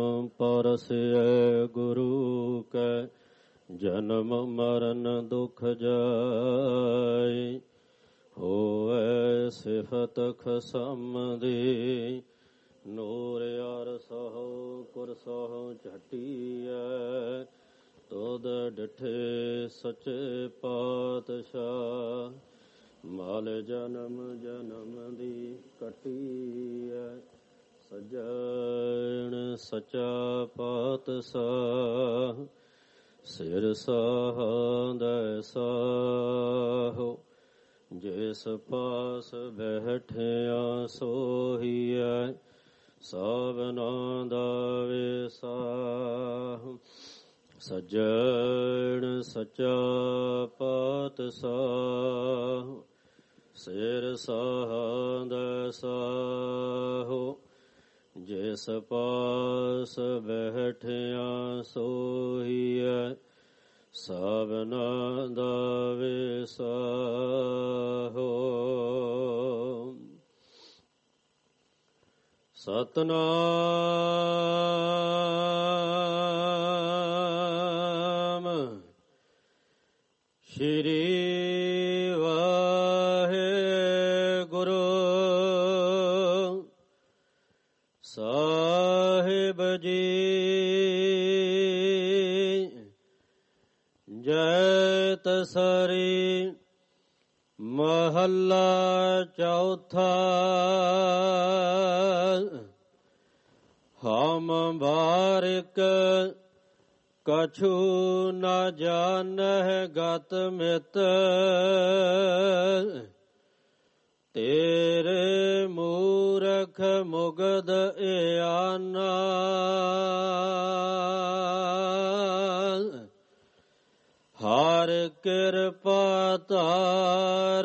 S12: ਪਰਸੈ ਗੁਰੂ ਕੈ ਜਨਮ ਮਰਨ ਦੁਖ ਜਾਏ। ਹੋਐ ਸਿਫਤ ਖਸਮ ਦੀ ਨੂਰ ਅਰ ਸਹੁ ਕੁਰ ਸਹੁ ਝਟੀਐ। ਤੋਦ ਡਿਠੇ ਸੱਚੇ ਪਾਤਸ਼ਾਹ ਮਾਲ ਜਨਮ ਜਨਮ ਦੀ ਕਟੀਐ। ਸਜਣ ਸਚਾ ਪਾਤਸ਼ਾਹ ਸਿਰ ਸਾਹੰਦੈ ਸਾਹੋ। ਜਿਸ ਪਾਸ ਬੈਠਿਆ ਸੋਹੀਐ ਸਭਨਾਂ ਦਾ ਵਿਸਾਹ। ਸਜਣ ਸਚਾ ਪਾਤਸ਼ਾਹ ਸਿਰ ਸਾਹੰਦੈ ਸਾਹੋ। ਜਿਸ ਪਾਸ ਬੈਠਿਆ ਸੋਹੀਐ ਸਭਨਾਂ ਦਾ ਵਿਸਾਹੋ। ਸਤਨਾਮ ਸ਼੍ਰੀ ਵਾਹਿਗੁਰੂ ਸਾਹਿਬ ਜੀ। ਜੈ ਤਸਰੀ ਮਹੱਲਾ ਚੌਥਾ। ਹਮ ਬਾਰਿਕ ਕਛੂ ਨ ਜਾਣਹਿ ਗਤ ਮਿਤ। ਤੇਰੇ ਮੂਰਖ ਮੁਗਧ ਇਆਨਾ। ਹਰ ਕਿਰਪਾ ਧਾਰ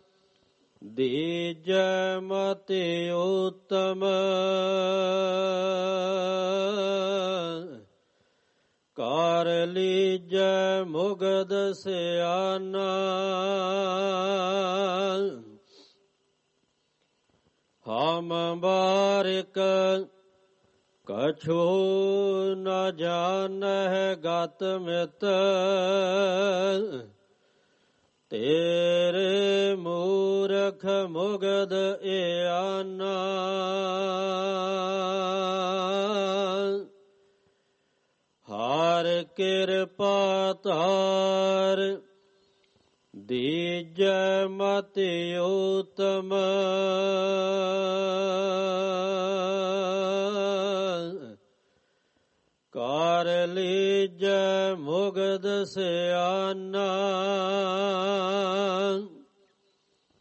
S12: ਦੀਜੈ ਮਤਿ ਉਤਮ। ਕਰ ਲੀਜੈ ਮੁਗਧ ਸਿਆਨਾ। ਹਮ ਬਾਰਿਕ ਕਛੂ ਨ ਜਾਣਹਿ ਗਤ ਮਿਤ। ਤੇਰੇ ਮੂਰਖ ਮੁਗਧ ਇਆਨਾ। ਹਰ ਕਿਰਪਾ ਧਾਰ ਦੀਜੈ ਮਤਿ ਉਤਮ। ਕਰ ਲੀਜੈ ਮੁਗਧ ਸਿਆਨਾ।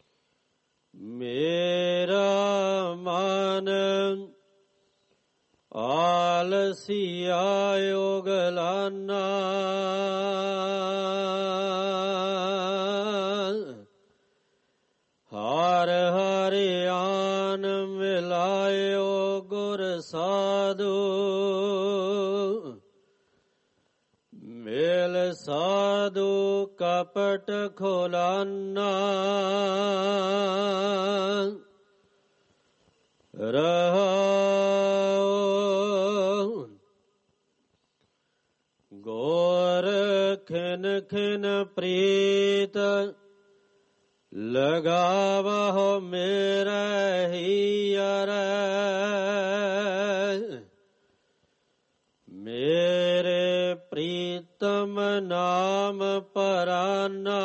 S12: ਮੇਰਾ ਮਨ ਆਲਸੀਆ ਉਗਲਾਨਾ ਹਰ ਹਰਿਆਨ ਮਿਲਾਇਓ ਗੁਰ ਸਾਧੂ ਮੇਲ ਸਾਧੂ ਕਪਟ ਖੋਲਾਨਾ ਰਹਾਉ ਗੋਰ ਖਿਨ ਖਿਨ ਪ੍ਰੀਤ ਲਗਾਵਹੁ ਮੇਰੇ ਹੀਅਰ ਮੇਰੇ ਪ੍ਰੀਤਮ ਨਾਮ ਪਰਾਨਾ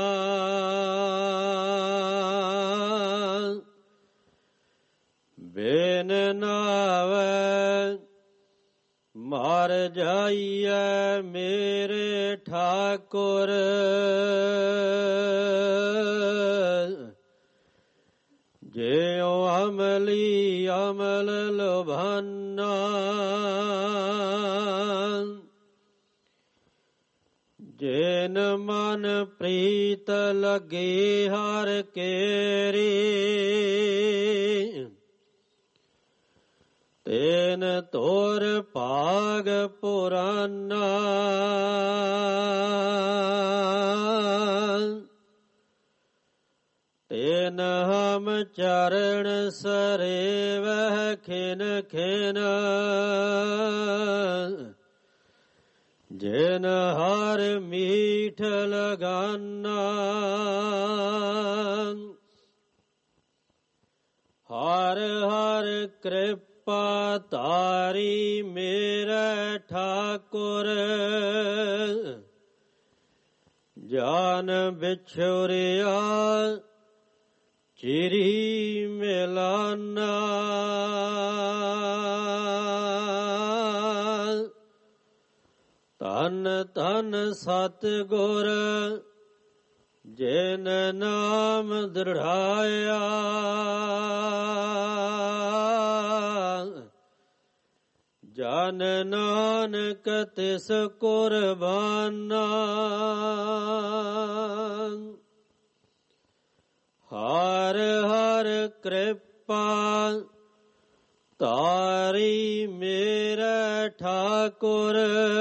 S12: ਬਿਨ ਨਾਵੈ ਮਰ ਜਾਈਐ ਮੇਰੇ ਠਾਕੁਰ ਜਿਉ ਅਮਲੀ ਅਮਲ ਲੋਭਾਨਾ ਜਿਨ ਮਨ ਪ੍ਰੀਤ ਲਗੇ ਹਰ ਕੇਰੀ ਤੈਨ ਤੋਰ ਭਾਗ ਪੁਰਾਨਾ ਤੈਨ ਹਮ ਚਰਨ ਸਰੇਵਹਿ ਖਿਨ ਖਿਨ ਜਿਨ ਹਰ ਮੀਠ ਲਗਾਨਾ ਹਰ ਹਰ ਕਿਰਪਾ ਤਾਰੀ ਮੇਰੇ ਠਾਕੁਰ ਜਾਨ ਵਿਛੁਰਿਆ ਚਿਰੀ ਮਿਲਾਨਾ ਧਨ ਧਨ ਸਤਿਗੁਰ ਜਿਨ ਨਾਮ ਦ੍ਰਿੜਾਇਆ ਜਨ ਨਾਨਕ ਤਿਸ ਕੁਰਬਾਨਾ ਹਰ ਹਰ ਕਿਰਪਾ ਤਾਰੀ ਮੇਰੇ ਠਾਕੁਰ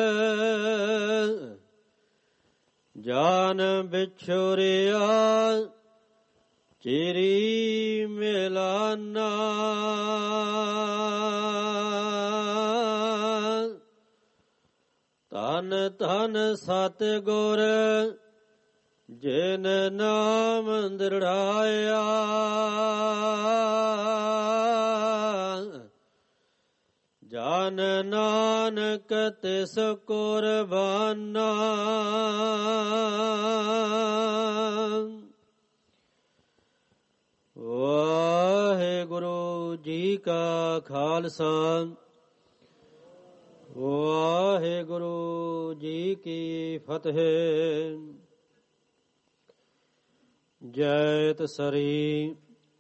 S12: ਜਾਨ ਵਿਛੁਰਿਆ ਚਿਰੀ ਮਿਲਾਨਾ ਧਨ ਧਨ ਸਤਿਗੁਰ ਜਿਨ ਨਾਮ ਦ੍ਰਿੜਾਇਆ ਜਨ ਨਾਨਕ ਤਿਸ ਕੁਰਬਾਨਾ ਵਾਹਿਗੁਰੂ ਜੀ ਕਾ ਖਾਲਸਾ ਵਾਹਿਗੁਰੂ ਜੀ ਕੀ ਫਤਿਹ। ਜੈ ਤਸਰੀ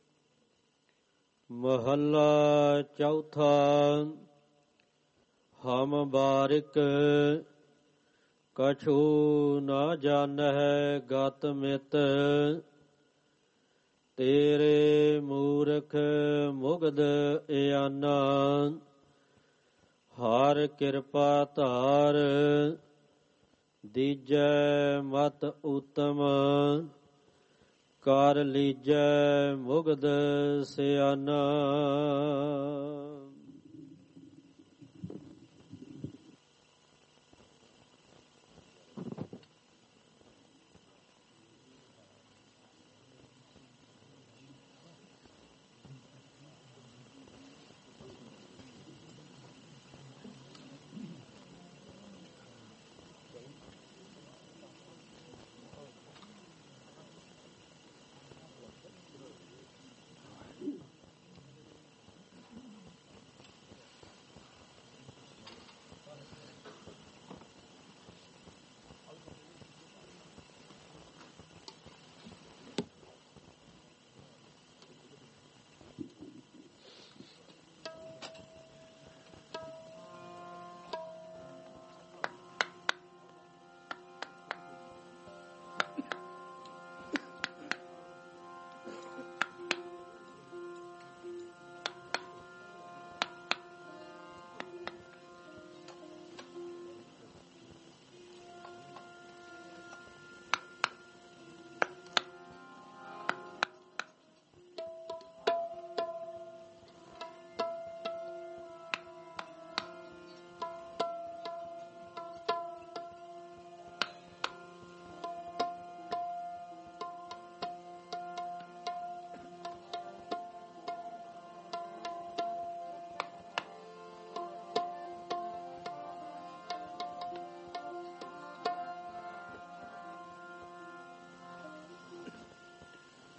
S12: ਮਹੱਲਾ ਚੌਥਾ। ਹਮ ਬਾਰਿਕ ਕਛੂ ਨਾ ਜਾਣਹਿ ਗਤ ਮਿਤ ਤੇਰੇ ਮੂਰਖ ਮੁਗਧ ਇਆਨਾ ਹਰ ਕਿਰਪਾ ਧਾਰ ਦੀਜੈ ਮਤ ਉਤਮ ਕਰ ਲੀਜੈ ਮੁਗਧ ਸਿਆਨਾ।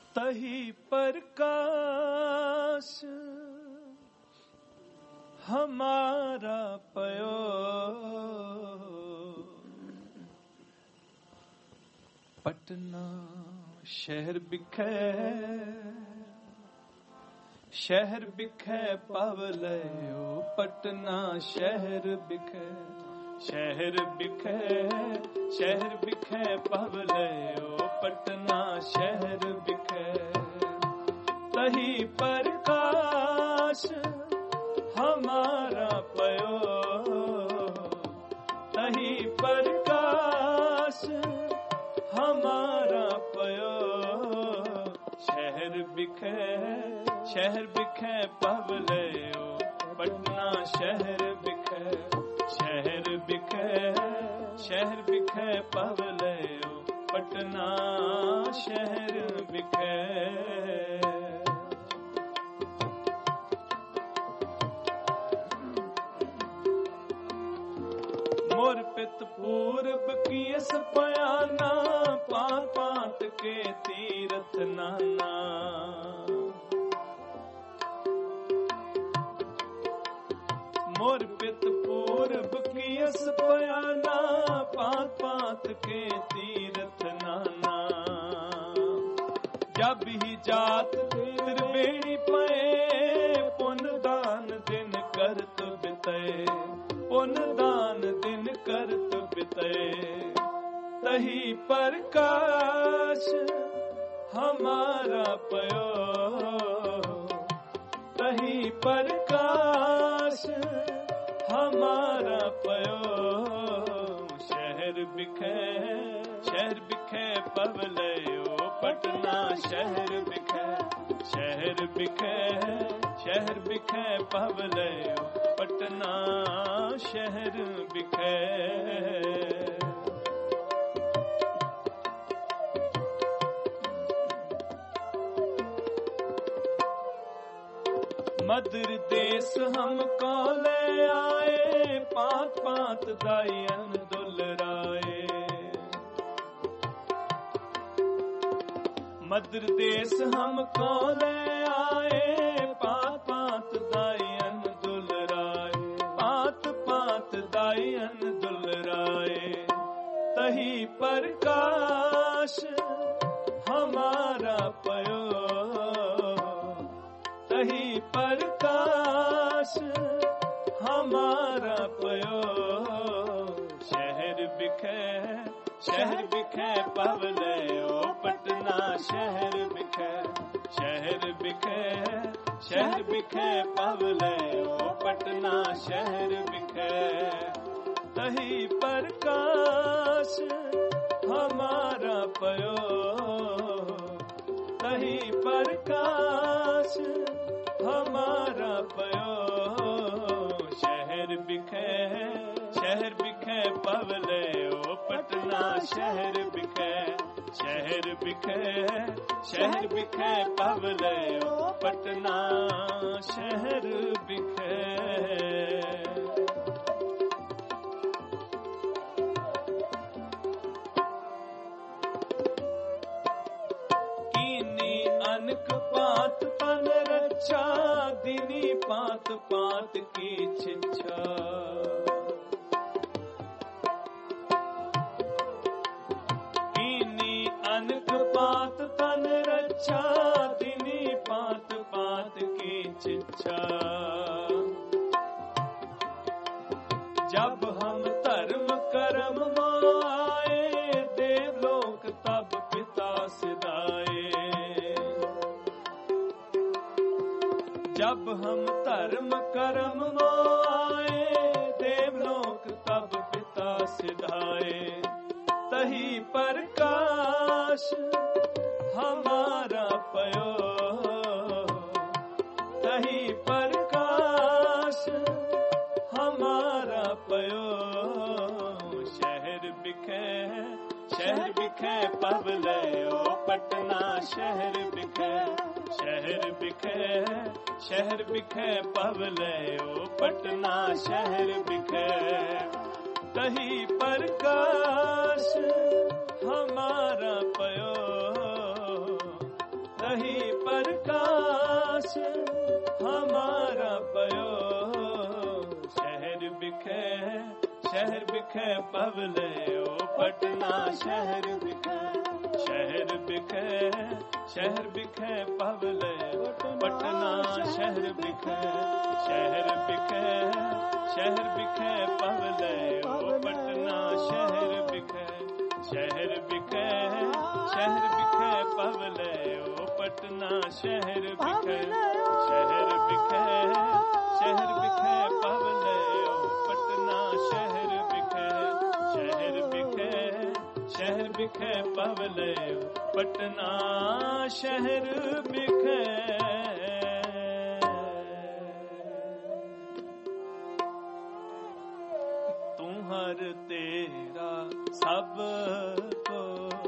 S1: तही प्रकाश हमारा पयो पटना शहर बिखे पवलयो पटना शहर बिखे पवलयो पटना शहर बिखे तही प्रकाश हमारा पयो तही प्रकाश हमारा पयो शहर बिखे पवलयो पटना शहर बिखे पवलयो पटना शहर बिखे मोर पित पूर्व कियस पयाना पात पात के तीरथ नाना मोर पित पूर्व कियस पयाना पात पात के तीरथ नाना जब ही जात त्रिवेणी पे पुन दान दिन करत बिते पुन दान दिन करत बिते तही प्रकाश हमारा पयो तही प्रकाश हमारा पयो शहर बिखे पवलयो पटना शहर बिखे पवलयो पटना शहर बिखे मधुर देश हमको ले आए पात पात दायन दुलराए मधुर देश हमको ले आए पात पात दायन दुलराए पात पात दायन दुलराए तही प्रकाश हमारा पयो तही प्रकाश हमारा पयो शहर बिखे पवलयो पटना शहर बिखे पवलयो पटना शहर बिखे तही प्रकाश हमारा पयो तही प्रकाश हमारा पयो शहर बिखे पवलयो पटना शहर बिखे पवलयो पटना शहर बिखे पात तन रक्षा दिनी पात पात की छिछा कीनी अनक पात तन रक्षा दिनी पात पात की छिछा जब हम धर्म कर्म माए देवलोक तब पिता सिधाए जब हम धर्म कर्म माए देवलोक तब पिता सिधाए तही प्रकाश हमारा पयो तही प्रकाश हमारा पयो शहर बिखे पवलयो पटना शहर बिखे पवलयो पटना शहर बिखे तही प्रकाश हमारा पयो कही प्रकाश हमारा पयो शहर बिखे पवले ओ पटना शहर बिखे पवले पटना शहर बिखे पवले ओ पटना शहर बिखे पवले ओ पटना शहर बिखे पवले ओ पटना शहर बिखे पवले पटना शहर बिखे। तू हर तेरा सब को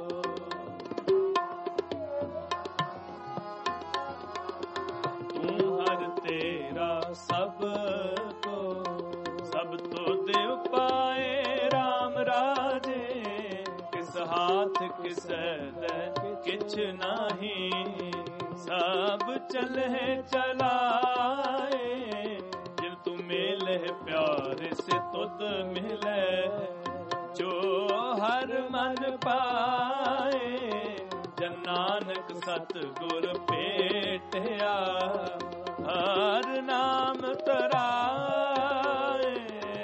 S1: सब को सब तो देव पाए राम राजे किस हाथ किस दे किछ नहीं सब चले चलाए जिल तू मिले प्यार से तुद मिले जो हर मन पाए जन नानक सतगुर पेटिया हर नाम तराए।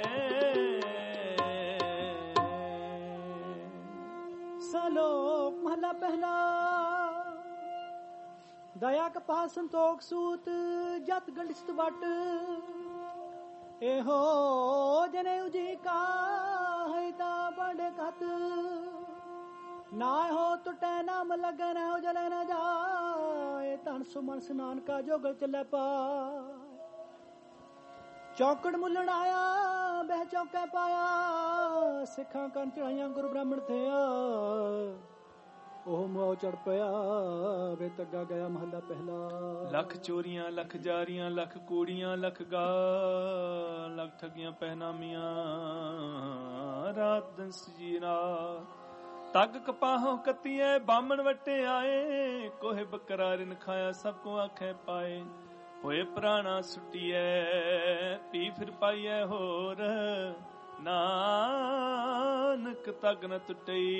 S13: सलोक महला पहला दया कपाल संतोख सूत जत गंडित बट एहो जने उजी का है ता बड़े कत ना हो टुटे नाम लगे न हो जले न जाए तन सुमन स्नान का जोगल चले पा चौकड़ मुलण आया बह चौके पाया सिखा कन चढ़ाइया गुरु ब्राह्मण थे ओह मुआ चढ़ पया वे तग्गा गया महला पहला।
S1: लख चोरियां लख जारियां लख कूड़ियां लख गा लख ठगियां पहनामियां रात दिन सजीरा तग कपाहों कतिए बामन वटे आए कोहे बकरारिन खाया सबको आखे पाए होए प्राणा सुटिए पी फिर पाइए होर नानक तग न टुटई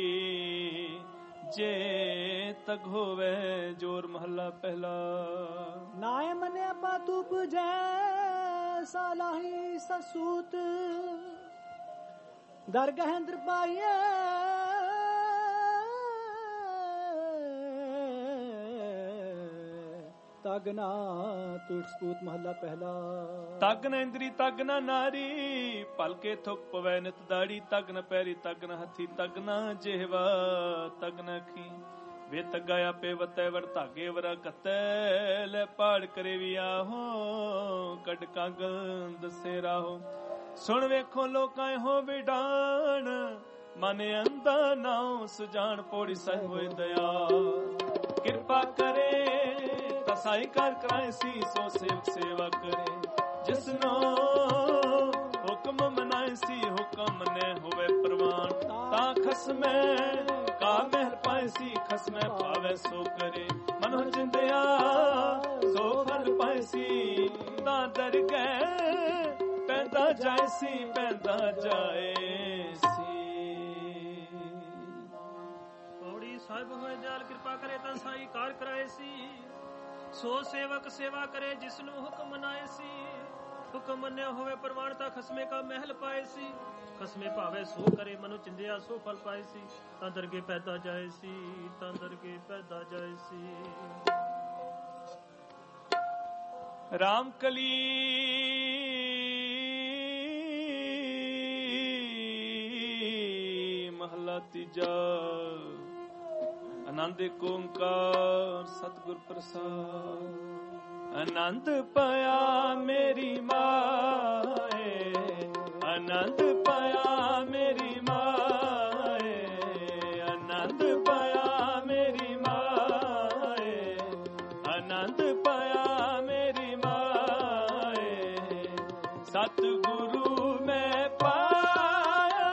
S1: जे तग होवे जोर महला पहला।
S13: नाय मने पातू बुझे सालाही ससूत दरगहेंद्र पाइए तगना तुटस्पूत महला पहला।
S1: तगन इंद्री तगना नारी पलके थुक पवै नित दाड़ी तगन पैरी तगन हथी तगना जेहवा तगन अखी वे तगाया पे वतै वर धागे वरा कतै ले पाड़ करे भी आहो कड कागल दसे राहो सुन वेखो लोकां हो विडान मने अंदा नाउ सुजान पौड़ी सह होए दया कृपा करे तसाई कर कराए सी सो सेवक सेवा करे जिसनो हुक्म मनाए सी हुक्म ने होवे प्रवान ता खसमे का महल पाए सी खसमे पावे सो करे मनो जिंदया सो फल पाए सी ता डर गए पैदा जाए सी पैदा जाए सी।
S3: पौड़ी साहिब होए दयाल कृपा करे ता साई कार कराए सी सो सेवक सेवा करे जिसनु हुक्म मनाए सी हुक्म मन्या होवे प्रमाणता खसमे का महल पाए सी खसमे पावे सो करे मनु चिंदिया सो फल पाए सी ता दरगे पैदा जाए सी ता दरगे पैदा जाए सी।
S1: राम कली महला तीजा आनंद ओंकार सतगुर प्रसाद आनंद पाया मेरी माए आनंद पाया मेरी माए आनंद पाया मेरी माए आनंद पाया मेरी माए सतगुरु में पाया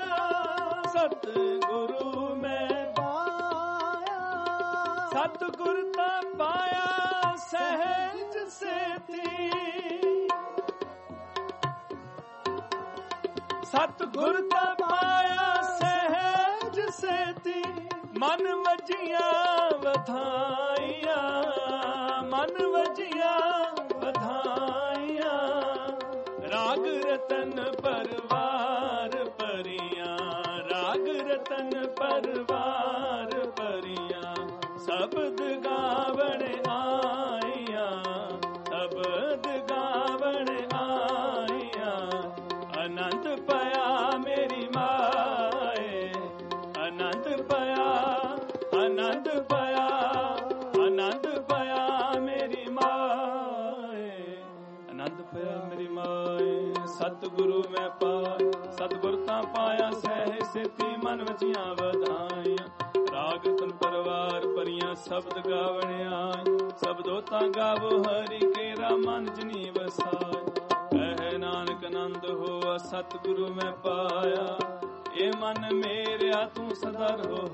S1: सतगुरु में सतगुर ता ਸਤਿਗੁਰ ਦਾ ਪਾਇਆ ਸਹਿਜ ਸੇਤੀ ਮਨ ਵਜੀਆਂ ਵਧਾਈਆਂ ਮਨ ਵਜੀਆਂ ਵਧਾਈਆਂ ਰਾਗ ਰਤਨ ਪਰਵਾਰ ਪਰੀਆਂ ਰਾਗ ਰਤਨ ਪਰਵਾਰ ਪਰੀਆਂ ਸ਼ਬਦ ਗਾਵਣ ਆਈਆਂ ਸ਼ਬਦ ਗਾਵਣ ਆਈਆਂ ਆਨੰਦ ਪਿਆ ਮੇਰੀ ਮਾਏ ਆਨੰਦ ਪਿਆ ਆਨੰਦ ਪਿਆ ਆਨੰਦ ਪਿਆ ਮੇਰੀ ਮਾਏ ਆਨੰਦ ਪਿਆ ਮੇਰੀ ਮਾਏ ਸਤਿਗੁਰੂ ਮੈਂ ਪਾਇਆ ਸਤਿਗੁਰ ਤਾਂ ਪਾਇਆ ਸਹਿ ਸੇਤੀ ਮਨ ਵਜੀਆਂ ਵਧਾਈਆਂ ਰਾਗ ਤਨ ਪਰਵਾਰ ਪਰੀਆਂ ਸ਼ਬਦ ਗਾਵਣ ਆਈ ਸ਼ਬਦੋ ਤਾਂ ਗਾਵੋ ਹਰੀ ਕੇਰਾ ਮਨ ਜਨੀ ਵਸਾਇ ਕਹਿ ਨਾਨਕ ਆਨੰਦ ਹੋਆ ਸਤਿਗੁਰੂ ਮੈਂ ਪਾਇਆ ਇਹ ਮਨ ਮੇਰਿਆ ਤੂੰ ਸਦਾ ਰਹੋ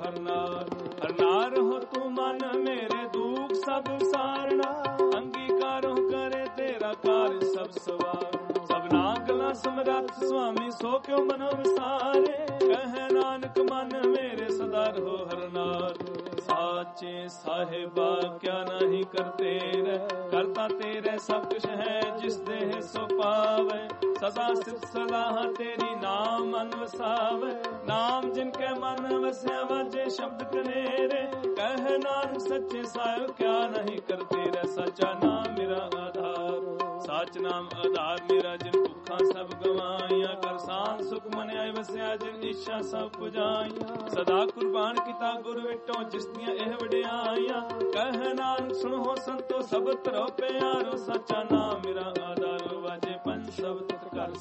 S1: ਹਰਨਾਰ ਹੋ ਤੂੰ ਮਨ ਮੇਰੇ ਦੁੱਖ ਸਭ ਸਾਰਣਾ ਅੰਗੀਕਾਰੋ ਕਰੇ ਤੇਰਾ ਕਾਰਜ ਸਭ ਸਵਾਰ ਸਭਨਾ ਗਲਾ ਸਮਰੱਥ ਸੁਆਮੀ ਸੋ ਕਿਉ ਮਨ ਵਿਸਾਰੇ ਕਹਿ ਨਾਨਕ ਮਨ ਮੇਰੇ ਸਦਾ ਰਹੋ ਹਰਨਾਰ ਸਾਚੇ ਸਾਹਿਬਾ ਕਿਆ ਨਹੀਂ ਕਰਤੇ ਰਹਿ ਕਰਤਾ ਤੇਰੇ ਸਭ ਕੁਛ ਹੈ ਜਿਸ ਦੇਹ ਸੋ ਪਾਵੇ ਸਦਾ ਸਿਫਤ ਸਲਾਹ ਤੇਰੀ ਨਾਮ ਮਨ ਵਸਾਵੇ ਨਾਮ ਜਿਨ ਕੇ ਮਨ ਵਸਿਆ ਵਾਜੇ ਸ਼ਬਦ ਕਨੇਰੇ ਕਹਿ ਨਾਨਕ ਸੱਚੇ ਸਾਹਿਬ ਕਿਆ ਨਹੀਂ ਕਰਤੇ ਰਹਿ ਸੱਚਾ ਨਾਮ ਮੇਰਾ ਆਧਾਰ ਸਾਚ ਨਾਮ ਆਧਾਰ ਮੇਰਾ ਜਿਨ ਭੁੱਖਾਂ ਸਭ ਗਵਾਈਆਂ ਕਰਸਾਨ ਸੁਖ ਮਨਿਆਏ ਵਸਿਆ ਜਿਨ ਇੱਛਾ ਸਭ ਪੁਜਾਈਆਂ ਸਦਾ ਕੁਰਬਾਨ ਕੀਤਾ ਗੁਰ ਵਿਟੋ ਜਿਸ ਦੀਆਂ ਇਹ ਵਡਿਆਈਆਂ ਕਹਿ ਨਾਨਕ ਸੁਣੋ ਸੰਤੋ ਸਭ ਤਰੋ ਪਿਆਰੋ ਸੱਚਾ ਨਾਮ ਮੇਰਾ ਆਧਾਰ ਵਾਜੇ ਪੰਜ ਸ਼ਬਦ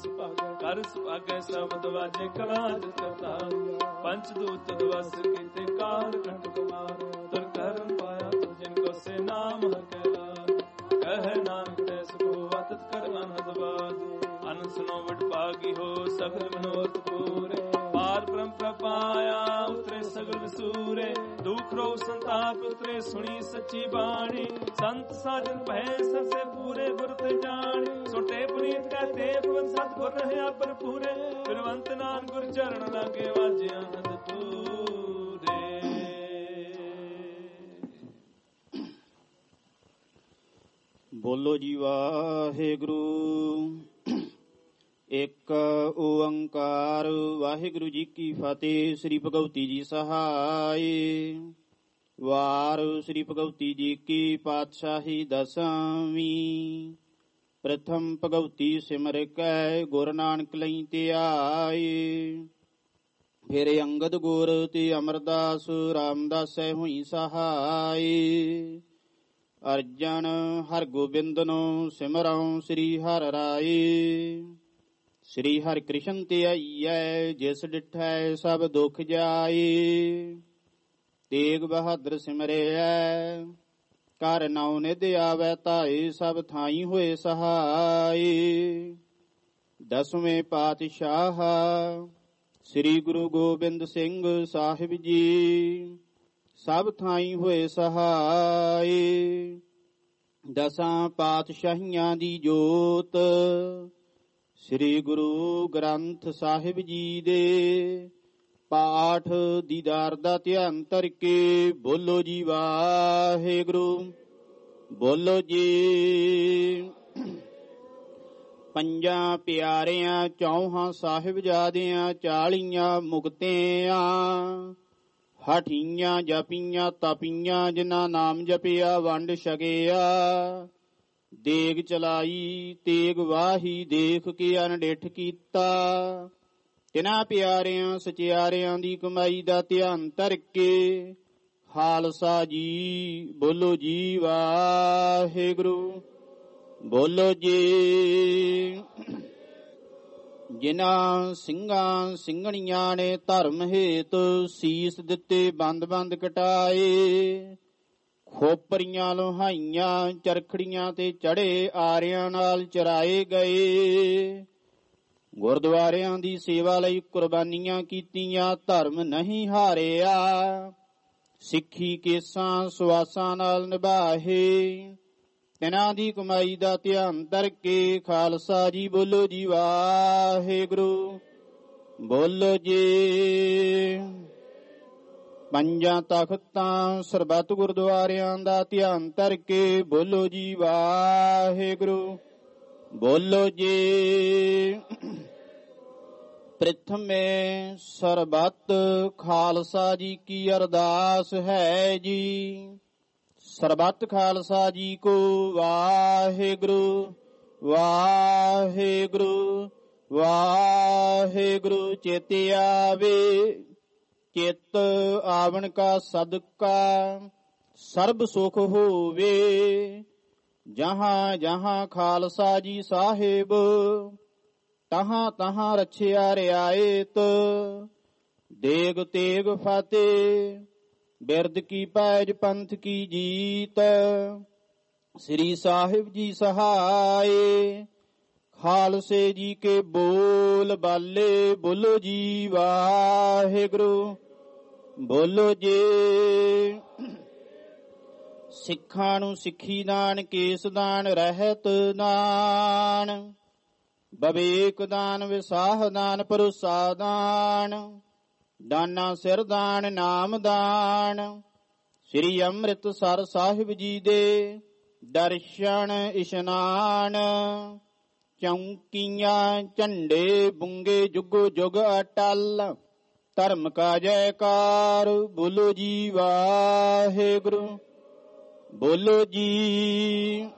S1: ਕਰ ਸੁਭਾਗੈ ਸ਼ਬਦ ਵਾਜੇ ਕਲਾਜ ਕਰਤਾ ਪੰਚ ਦੂਤ ਦਵਸ ਕੀਤੇ ਕਾਰ ਕੰਟ ਕੁਮਾਰ ਤੁਰ ਕਰਮ ਪਾਇਆ ਤੁ ਜਿਨ ਕੋ ਸੇ ਨਾਮ ਹਕਲਾ ਕਹਿ ਨਾਨਕ ਤੈ ਸੁਖੋ ਅਤਿਤ ਕਰ ਅਨਹਦ ਬਾਦ ਅਨ ਸੁਨੋ ਵਡ ਭਾਗੀ ਹੋ ਸਗਲ ਮਨੋਰਥ ਪੂਰੇ ਪਾਰ ਬ੍ਰਹਮ ਪ੍ਰਪਾਇਆ ਉਤਰੇ ਸਗਲ ਸੂਰੇ ਦੁਖ ਰੋ ਸੰਤਾਪ ਉਤਰੇ ਸੁਣੀ ਸੱਚੀ ਬਾਣੀ ਸੰਤ ਸਾਜਨ ਭੈ ਸਰਸੇ ਪੂਰੇ ਗੁਰ ਤੇ ਜਾਣੀ ਸੁਟੇ ਪੁਨੀਤ ਕਹਤੇ ਪਵਨ ਸਤਿਗੁਰ ਰਹਿਆ ਭਰਪੂਰੇ ਗੁਰਵੰਤ ਨਾਨਕ ਗੁਰ ਚਰਨ ਲਾਗੇ ਵਾਜੇ ਆਨੰਦ ਪੂਰੇ।
S14: ਬੋਲੋ ਜੀ ਵਾਹਿਗੁਰੂ ਇੱਕ ਓੰਕਾਰ ਵਾਹਿਗੁਰੂ ਜੀ ਕੀ ਫਤਿਹ। ਸ੍ਰੀ ਭਗਵਤੀ ਜੀ ਸਹਾਈ ਵਾਰ ਸ੍ਰੀ ਭਗਵਤੀ ਜੀ ਕੀ ਪਾਤਸ਼ਾਹੀ ਦਸਵੀਂ ਪ੍ਰਥਮ ਭਗਵਤੀ ਸਿਮਰ ਕੈ ਗੁਰ ਨਾਨਕ ਲਈ ਧਿਆਏ ਫਿਰ ਅੰਗਦ ਗੁਰ ਤੇ ਅਮਰਦਾਸ ਰਾਮਦਾਸੈ ਹੋਈ ਸਹਾਈ ਅਰਜਨ ਹਰ ਗੋਬਿੰਦ ਨੂੰ ਸਿਮਰਉ ਸ੍ਰੀ ਹਰਿ ਰਾਏ ਸ੍ਰੀ ਹਰਿ ਕ੍ਰਿਸ਼ਨ ਤੇ ਆਈਐ ਜਿਸ ਡਿਠੈ ਸਭ ਦੁਖ ਜਾਏ ਤੇਗ ਬਹਾਦਰ ਸਿਮਰਿਐ ਕਰ ਨਾਉ ਨਿਧ ਆਵੈ ਧਾਏ ਸਭ ਥਾਈ ਹੋਏ ਸਹਾਈ ਦਸਵੇਂ ਪਾਤਸ਼ਾਹ ਸ੍ਰੀ ਗੁਰੂ ਗੋਬਿੰਦ ਸਿੰਘ ਸਾਹਿਬ ਜੀ ਸਭ ਥਾਈ ਹੋਏ ਸਹਾਈ ਦਸਾਂ ਪਾਤਸ਼ਾਹੀਆਂ ਦੀ ਜੋਤ ਸ੍ਰੀ ਗੁਰੂ ਗ੍ਰੰਥ ਸਾਹਿਬ ਜੀ ਦੇ ਪਾਠ ਦੀਦਾਰ ਦਾ ਧਿਆਨ ਧਰ ਕੇ ਬੋਲੋ ਜੀ ਵਾਹਿਗੁਰੂ ਬੋਲੋ ਜੀ। ਪੰਜਾਂ ਪਿਆਰਿਆਂ ਚੌਹਾਂ ਸਾਹਿਬਜ਼ਾਦਿਆਂ 40 ਮੁਕਤਿਆਂ ਹਠੀਆਂ ਜਪੀਆਂ ਤਪੀਆਂ ਜਿਨ੍ਹਾਂ ਨਾਮ ਜਪਿਆ ਵੰਡ ਛਕਿਆ ਦੇਗ ਚਲਾਈ ਤੇਗ ਵਾਹੀ ਦੇਖ ਕੇ ਅਨਡਿਠ ਕੀਤਾ ਤਿਨਾਂ ਪਿਆਰਿਆਂ ਸਚਿਆਰਿਆਂ ਦੀ ਕਮਾਈ ਦਾ ਧਿਆਨ ਧਰ ਕੇ ਖਾਲਸਾ ਜੀ ਬੋਲੋ ਜੀ ਵਾਹਿਗੁਰੂ ਬੋਲੋ ਜੀ। ਜਿਨ੍ਹਾਂ ਸਿੰਘਾਂ ਸਿੰਘਣੀਆਂ ਨੇ ਧਰਮ ਹੇਤ ਸੀਸ ਦਿੱਤੇ ਬੰਦ ਬੰਦ ਕਟਾਏ ਖੋਪਰੀਆਂ ਲੋਹਾਈਆਂ ਚਰਖੜੀਆਂ ਤੇ ਚੜੇ ਆਰਿਆਂ ਨਾਲ ਚਰਾਏ ਗਏ ਗੁਰਦੁਆਰਿਆਂ ਦੀ ਸੇਵਾ ਲਈ ਕੁਰਬਾਨੀਆਂ ਕੀਤੀਆਂ ਧਰਮ ਨਹੀਂ ਹਾਰਿਆ ਸਿੱਖੀ ਕੇਸਾਂ ਸੁਆਸਾਂ ਨਾਲ ਨਿਭਾਹੇ ਤਿਨਾਂ ਦੀ ਕਮਾਈ ਦਾ ਧਿਆਨ ਧਰ ਕੇ ਖਾਲਸਾ ਜੀ ਬੋਲੋ ਜੀ ਵਾਹਿਗੁਰੂ ਬੋਲੋ ਜੀ। ਪੰਜਾਂ ਤਖਤਾਂ ਸਰਬੱਤ ਗੁਰਦੁਆਰਿਆਂ ਦਾ ਧਿਆਨ ਧਰ ਕੇ ਬੋਲੋ ਜੀ ਵਾਹਿਗੁਰੂ। ਬੋਲੋ ਜੀ। ਪ੍ਰਥਮੇ ਸਰਬੱਤ ਖਾਲਸਾ ਜੀ ਕੀ ਅਰਦਾਸ ਹੈ ਜੀ। ਸਰਬੱਤ ਖਾਲਸਾ ਜੀ ਕੋ ਵਾਹਿਗੁਰੂ ਵਾਹਿਗੁਰੂ ਵਾਹਿਗੁਰੂ। ਚੇਤੇ ਆਵੇ ਚਿਤ ਆਵਣ ਕਾ ਸਦਕਾ ਸਰਬ ਸੁਖ ਹੋਵੇ। ਜਹਾਂ ਜਹਾਂ ਖਾਲਸਾ ਜੀ ਸਾਹਿਬ ਤਹਾਂ ਤਹਾਂ ਰਛਿਆ ਰਿਆਇਤ। ਦੇਗ ਤੇਗ ਫਤਿਹ ਬਿਰਦ ਕੀ ਪੈਜ ਪੰਥ ਕੀ ਜੀਤ। ਸ੍ਰੀ ਸਾਹਿਬ ਜੀ ਸਹਾਏ ਖਾਲਸੇ ਜੀ ਕੇ ਬੋਲ ਬਾਲੇ। ਬੋਲੋ ਜੀ ਵਾਹਿਗੁਰੂ। ਬੋਲੋ ਜੀ। ਸਿੱਖਾਂ ਨੂੰ ਸਿੱਖੀ ਦਾਨ ਕੇਸ ਦਾਨ ਰਹਿਤ ਦਾਨ। ਬਵੇਕ ਦਾਨ ਵਿਸਾਹ ਦਾਨ ਭਰੋਸਾ ਦਾਨ। ਦਾਨਾ ਸਿਰ ਦਾਨ ਨਾਮ ਦਾਨ। ਸ੍ਰੀ ਅੰਮ੍ਰਿਤਸਰ ਸਾਹਿਬ ਜੀ ਦੇ ਦਰਸ਼ਨ ਇਸ਼ਨਾਨ। ਚੌਂਕੀਆਂ ਝੰਡੇ ਬੁੰਗੇ ਜੁਗੋ ਜੁਗ ਅਟਲ। ਧਰਮ ਕਾ ਜੈਕਾਰ ਬੋਲੋ ਜੀ ਵਾਹਿਗੁਰੂ। ਬੋਲੋ ਜੀ।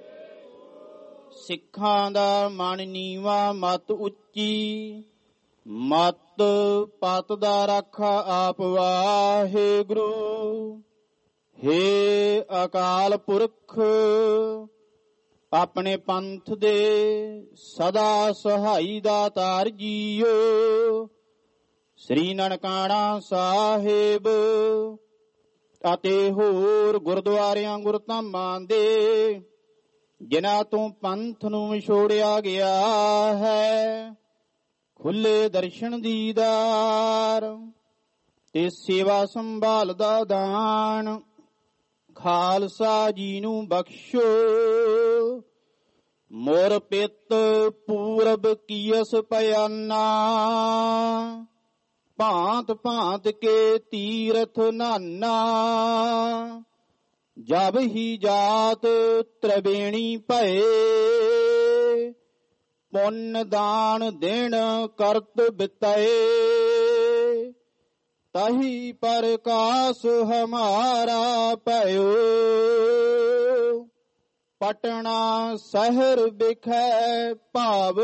S14: ਸਿੱਖਾਂ ਦਾ ਮਨ ਨੀਵਾ ਮਤ ਉੱਚੀ। ਮਤ ਪਤ ਦਾ ਰਾਖਾ ਆਪ ਵਾਹਿਗੁਰੂ। ਹੇ ਅਕਾਲ ਪੁਰਖ ਆਪਣੇ ਪੰਥ ਦੇ ਸਦਾ ਸਹਾਈ ਦਾਤਾਰ ਜੀਓ। ਸ੍ਰੀ ਨਨਕਾਣਾ ਸਾਹਿਬ ਅਤੇ ਹੋਰ ਗੁਰਦੁਆਰਿਆਂ ਗੁਰਧਾਮਾਂ ਦੇ ਜਿਨ੍ਹਾਂ ਤੋਂ ਪੰਥ ਨੂੰ ਵਿਛੋੜਿਆ ਗਿਆ ਹੈ ਖੁੱਲੇ ਦਰਸ਼ਨ ਦੀਦਾਰ ਤੇ ਸੇਵਾ ਸੰਭਾਲ ਦਾ ਦਾਨ ਖਾਲਸਾ ਜੀ ਨੂੰ ਬਖਸ਼ੋ। ਮੋਰ ਪਿੱਤ ਪੂਰਬ ਕੀਸ ਪਿਆਨਾ। ਭਾਂਤ ਭਾਂਤ ਕੇ ਤੀਰਥ ਨਾਨਾ। ਜਬ ਹੀ ਜਾਤ ਤ੍ਰਿਵੇਣੀ ਭਏ। ਪੁੰਨ ਦਾਨ ਦੇਣ ਕਰਤ ਬਿਤਏ। ਤਹੀ ਪ੍ਰਕਾਸ਼ ਹਮਾਰਾ ਭਇਓ। ਪਟਨਾ ਸ਼ਹਿਰ ਬਿਖੈ ਭਾਵ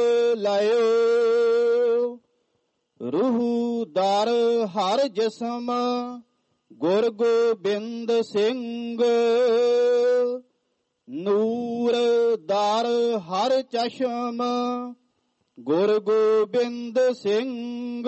S14: ਲਇਓ। ਰੂਹ ਦਰ ਹਰ ਜਿਸਮ ਗੁਰ ਗੋਬਿੰਦ ਸਿੰਘ। ਨੂਰ ਦਰ ਹਰ ਚਸ਼ਮ ਗੁਰ ਗੋਬਿੰਦ ਸਿੰਘ।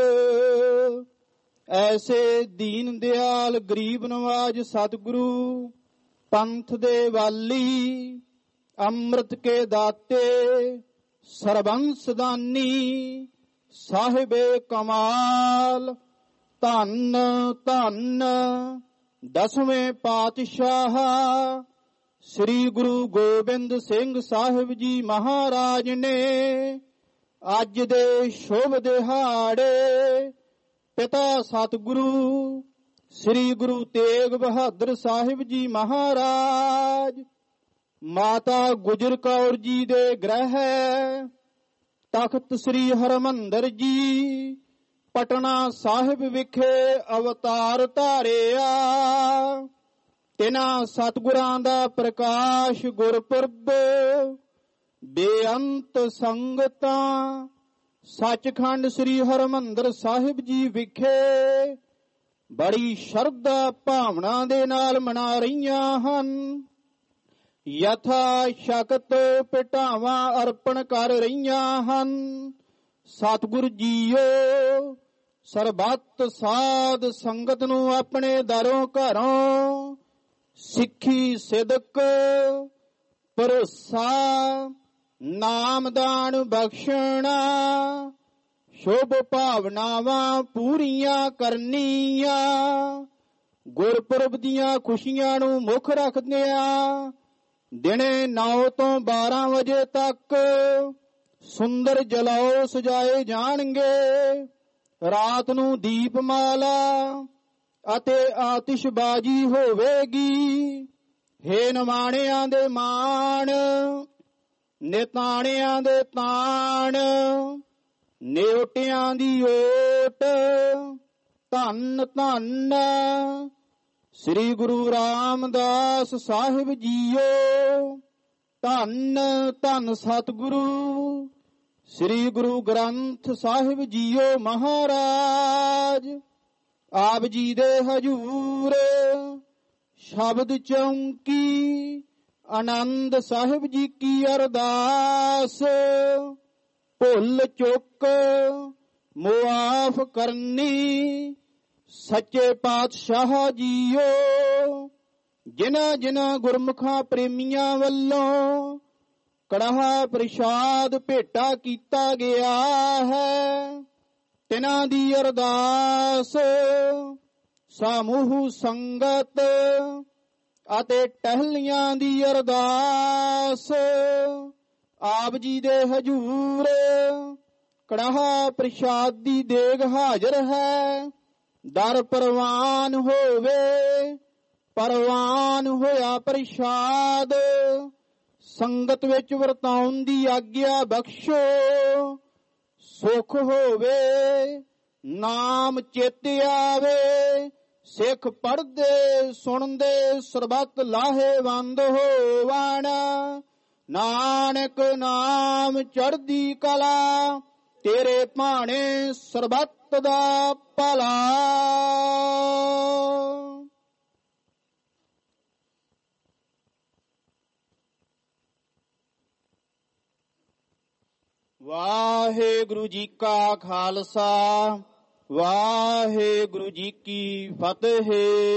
S14: ਐਸੇ ਦੀਨ ਦਿਆਲ ਗਰੀਬ ਨਵਾਜ ਸਤਿਗੁਰੂ ਪੰਥ ਦੇ ਵਾਲੀ ਅੰਮ੍ਰਿਤ ਕੇ ਦਾਤੇ ਸਰਬੰਸ ਦਾਨੀ ਸਾਹਿਬੇ ਕਮਾਲ। ਧੰਨ ਧੰਨ ਦਸਵੇਂ ਪਾਤਸ਼ਾਹ ਸ੍ਰੀ ਗੁਰੂ ਗੋਬਿੰਦ ਸਿੰਘ ਸਾਹਿਬ ਜੀ ਮਹਾਰਾਜ ਨੇ ਅੱਜ ਦੇ ਸ਼ੁਭ ਦਿਹਾੜੇ ਪਿਤਾ ਸਤਿਗੁਰੂ ਸ੍ਰੀ ਗੁਰੂ ਤੇਗ ਬਹਾਦਰ ਸਾਹਿਬ ਜੀ ਮਹਾਰਾਜ ਮਾਤਾ ਗੁਜਰ ਕੌਰ ਜੀ ਦੇ ਗ੍ਰਹਿ ਤਖਤ ਸ੍ਰੀ ਹਰਿਮੰਦਰ ਜੀ ਪਟਨਾ ਸਾਹਿਬ ਵਿਖੇ ਅਵਤਾਰ ਧਾਰਿਆ। ਤਿਨਾਂ ਸਤਿਗੁਰਾਂ ਦਾ ਪ੍ਰਕਾਸ਼ ਗੁਰਪੁਰਬ ਬੇਅੰਤ ਸੰਗਤਾਂ ਸੱਚਖੰਡ ਸ੍ਰੀ ਹਰਿਮੰਦਰ ਸਾਹਿਬ ਜੀ ਵਿਖੇ ਬੜੀ ਸ਼ਰਧਾ ਭਾਵਨਾ ਦੇ ਨਾਲ ਮਨਾ ਰਹੀਆਂ ਹਨ। ਯਥਾ ਸ਼ਕਤ ਭੇਟਾਵਾਂ ਅਰਪਣ ਕਰ ਰਹੀਆਂ ਹਨ। ਸਤਿਗੁਰ ਜੀਓ ਸਰਬੱਤ ਸਾਧ ਸੰਗਤ ਨੂੰ ਆਪਣੇ ਦਰੋਂ ਘਰੋਂ ਸਿੱਖੀ ਸਿਦਕ ਭਰੋਸਾ ਨਾਮਦਾਨ ਬਖਸ਼ਣਾ ਸ਼ੁਭ ਭਾਵਨਾਵਾਂ ਪੂਰੀਆਂ ਕਰਨੀਆਂ। ਗੁਰਪੁਰਬ ਦੀਆਂ ਖੁਸ਼ੀਆਂ ਨੂੰ ਮੁੱਖ ਰੱਖਦਿਆਂ ਦਿਨੇ 9 ਤੋਂ 12 ਵਜੇ ਤੱਕ ਸੁੰਦਰ ਜਲਾਓ ਸਜਾਏ ਜਾਣਗੇ। ਰਾਤ ਨੂੰ ਦੀਪਮਾਲਾ ਅਤੇ ਆਤਿਸ਼ਬਾਜ਼ੀ ਹੋਵੇਗੀ। ਹੇ ਨਿਮਾਣਿਆਂ ਦੇ ਮਾਣ, ਨਿਤਾਣਿਆਂ ਦੇ ਤਾਣ, ਨਿਉਟਿਆਂ ਦੀ ਓਟ। ਧੰਨ ਧੰਨ ਸ੍ਰੀ ਗੁਰੂ ਰਾਮਦਾਸ ਸਾਹਿਬ ਜੀਓ। ਧੰਨ ਧੰਨ ਸਤਿਗੁਰੂ ਸ੍ਰੀ ਗੁਰੂ ਗ੍ਰੰਥ ਸਾਹਿਬ ਜੀਓ ਮਹਾਰਾਜ। ਆਪ ਜੀ ਦੇ ਹਜੂਰ ਸ਼ਬਦ ਚੌਂਕੀ ਆਨੰਦ ਸਾਹਿਬ ਜੀ ਕੀ ਅਰਦਾਸ। ਭੁੱਲ ਚੁੱਕ ਮੁਆਫ ਕਰਨੀ ਸੱਚੇ ਪਾਤਸ਼ਾਹ ਜੀਓ। ਜਿਨ੍ਹਾਂ ਜਿਨ੍ਹਾਂ ਗੁਰਮੁਖਾਂ ਪ੍ਰੇਮੀਆਂ ਵੱਲੋਂ ਕੜਾਹ ਪ੍ਰਸ਼ਾਦ ਭੇਟਾ ਕੀਤਾ ਗਿਆ ਹੈ, ਤਿਨਾਂ ਦੀ ਅਰਦਾਸ ਸਮੂਹ ਸੰਗਤ ਅਤੇ ਟਹਿਲੀਆਂ ਦੀ ਅਰਦਾਸ ਆਪ ਜੀ ਦੇ ਹਜੂਰ ਕੜਾਹ ਪ੍ਰਸ਼ਾਦ ਦੀ ਦੇਗ ਹਾਜ਼ਰ ਹੈ। ਦਰ ਪ੍ਰਵਾਨ ਹੋਵੇ, ਪ੍ਰਵਾਨ ਹੋਇਆ ਪ੍ਰਸ਼ਾਦ ਸੰਗਤ ਵਿੱਚ ਵਰਤਾਉਣ ਦੀ ਆਗਿਆ ਬਖਸ਼ੋ। ਸੁਖ ਹੋਵੇ, ਨਾਮ ਚਿਤ ਆਵੇ, ਸਿੱਖ ਪੜ੍ਹਦੇ ਸੁਣਦੇ ਸਰਬੱਤ ਲਾਹੇਵੰਦ ਹੋਵਣ। ਨਾਨਕ ਨਾਮ ਚੜ੍ਹਦੀ ਕਲਾ, ਤੇਰੇ ਭਾਣੇ ਸਰਬੱਤ ਦਾ ਭਲਾ। ਵਾਹਿਗੁਰੂ ਜੀ ਕਾ ਖਾਲਸਾ, ਵਾਹਿਗੁਰੂ ਜੀ ਕੀ ਫਤਿਹ।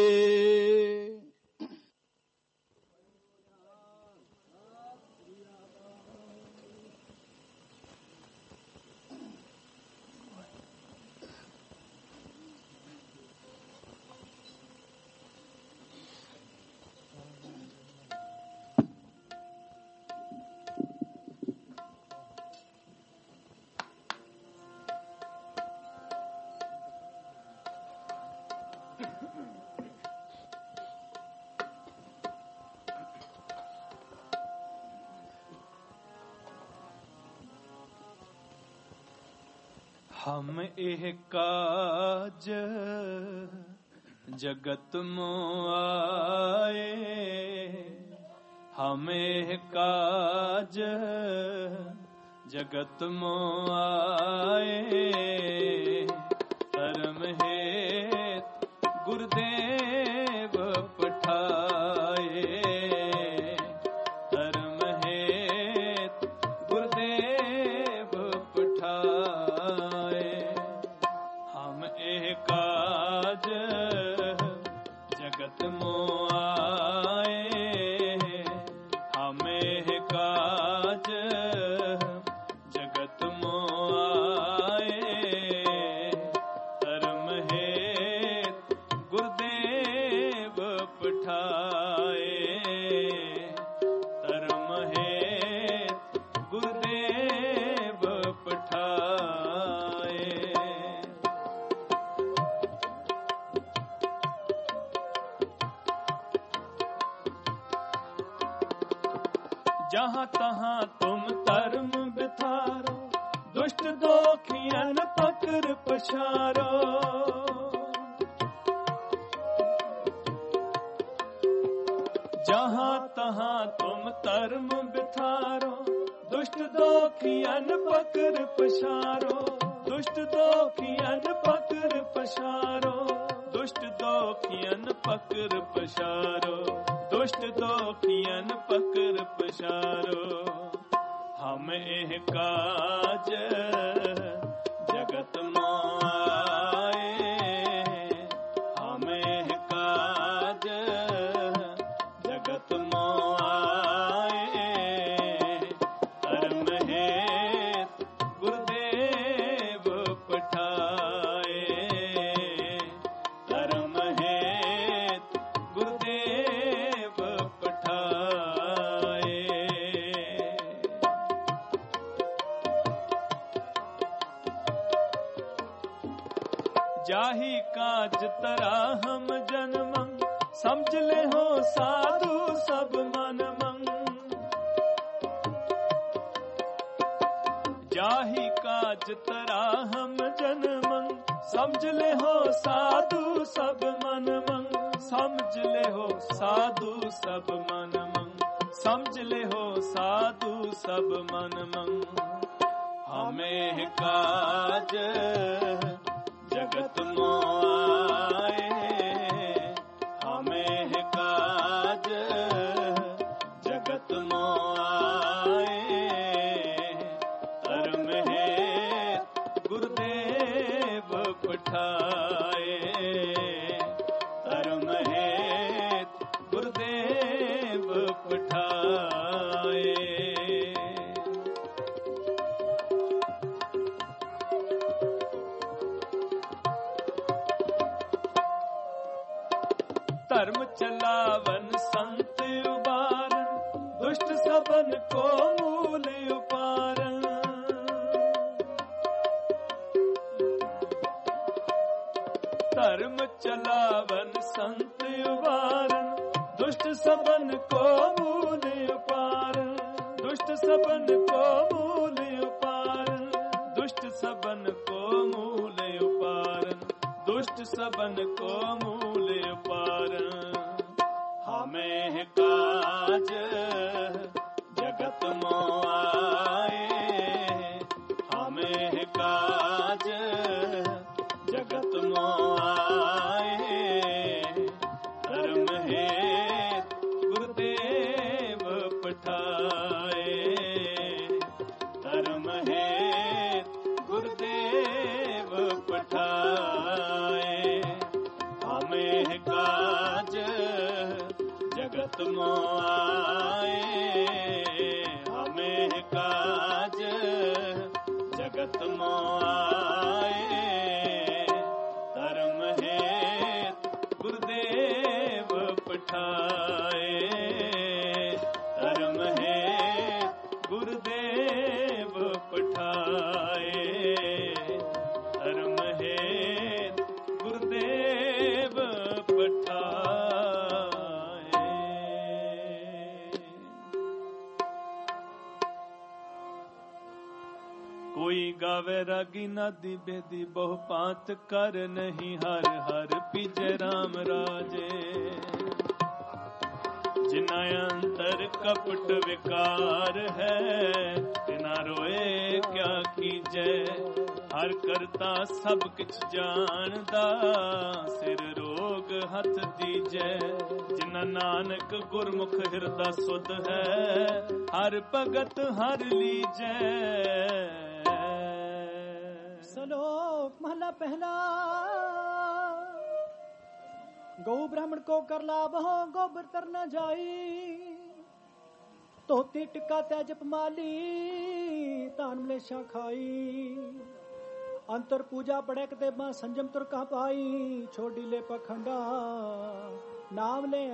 S1: ਹਮ ਇਹ ਕਾਜ ਜਗਤ ਮੋਂ ਆਏ, ਹਮ ਇਹ ਕਾਜ ਜਗਤ ਮੋਂ ਆਏ। ਧਰਮ ਹੇਤ ਗੁਰਦੇਵ ਪਠਾਏ, ਧਰਮ ਹੇਤ ਗੁਰਦੇਵ ਪਠਾਏ। ਹਮ ਇਹ ਕਾਜ ਜਗਤ ਮੋਂ ਆਏ, ਹਮ ਇਹ ਕਾਜ ਜਗਤ ਮੋਂ ਆਏ। ਧਰਮ ਹੇਤ ਗੁਰਦੇਵ ਪਠਾਏ, ਧਰਮ ਹੇਤ ਗੁਰਦੇਵ ਪਠਾਏ। जहाँ तहाँ तुम धर्म बिथारो, दुष्ट दोखियन पकड़ पछारो। जहाँ तहाँ तुम धर्म बिथारो, दुष्ट दोखियन पकड़ पछारो, दुष्ट दोखियन पकड़ पछारो, दुष्ट दोखियन पकड़ पछारो, दुष्ट दोखियन पकड़ पछारो। हम एह काज जगत मों आए, हम एह काज जगत मों आए। धर्म हेत गुरुदेव पठाए, धर्म हेत गुरुदेव पठाए। जाहि काज तरा हम जन्मं समझ ले हो साधु सब मन मंग जाहि काज तरा हम जन्मं समझ ले हो साधु सब मन मंग समझ ले हो साधु सब मन मंग समझ ले हो साधु सब मन मंग हमें काज जगत मोआए हमें काज जगत मोआए धर्म है गुरुदेव पठाए धर्म है गुरुदेव पठाए धर्म चलावन संत उबारन दुष्ट सबन को मूल उपारन धर्म चलावन संत उबारन दुष्ट सबन को मूल उपारन दुष्ट सबन को मूल उपारन दुष्ट सबन को मूल उपारन दुष्ट सबन को मूल उपारन हमें काज जगत मोआए हमें काज जगत मोआए धर्म है गुरुदेव पठाए धर्म है गुरुदेव पठाए हमें काज जगत मोआए हमें काज जगत मोआए धर्म है गुरुदेव पठाए धर्म है गुरुदेव पठाए धर्म है गुरुदेव पठाए कोई गावे रागी नादी बेदी बहु पात कर नहीं हर हर पीजे राम राजे जिना अंतर कपट विकार है तिना रोए क्या कीजे हर करता सब किछ जानदा सिर रोग हथ दीजे जिना नानक गुरमुख हिरदा सुध है हर भगत हर लीजे
S13: श्लोक महला पहला गौ ब्राह्मण को कर लाभ हो गोबर तर न जाई धोती टिक्का त्याजप माली तान मलेशा खाई अंतर पूजा पड़े कते मां संजम तुर कहा पाई छोड़ी ले पखंडा नाम ले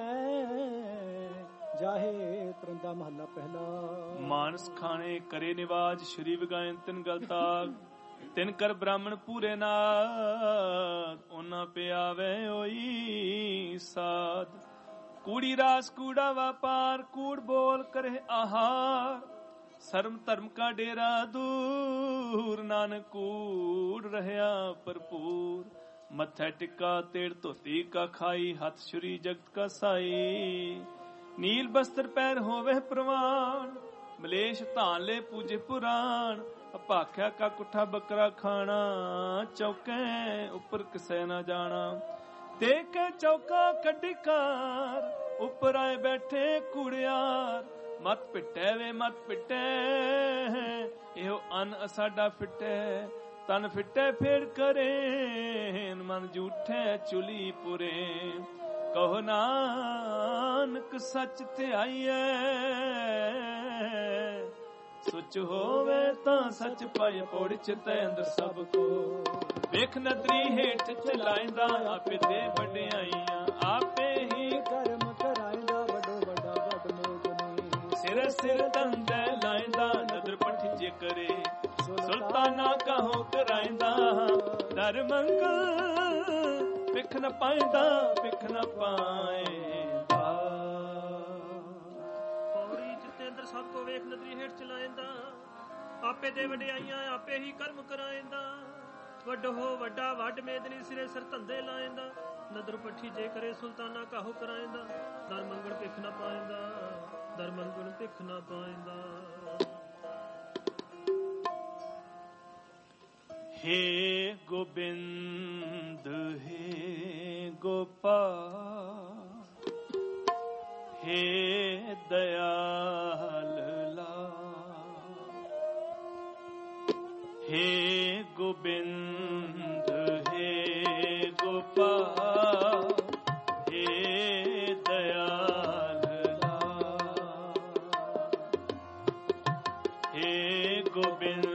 S13: जाहे तरंदा महला पहला
S1: मानस खाने करे निवाज श्री विगायन तिन गलता तिन कर ब्राह्मण पूरे नाद ओना पे आवे ओई साध कूड़ी रास कूड़ा व्यापार कूड़ बोल करे आहार शर्म धर्म का डेरा दूर नानक कूड़ रहया भरपूर मत्था टिक्का तेड़ धोती का खाई हाथ छुरी जगत का साई नील बस्तर पैर होवे प्रवान मलेश धान ले पूजे पुराण भाख्या का कुठा बकरा खाना चौके ऊपर किसे ना जाना देख चौका कड्डी कार ऊपर आए बैठे कुड़ियार मत पिटे वे मत पिटे एहो अन असाडा फिटे तन फिटे फिर करे मन झूठे चुली पुरे कहो नानक सच ते आईए सुच होवे तां सच पाए पोड़ चिते अंदर सब को वेख नदरी हेठ चलाइंदा आपे दे वड्याइयां आपे ही कर्म कराइंदा वडो वडा वड मोगनी सिर सिर तंदे लाइंदा नदर पठ जे करे सुल्ताना कहो कराइंदा ਦਰ ਮੰਗਲ ਪਿਖ ਨ ਪਾਇਂਦਾ ਪਿਖ ਨ ਪਾਇਂਦਾ।
S3: ਪੌੜੀ ਜਿੱਤੇ ਅੰਦਰ ਸਭ ਕੋ ਵੇਖ ਨਦਰੀ ਹੇਠ ਚਲਾਇਂਦਾ। ਆਪੇ ਦੇ ਵਡਿਆਈਆਂ ਆਪੇ ਹੀ ਕਰਮ ਕਰਾਇਂਦਾ। ਵੱਡ ਹੋ ਵੱਡਾ ਵੱਡ ਮੇਦਨੀ ਸਿਰੇ ਸਿਰ ਧੰਦੇ ਲਾਇਂਦਾ। ਨਦਰ ਪੱਠੀ ਜੇ ਕਰੇ ਸੁਲਤਾਨਾ ਕਾਹੂ ਕਰਾਇਂਦਾ। ਦਰ ਮੰਗਲ ਪਿਖ ਨ ਪਾਇਂਦਾ ਦਰ ਮੰਗਲ ਪਿਖ ਨ ਪਾਇਂਦਾ।
S1: हे गोबिंद हे गोपाल हे दयाल हे गोबिंद हे गोपाल हे दयाल हे गोबिंद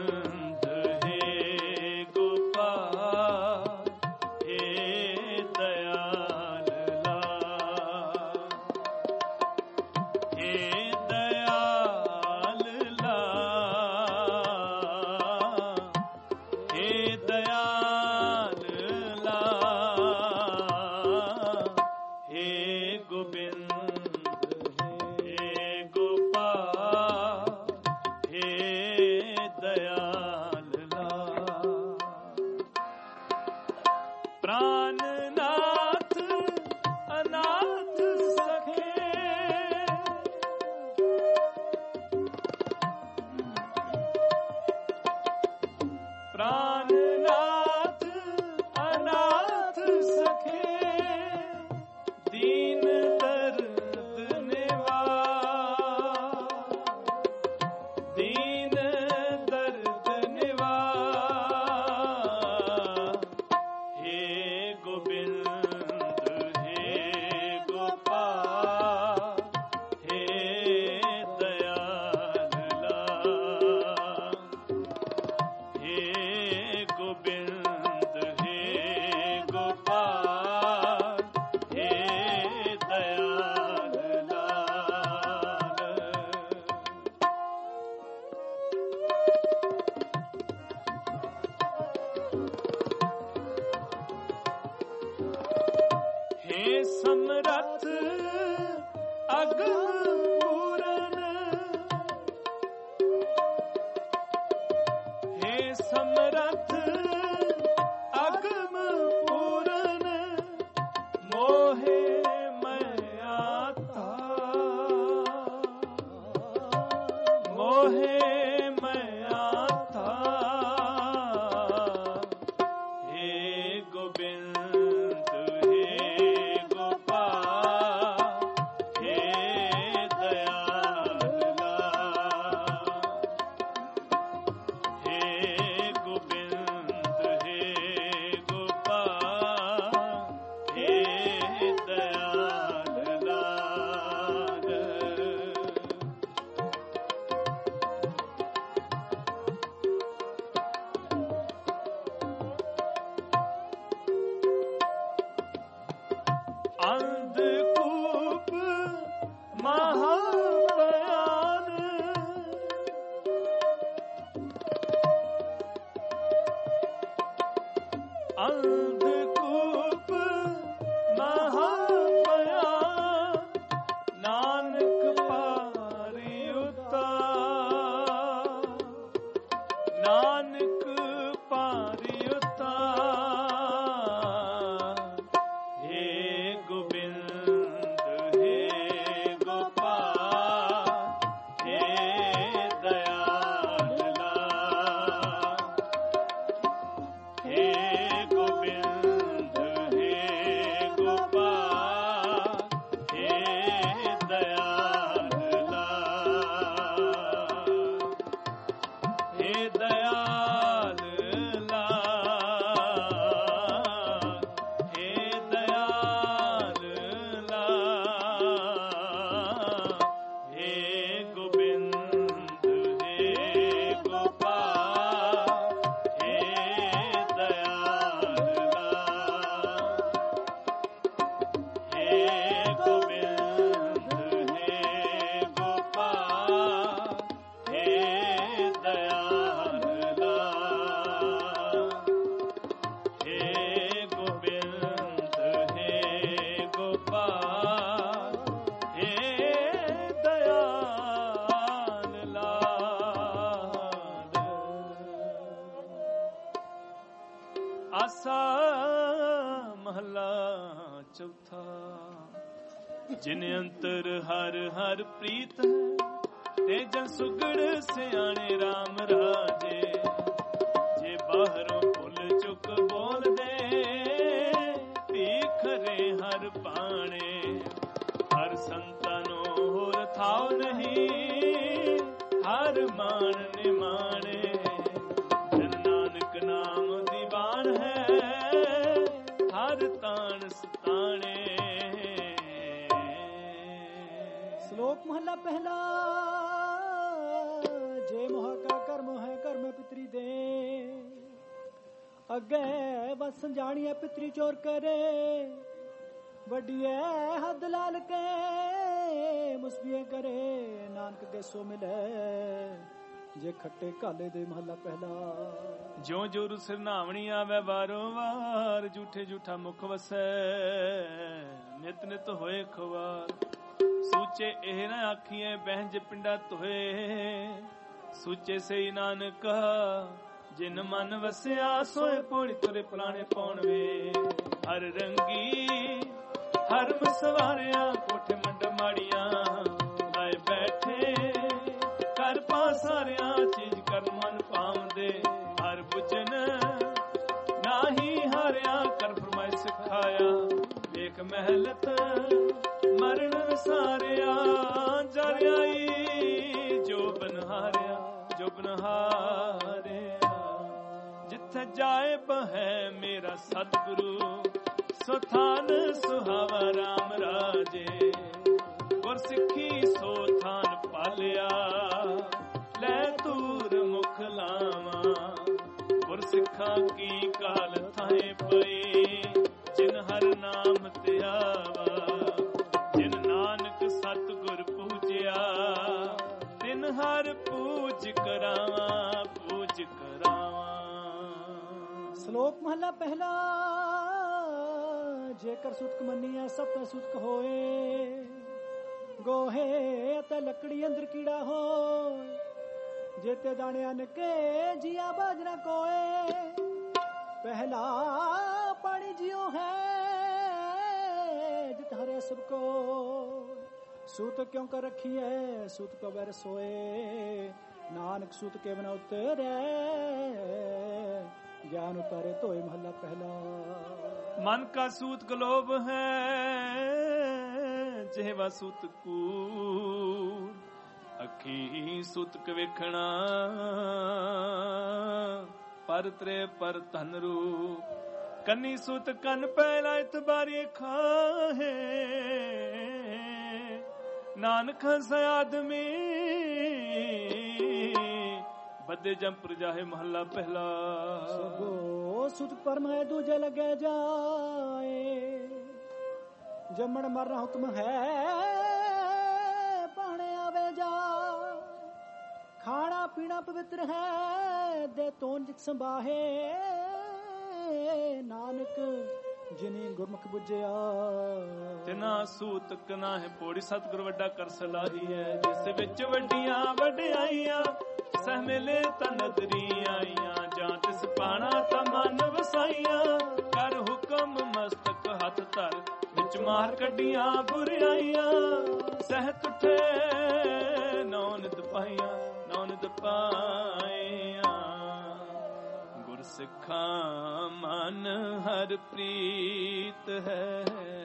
S1: ਆਸਾ ਮਹਲਾ ਚੌਥਾ। ਜਿਨ ਅੰਤਰ ਹਰ ਹਰ ਪ੍ਰੀਤ ਹੈ ਤੇ ਜਨ ਸੁਗੜ ਸਿਆਣੇ RAM ਰਾਜੇ। ਜੇ ਬਾਹਰੋਂ ਭੁੱਲ ਚੁੱਕ ਬੋਲਦੇ ਭੀਖਰੇ ਹਰ ਬਾਣੇ। ਹਰ ਸੰਤਾਂ ਨੂੰ ਹੋਰ ਥਾਉ ਨਹੀਂ ਹਰ ਮਾਣ ਨਿਮਾਣੇ। ਜਨ ਨਾਨਕ ਨਾਮ ਦੀਵਾਨ ਹੈ ਹਰ ਤਾਣ ਸਤਾਣੇ।
S13: ਸ਼ਲੋਕ ਮਹਲਾ ਪਹਿਲਾ। ਜੇ ਮੋਹ ਕਾ ਕਰਮ ਹੈ ਕਰਮ ਪਿਤਰੀ ਦੇ। ਅੱਗੇ ਬਸ ਜਾਣੀਏ ਪਿਤਰੀ ਚੋਰ ਕਰੇ। ਵੱਡੀਏ ਹੱਦ ਲਾਲ ਕੇ ਮੁਸਬੀਏ ਕਰੇ। ਨਾਨਕ ਦੇ ਸੋ ਮਿਲੇ ਜੇ ਖੱਟੇ ਕਾਲੇ ਦੇ। ਮਹਲਾ ਪਹਿਲਾ।
S1: ਜਿਉ ਜੋਰੂ ਸਿਰਨਾਵਣੀ ਆਵੇ ਵਾਰੋ ਵਾਰ। ਝੂਠੇ ਝੂਠਾ ਮੁਖ ਵਸੈ ਨਿਤ ਨਿਤ ਹੋਏ ਖਵਾਰ। ਸੂਚੇ ਇਹ ਨਾ ਆਖੀਏ ਬਹਿੰਜ ਪਿੰਡਾ ਧੋਏ। ਸੂਚੇ ਸਈ ਨਾਨਕ ਜਿਨ ਮਨ ਵਸਿਆ ਸੋਏ ਪੋੜੀ ਤੁਰੇ ਪੁਰਾਣੇ ਪਾਉਣ ਵੇ। ਹਰ ਰੰਗੀ ਹਰ ਮਸਵਾਰਿਆ ਕੋਠੇ ਮੰਡ ਮਾੜੀਆਂ। ਲਾਏ ਬੈਠੇ ਕਰ ਪਾਸਾਰਿਆ ਚੀਜ਼ ਕਰ ਮਨ ਪਾਉਂਦੇ। ਹਰ ਬੁਝਨ ਨਾਹੀ ਹਾਰਿਆ ਕਰ ਫਰਮਾਇ ਸਿਖਾਇਆ। ਵੇਖ ਮਹਿਲਤ ਮਰਨ ਵਿਸਾਰਿਆ। ਜਰਿਆਈ ਜੋ ਬਨਹਾਰਿਆ ਜੋ ਬਨਹਾਰਿਆ। ਜਿੱਥੇ ਜਾਏ ਬਹੈ ਮੇਰਾ ਸਤਿਗੁਰੂ ਸੋ ਥਾਨ ਸੁਹਾਵਾ RAM ਰਾਜੇ। ਗੁਰ ਸਿੱਖੀ ਸੋ ਥਾਨ ਪਾਲਿਆ ਲੈ ਤੂਰ ਮੁਖ ਲਾਵਾਂ। ਗੁਰ ਸਿੱਖਾਂ ਕੀ ਕਾਲ ਥਾਏ ਪਈ ਜਿਨ ਹਰ ਨਾਮ ਧਿਆਵਾ। ਜਿਨ ਨਾਨਕ ਸਤਿਗੁਰ ਪੂਜਿਆ ਤਿਨ ਹਰ ਪੂਜ ਕਰਾਵਾਂ ਪੂਜ ਕਰਾਵਾਂ।
S13: ਸ਼ਲੋਕ ਮਹਲਾ ਪਹਿਲਾ। ਜੇਕਰ ਸੁਤਕ ਮੰਨੀਐ ਸਭ ਤੇ ਸੁਤਕ ਹੋਏ। ਗੋਹੇ ਅਤੇ ਲੱਕੜੀ ਅੰਦਰ ਕੀੜਾ ਹੋਏ। ਜੇਤੇ ਜਾਣਿਆ ਨਕੇ ਜੀਆ ਬਾਜਣਾ ਕੋਏ। ਪਹਿਲਾ ਪਾਣੀ ਜਿਉ ਹੈ ਜਿਤ ਹਰੇ ਸਭ ਕੋ। ਸੂਤ ਕਿਉਂ ਕਰ ਰਖੀਐ ਸੂਤ ਕੋ ਬਰ ਸੋਏ। ਨਾਨਕ ਸੂਤ ਕੇ ਬਨਾ ਉਤਰੈ ਗਿਆਨ ਉਤਾਰੇ ਧੋਏ। ਮਹਲਾ ਪਹਿਲਾ।
S1: ਮਨ ਕਾ ਸੂਤ ਗਲੋਬ ਹੈ ਜਿਹਵਾ ਸੂਤ ਕੂੜ। ਅੱਖੀ ਸੂਤਕ ਵੇਖਣਾ ਪਰ ਤਰੇ ਪਰ ਧਨ ਰੂਪ। ਕੰਨੀ ਸੂਤ ਕੰਨ ਪਹਿਲਾ ਇਤਬਾਰੀ ਖਾਹੇ। ਨਾਨਕ ਹੰਸ ਆਦਮੀ ਬੱਦੇ ਜੰਪਰ ਜਾਹੇ। ਮਹੱਲਾ ਪਹਿਲਾ।
S13: ਸਗੋ ਸੁਤ ਪਰਮ ਹੈ ਦੂਜੇ ਲਗੇ ਜਾਏ। ਜੰਮਣ ਮਰਨ ਹੁਕਮ ਹੈ ਪਾਣੇ ਆਵੇ ਜਾ। ਖਾਣਾ ਪੀਣਾ ਪਵਿੱਤਰ ਹੈ ਦੇ ਤੋਨ ਜਿਕ ਸੰਭਾਹੇ। ਨਾਨਕ ਜਿਨੀ ਗੁਰਮੁਖ ਬੁਝਿਆ
S1: ਤਿਨਾ ਸੂਤਕ ਨਾ ਹੈ ਪੋੜੀ। ਸਤਿਗੁਰ ਵੱਡਾ ਕਰ ਸਲਾਹੀ ਹੈ ਜਿਸ ਵਿੱਚ ਵੱਡੀਆਂ ਵਡਿਆਈਆਂ। ਸਹ ਮਿਲੇ ਤਾਂ ਨਦਰੀ ਆਈਆਂ ਜਾਂ ਤਿਸ ਪਾਣਾ ਤਾਂ ਮਨ ਵਸਾਈਆਂ। ਕਰ ਹੁਕਮ ਮਸਤਕ ਹੱਥ ਧਰ ਵਿੱਚ ਮਾਰ ਕੱਢੀਆਂ ਬੁਰਾਈਆਂ। ਸਹਿ ਤੁਠੇ ਨੌ ਨਿਤ ਪਾਈਆਂ ਨੌ ਨਿਤ ਪਾਈਆਂ। ਗੁਰ ਸਿੱਖਾਂ ਮਨ ਹਰ ਪ੍ਰੀਤ ਹੈ।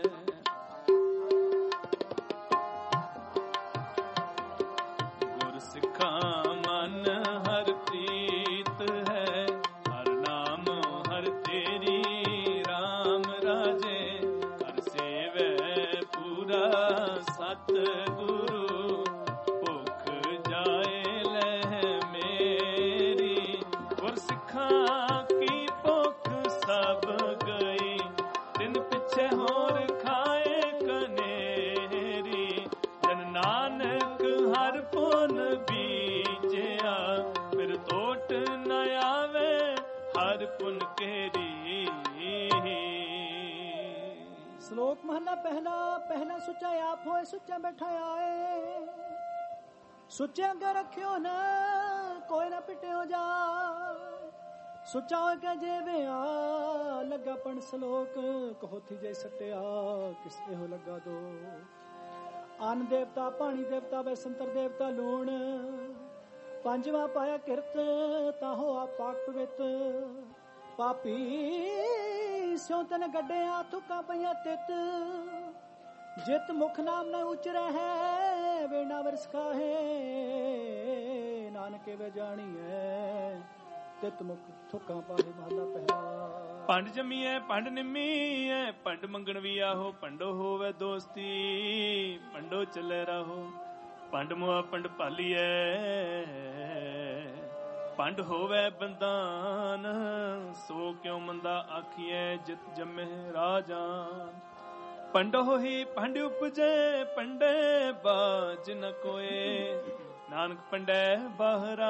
S1: ਗੁਰ ਸਿੱਖਾਂ ਮਨ ਹਰ ਪ੍ਰੀਤ ਹੈ। ਹਰ ਨਾਮ ਹਰ ਤੇਰੀ RAM ਰਾਜੇ। ਹਰ ਸੇਵੈ ਪੂਰਾ ਸਤਿਗੁਰੂ। ਭੁਖ ਜਾਏ ਲੈ ਮੇਰੀ। ਗੁਰ ਸਿੱਖਾਂ ਕੀ ਭੁਖ ਸਭ ਗਈ। ਤਿਨ ਪਿੱਛੇ ਹੋਰ ਖਾਏ ਕਨੇਰੀ। ਜਨ ਨਾਨਕ ਹਰ ਪੁਨ ਬੀਜਿਆ ਫਿਰ ਟੋਟ ਨ ਆਵੇ ਹਰ ਪੁਨ ਕੇਰੀ।
S13: ਸ਼ਲੋਕ ਮਹਲਾ ਪਹਿਲਾ। ਪਹਿਲਾ ਸੁੱਚਾ ਆਪ ਹੋਏ ਸੁੱਚਾ ਬੈਠਾ ਆਏ। ਸੁੱਚੇ ਅੱਗੇ ਰੱਖਿਓ ਨਾ ਕੋਈ ਨਾ ਪਿਟਿਓ ਜਾ। ਸੁਚਾ ਕੇ ਜੇਵਿਆ ਲੱਗਾ ਪਣ ਸਲੋਕ ਕਹੋ ਥੀ ਜੈ ਸਟਿਆ ਕਿਸ ਇਹੋ ਲੱਗਾ ਦੋ ਅਨ ਦੇਵਤਾ ਪਾਣੀ ਦੇਵਤਾ ਵੈਸੰਤਰ ਦੇਵਤਾ ਲੂਣ ਪੰਜਵਾ ਪਾਇਆ ਕਿਰਤ ਤਾਹੋ ਆ ਪਾਕ ਪਵਿੱਤ ਪਾਪੀ ਸਿਉ ਤਨ ਗੱਡਿਆ ਤੁਕਾਂ ਪਈਆਂ ਤਿੱਤ ਜਿਤ ਮੁਖ ਨਾਮ ਨ ਉਚਰੈ ਹੈ ਵੇਣਾ ਵਰਸ ਖਾਹੇ ਨਾਨਕੇ ਵੇ ਜਾਣੀਐ ਤਿਤ ਮੁਖ ਥੁਕਾਂ ਪਾਹੇ ਮਹਲਾ ਪਹਿਲਾ
S1: ਪੰਡ ਜੰਮੀਐ ਪੰਡ ਨਿੰਮੀਐ ਪੰਡ ਮੰਗਣ ਵੀ ਆਹੋ ਪੰਡੋ ਹੋਵੇ ਦੋਸਤੀ ਪੰਡੋ ਚੱਲੇ ਰਹੋ ਪੰਡ ਮੁਆ ਪੰਡ ਭਾਲੀਐ ਪੰਡ ਹੋਵੇ ਬੰਦਾਨ ਸੋ ਕਿਉ ਮੰਦਾ ਆਖੀਐ ਜਿਤ ਜੰਮੇ ਰਾਜਾਨ ਪੰਡ ਹੋਈ ਪੰਡ ਉਪਜੇ ਪੰਡੇ ਬਾਜ ਨ ਕੋਏ ਨਾਨਕ ਪੰਡੈ ਬਾਹਰਾ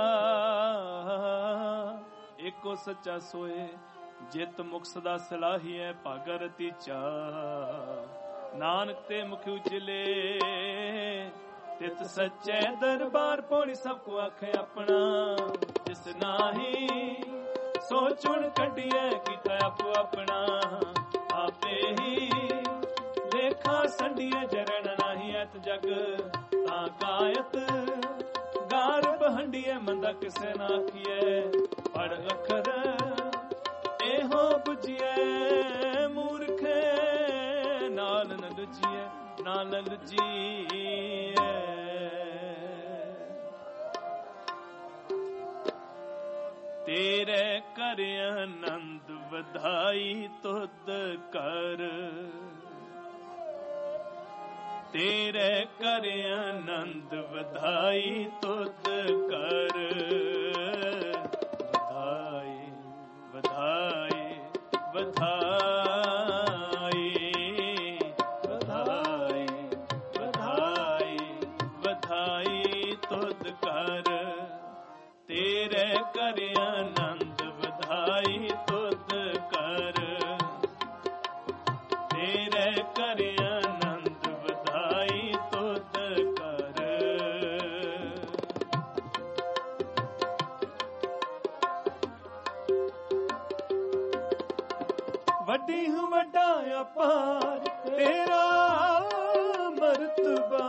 S1: ਏਕੋ ਸੱਚਾ ਸੋਏ ਜਿਤ ਮੁਖ ਸਦਾ ਸਲਾਹੀਐ ਭਾਗਰਤੀ ਚਾ ਨਾਨਕ ਤੇ ਮੁਖ ਉਜਲੇ ਤਿਤ ਸੱਚੇ ਦਰਬਾਰ ਪੋਣੀ ਸਭ ਕੋ ਆਖੇ ਆਪਣਾ ਜਿਸ ਨਾਹੀ ਸੋ ਚੁਣ ਕੱਢੀਐ ਕੀਤਾ ਆਪੋ ਆਪਣਾ ਆਪੇ ਹੀ ਲੇਖਾ ਸੰਡੀਐ ਜਰਣ ਨਾਹੀ ਐਤ ਜਗ ਤਾਂ ਕਾਇਤ ਗਾਰ ਬਹੰਡੀਐ ਮੰਦਾ ਕਿਸੇ ਨਾ ਆਖੀਐ ਪੜ ਅੱਖਰ ਇਹੋ ਬੁਝੀਐ ਮੂਰਖੇ ਨਾਲ ਨ ਲੁਝੀਐ ਨਾਲ ਲੁਝੀਐ ਤੇਰੇ ਕਰ ਆਨੰਦ ਵਧਾਈ ਤੁਧ ਕਰ ਤੇਰੇ ਕਰ ਆਨੰਦ ਵਧਾਈ ਤੁਧ ਕਰ ਵਧਾਈ ਵਧਾਈ ਵਧਾਈ ਵਧਾਈ ਵਧਾਈ ਵਧਾਈ ਤੁਧ ਕਰ ਤੇਰੇ ਕਰ ਆਨੰਦ ਵਧਾਈ ਤੁਧ ਕਰ ਤੇਰੇ ਕਰ ਆਨੰਦ ਵਧਾਈ ਤੁਧ ਕਰ ਵੱਡੀ ਹੂੰ ਵੱਡਾ ਅਪਾਰ ਤੇਰਾ ਮਰਤਬਾ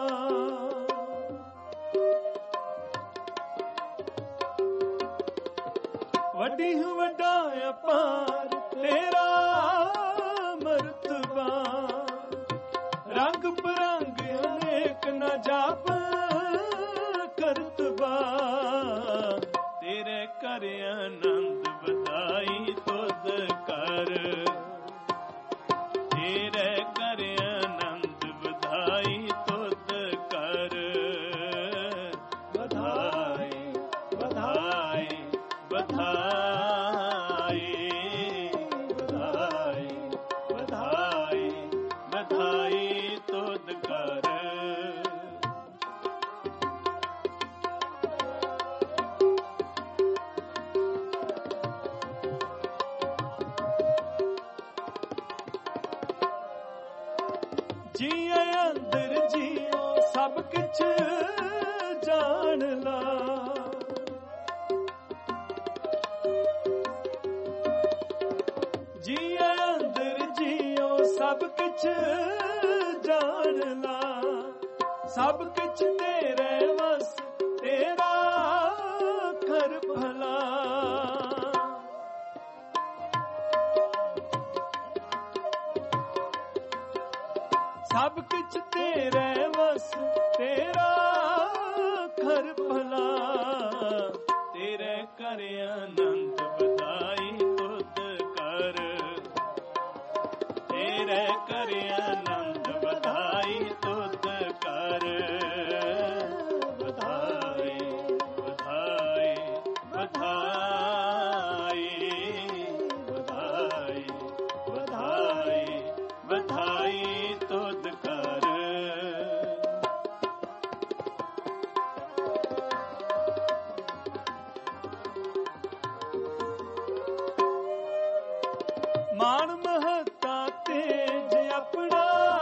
S1: ਵੱਡੀ ਹੂੰ ਵੱਡਾ ਅਪਾਰ ਤੇਰਾ ਮਰਤਬਾ ਰੰਗ ਬਰੰਗ ਅਨੇਕ ਨਾ ਜਾਪ ਕਰਤਬਾ ਤੇਰੇ ਕਰ ਆਨੰਦ ਵਧਾਈ ਤੁਧ ਕਰ ਤੇਰੇ ਕਰ ਆਨੰਦ ਵਧਾਈ ਤੁਧ ਕਰ ਵਧਾਈ ਵਧਾਈ ਵਧਾਈ ਵਧਾਈ ਵਧਾਈ ਵਧਾਈ ਤੁਧ ਕਰ ਜੀਏ ਅੰਦਰ ਜੀਓ ਸਭ ਕਿਛ ਜਾਣ ਲਾ ਜੀਏ ਅੰਦਰ ਜੀਓ ਸਭ ਕਿਛ ਜਾਣ ਲਾ ਸਭ ਕਿਛ ਤੇਰੇ ਵਸ ਤੇਰਾ ਕਰ ਭਲਾ ਸਭ ਕੁਛ ਤੇਰੇ ਵਸ ਤੇਰਾ ਕਰ ਭਲਾ ਤੇਰੇ ਕਰ ਆਨੰਦ ਵਧਾਈ ਤੁਧ ਕਰ ਤੇਰੇ ਕਰ ਆਨੰਦ ਵਧਾਈ ਤੁਧ ਕਰ ਵਧਾਈ ਵਧਾਈ ਵਧਾਈ ਵਧਾਈ ਵਧਾਈ ਵਧਾਈ ਤੁਧ ਕਰ ਮਾਨ ਮਹੱਤਾ ਤੇਜ ਆਪਣਾ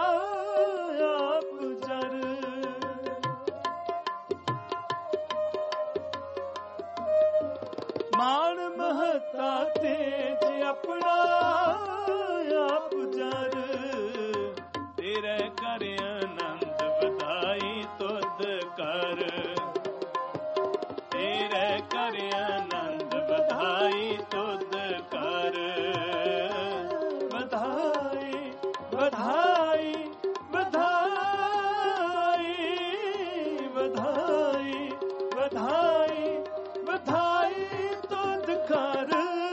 S1: ਆਪ ਜਰ ਮਾਨ ਮਹੱਤਾ तेज अपना आप जर तेरे कर आनंद बधाई तुद कर तेरे कर आनंद बधाई तुद कर बधाई बधाई बधाई बधाई बधाई बधाई तुद कर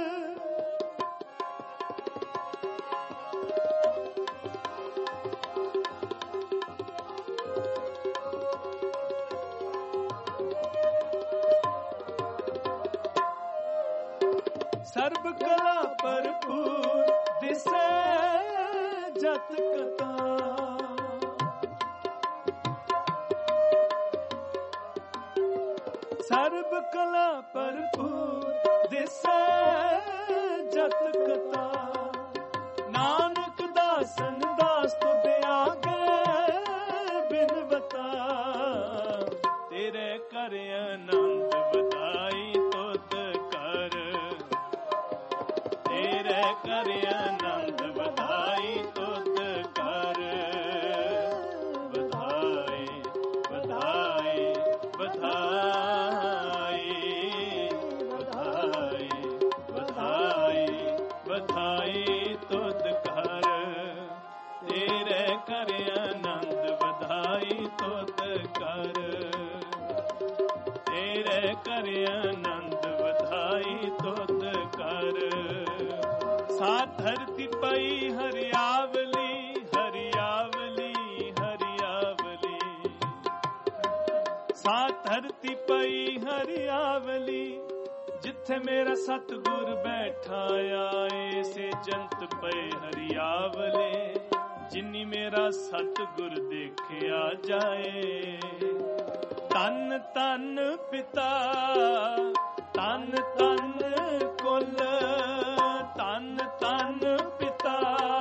S1: सर्ब कला भरपूर दिसे जत कथा सर्ब कला भरपूर दिसे जत कथा नानक दासन दास तुद आगे बिन बता तेरे कर आनंद बधाई तुद कर तेरे कर आनंद बधाई तुद कर बधाई बधाई बधाई बधाई बधाई बधाई तुद कर तेरे कर आनंद बधाई तुद कर तेरे कर आनंद बधाई तुद कर सा धरती पई हरियावली हरियावली हरियावली सा धरती पई हरियावली जिथे मेरा सतगुर बैठा आए से जंत पे हरियावले जिन्नी मेरा सतगुर देखिया जाए तन तन पिता तन तन कुल तन तन पिता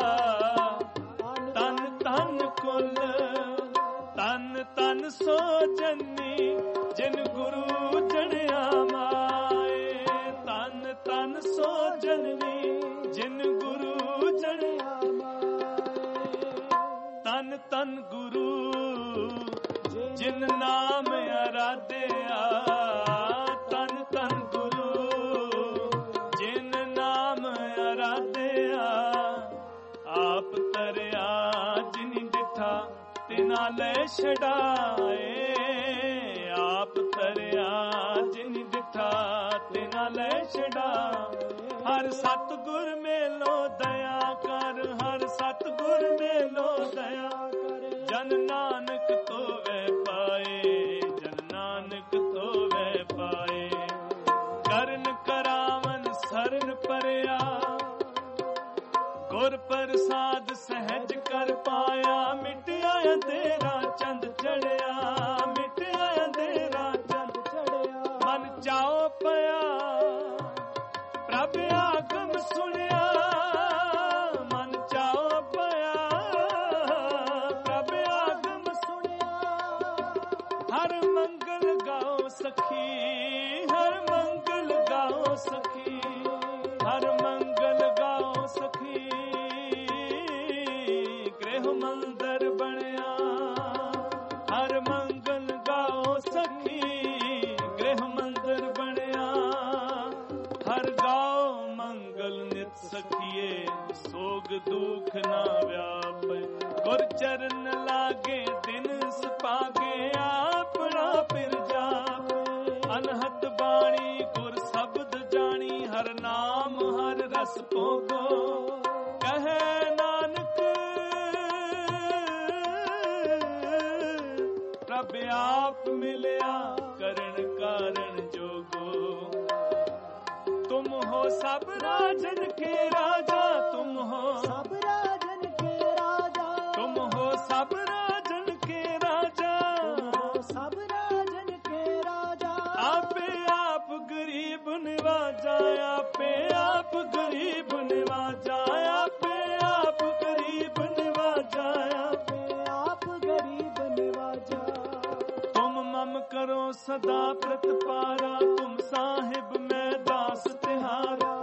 S1: तन तन कुल तन तन सो जन्नी जिन गुरु जनिया माए तन तन सो जननी जिन गुरु जनिया तन तन गुरु जिन नाम आराध्या तन तन गुरु जिन नाम आराध्या आप तरया जिन डिठा तिना ले छड़ाए आप तरया जिन डिठा तिना ले छड़ाए हर सतगुर मेलो दया कर हर सतगुर मेलो दया कर जन नानक तो वे पाए जन नानक तो वे पाए करन करावन सरन परया गुर प्रसाद सहज कर पाया मिटया तेरा चंद चढ़या मिटया तेरा चंद चढ़या मन चाओ पया प्रभ आगम सुनिया मन चाओ पया प्रभ आगम सुनिया हर मंगल गाओ सखी हर मंगल गाओ सखी हर मंगल गाओ सखी गृह मंदिर बनया हर मंगल गाओ सखी गृह मंदिर बनया हर गाओ मंगल नित सखिए सोग दुख ना व्याप गुर चरण लागे दिन सपागे आपना फिर जाप अनहद बाणी गुर शब्द जानी हर नाम हर रस भोगो कहे नानक प्रभ आप मिलया करण कारण जोगो तुम हो सब राजन के राजा तुम हो सब राजन के राजा तुम हो सब राजन के राजा सब राजन के राजा आपे आप गरीब निवाजा आपे आप गरीब निवाजा आपे आप गरीब निवाजा आपे आप गरीब निवाजा तुम मम करो सदा प्रतिपारा तुम साहिब मैं दास तिहारा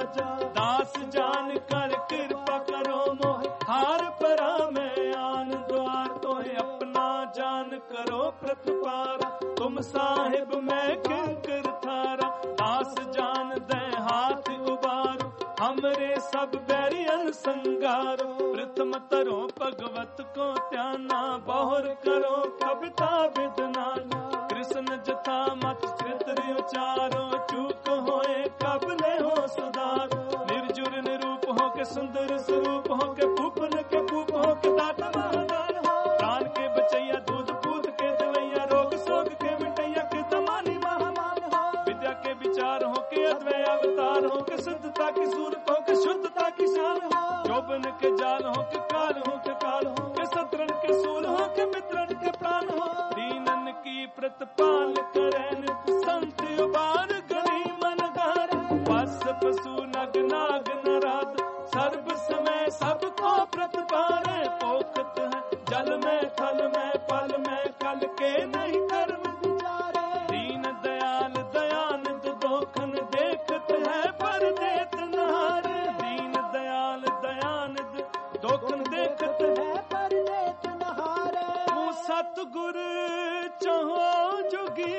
S1: ਰਾਜਾ। ਦਾਸ ਜਾਨ ਕਰ ਕਿਰਪਾ ਕਰੋ ਮੋਹਿ ਹਾਰ ਪਰਾ ਮੈਂ ਆਨ ਦੁਆਰ। ਤੋਹਿ ਆਪਣਾ ਜਾਨ ਕਰੋ ਪ੍ਰਤਪਾਰ ਤੁਮ ਸਾਹਿਬ ਮੈਂ ਕਿੰਕਰ ਥਾਰਾ। ਦਾਸ ਜਾਨ ਦੇ ਹਾਥ ਉਬਾਰ हमरे सब बैरियन संगारो। प्रथम तरो भगवत को त्याना बहुर करो कविता विदना। कृष्ण जथा मत चित्र उचारो चूक होए कब ने हो सुधारो। निर्जुर निरूप हो के सुंदर स्वरूप हो के भूपन के भूप हो के दाता महादान हो। प्राण के बचैया दूध पूत के दवैया रोग सोग के मिटैया के तमानी महामान हो। विद्या के विचार हो के अद्वय अवतार हो के शुद्धता की सूरत हो के शुद्धता की शान हो। यौवन के जाल हो के काल हो के शत्रुन के सूल हो के मित्रन के प्राण हो। दीनन की प्रतिपाल करेन संत उबार गणी मन धार। बस पशु नग नाग नराद सर्व समय सबको प्रतिपार। पोखत है जल में थल में पल में कल के नहीं कर्म विचारे। दीन दयाल दयानंद दोखन देखत है पर देत नहार। दीन दयाल दयानंद दोखन देखत है पर देत नहार। तू सतगुर चहो जोगी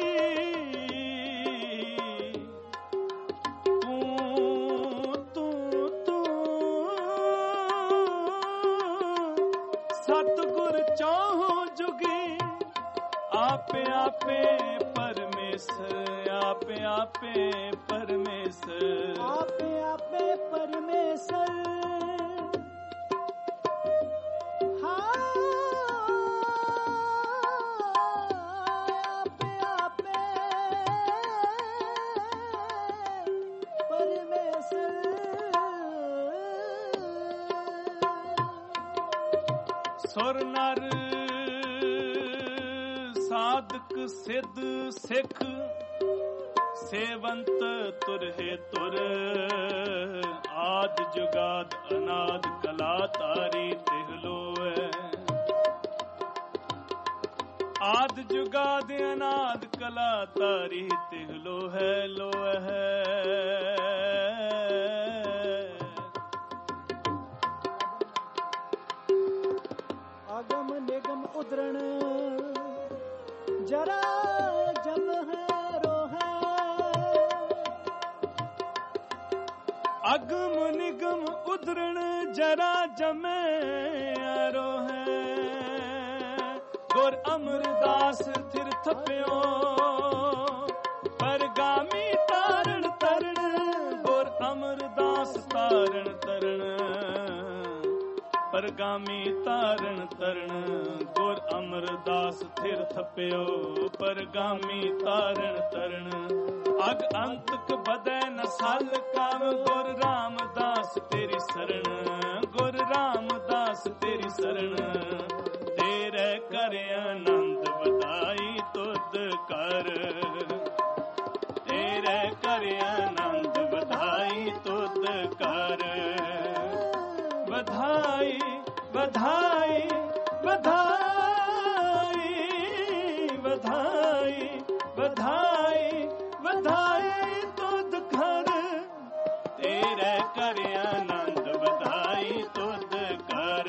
S1: तू सतगुर चहो जोगी। आपे आपे परमेश्वर आपे आपे परमेश्वर
S13: आपे आपे परमेश्वर। हाँ आपे आपे परमेश्वर।
S1: सुर नर साधक सिद्ध सिख सेवंत तुरहे तुर। आद जुगाद अनाद कला तारी तिहलो है। आद जुगाद अनाद कला तारी तिहलो है लो है।
S13: आगम निगम उदरण जरा जम है रो है।
S1: अगम निगम उदरण जरा जमे रो है। गुर अमरदास थिर थप्यो परगामी तारण तरण। गुर अमरदास तारण तरण परगामी तारण तरण। गुर अमरदास थिर थप्यो परगामी तारण तरण। अग अंतक बदै न सल काम गुर रामदास तेरी शरण। गुर रामदास तेरी शरण। तेरे कर आनंद बधाई तुद कर। तेरे कर आनंद बधाई तुद कर। बधाई बधाई बधाई बधाई बधाई बधाई तुद घर। तेरे कर आनंद बधाई तुद कर।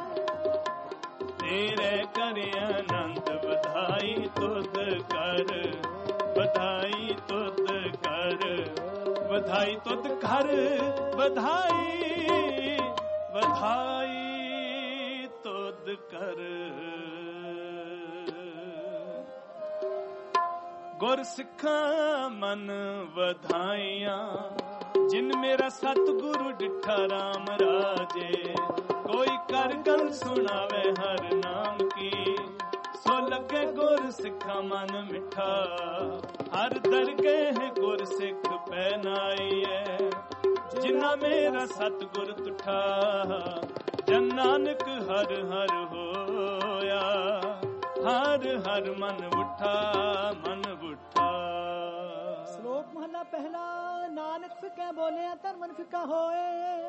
S1: तेरे कर आनंद बधाई तुद कर। बधाई तुद कर। बधाई तुद घर। बधाई बधाई तुद कर। गुर सिखा मन वधाइया जिन मेरा सतगुरु डिठा राम राजे। कोई कर गल सुनावे हर नाम की सो लगे गुर सिखा मन मिठा। हर दरगह गुर सिख पहनाइए जिन्ना मेरा सतगुर तुठा। जन नानक हर हर होया हर हर मन उठा मन उठा।
S13: श्लोक महला पहला। नानक फिके बोले तन मन फिका होए।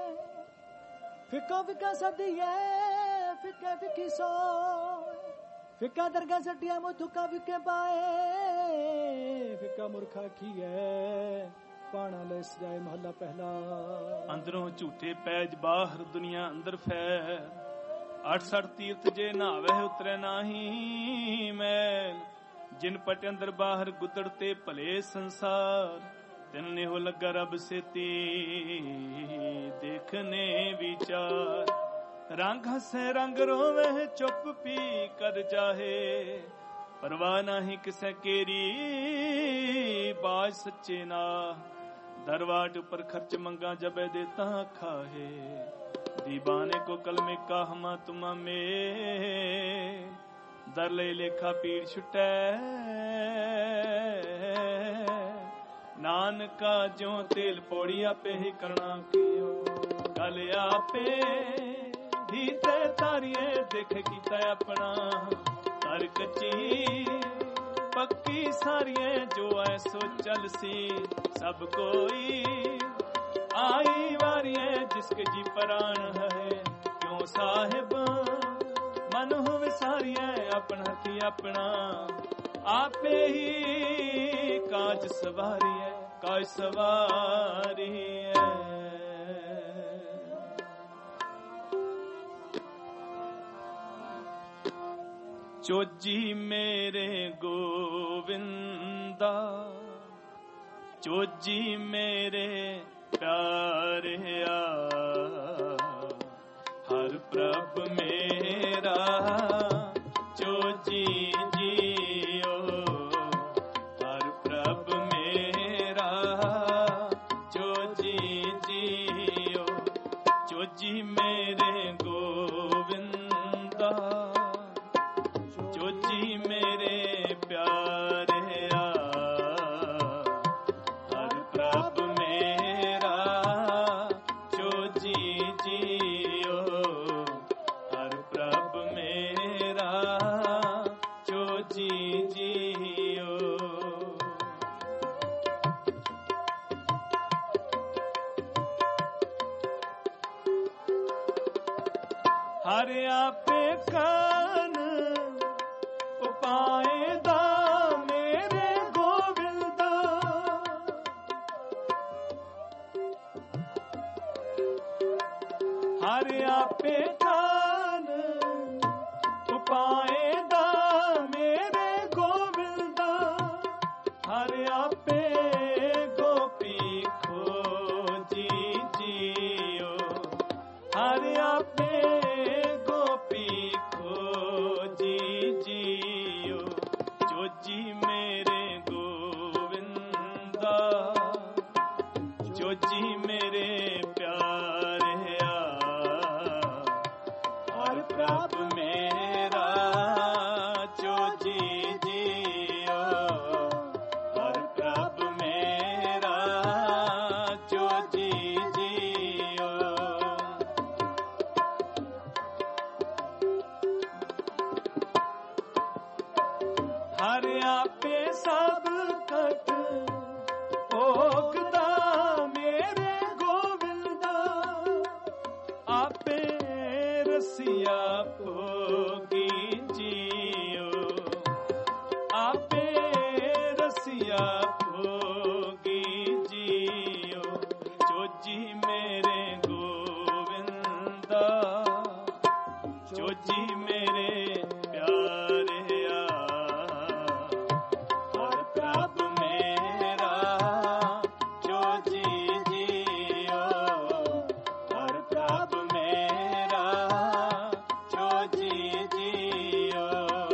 S13: फिको फिका सदिए फिके फिकी सो। फिका दरगाह सटिया मुथुका फिके पाए। फिका मूर्खा की है ਪਾਣਾ ਲੈ ਸਜਾਏ ਮਹੱਲਾ ਪਹਿਲਾ।
S1: ਅੰਦਰੋਂ ਝੂਠੇ ਪੈਜ ਬਾਹਰ ਦੁਨੀਆ ਅੰਦਰ ਫੈਰ 68 ਤੀਰਥ ਜੇ ਨਹਾਵੇ ਉਤਰੇ ਨਾਹੀ ਮੈਲ ਜਿਨ ਪਟ ਅੰਦਰ ਬਾਹਰ ਗੁੱਦੜ ਤੇ ਭਲੇ ਸੰਸਾਰ ਤਿਨ ਨੇ ਹੋ ਲੱਗਾ ਰੱਬ ਸੇਤੀ ਦੇਖਨੇ ਵਿਚਾਰ ਰੰਗ ਹੱਸੇ ਰੰਗ ਰੋਵੇ ਚੁੱਪ ਪੀ ਕਰ ਜਾਹੇ परवाह नहीं किसे केरी बाज सच्चे ना दरवाट ऊपर खर्च मंगा जबे देता खाहे दीवाने को कलमे का हमा तुमा में दर ले लेखा पीड़ छुटे नानका जो तेल पौड़ी आपे ही करना कियो कल आपे ही ते तारिये देख कीता अपना हर कच्ची पक्की सारिये जो ऐसो चल सी सब कोई आई वारिये जिसके जी प्राण है क्यों साहिब मन हो विसारिये अपन हथी अपना आपे ही काज सवारिये काज सवारिये चोजी मेरे गोविंदा चोजी मेरे प्यारे हर प्रभ मेरा चोजी जियो हर प्रभ मेरा चोजी जियो चोजी मेरे गोविंदा चोजी मेरे प्यारे हर प्रभ मेरा चोजी जियो हर प्रभ मेरा चोजी जियो हर आपे कान पाएदा मेरे गोविंदा हर आपे कान पाएदा मेरे गोविंदा हर आपे गोपी खोजी जियो हर आपे गोपी खोजी जियो चोजी मेरे गोविंदा चोजी मेरे प्यारे हर प्रभ मेरा चोजी जियो हर प्रभ मेरा चोजी जियो हर आपे सब कट भोगदा मेरे गोविंदा आपे रसिया भोगी जियो आपे रसिया भोगी जियो चोजी मेरे गोविंदा चोजी मेरे प्यारे हर प्रभ मेरा चोजी जियो हर प्रभ मेरा चोजी जियो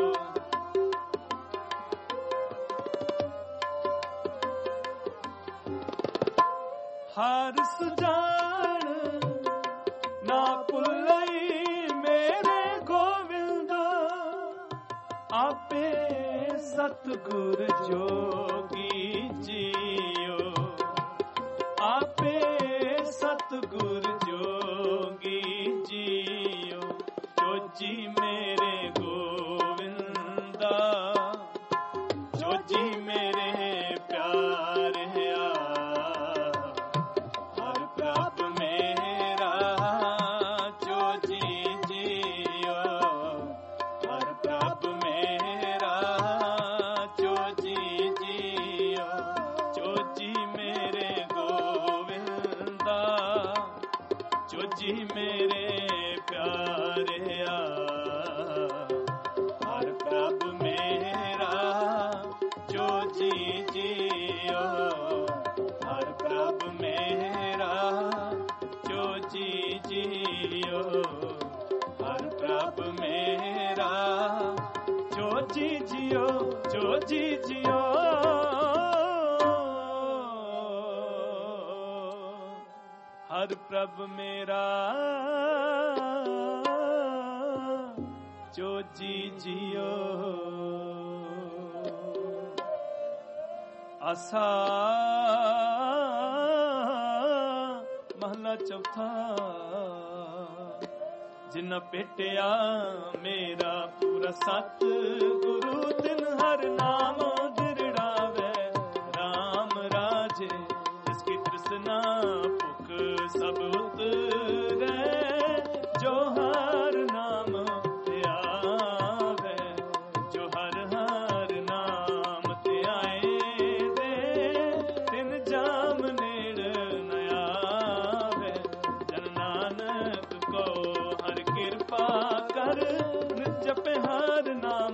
S1: हर सुजान ना भुलई मेरे गोविंदा आपे सतगुर जोगी जियो आपे सतगुर जोगी जियो चोजी मेरे गोविंदा चोजी मेरे प्यारे हर प्रभ मेरा चोजी जियो हर प्रभ मेरा चोजी जियो चोजी मेरे ਜੀ ਮੇਰੇ ਪਿਆਰਿਆ ਹਰ ਪ੍ਰਭ ਮੇਰਾ ਜੋ ਜੀ ਜੀਓ ਹਰ ਪ੍ਰਭ ਮੇਰਾ ਜੋ ਜੀ ਜੀਓ ਹਰ ਪ੍ਰਭ ਮੇਰਾ ਜੋ ਜੀ ਜੀਓ ਜੋ ਜੀ ਜੀਓ ਹਰ ਪ੍ਰਭ ਮੇਰਾ ਜੋ ਜੀ ਜੀਓ ਆਸਾ ਮਹਲਾ ਚੌਥਾ ਜਿਨ ਭੇਟਿਆ ਮੇਰਾ ਪੂਰਾ ਸਤ ਗੁਰੂ ਤਿਨ ਹਰ ਨਾਮ ਦਿਰੜਾਵੇ ਰਾਮ ਰਾਜੇ ਜਿਸ ਕੀ ਤ੍ਰਿਸ਼ਨਾ ਭੁਖ ਸਭ ਉਤਰੇ ਜੋ ਹਰ ਨਾਮ ਧਿਆਵੇ ਜੋ ਹਰ ਹਰ ਨਾਮ ਧਿਆਏ ਦੇ ਤਿਨ ਜਾਮ ਨੇੜ ਨ ਆਵੇ ਜਨ ਨਾਨਕ ਕੋ ਹਰ ਕਿਰਪਾ ਕਰ ਨਿਤ ਜਪੇ ਹਰ ਨਾਮ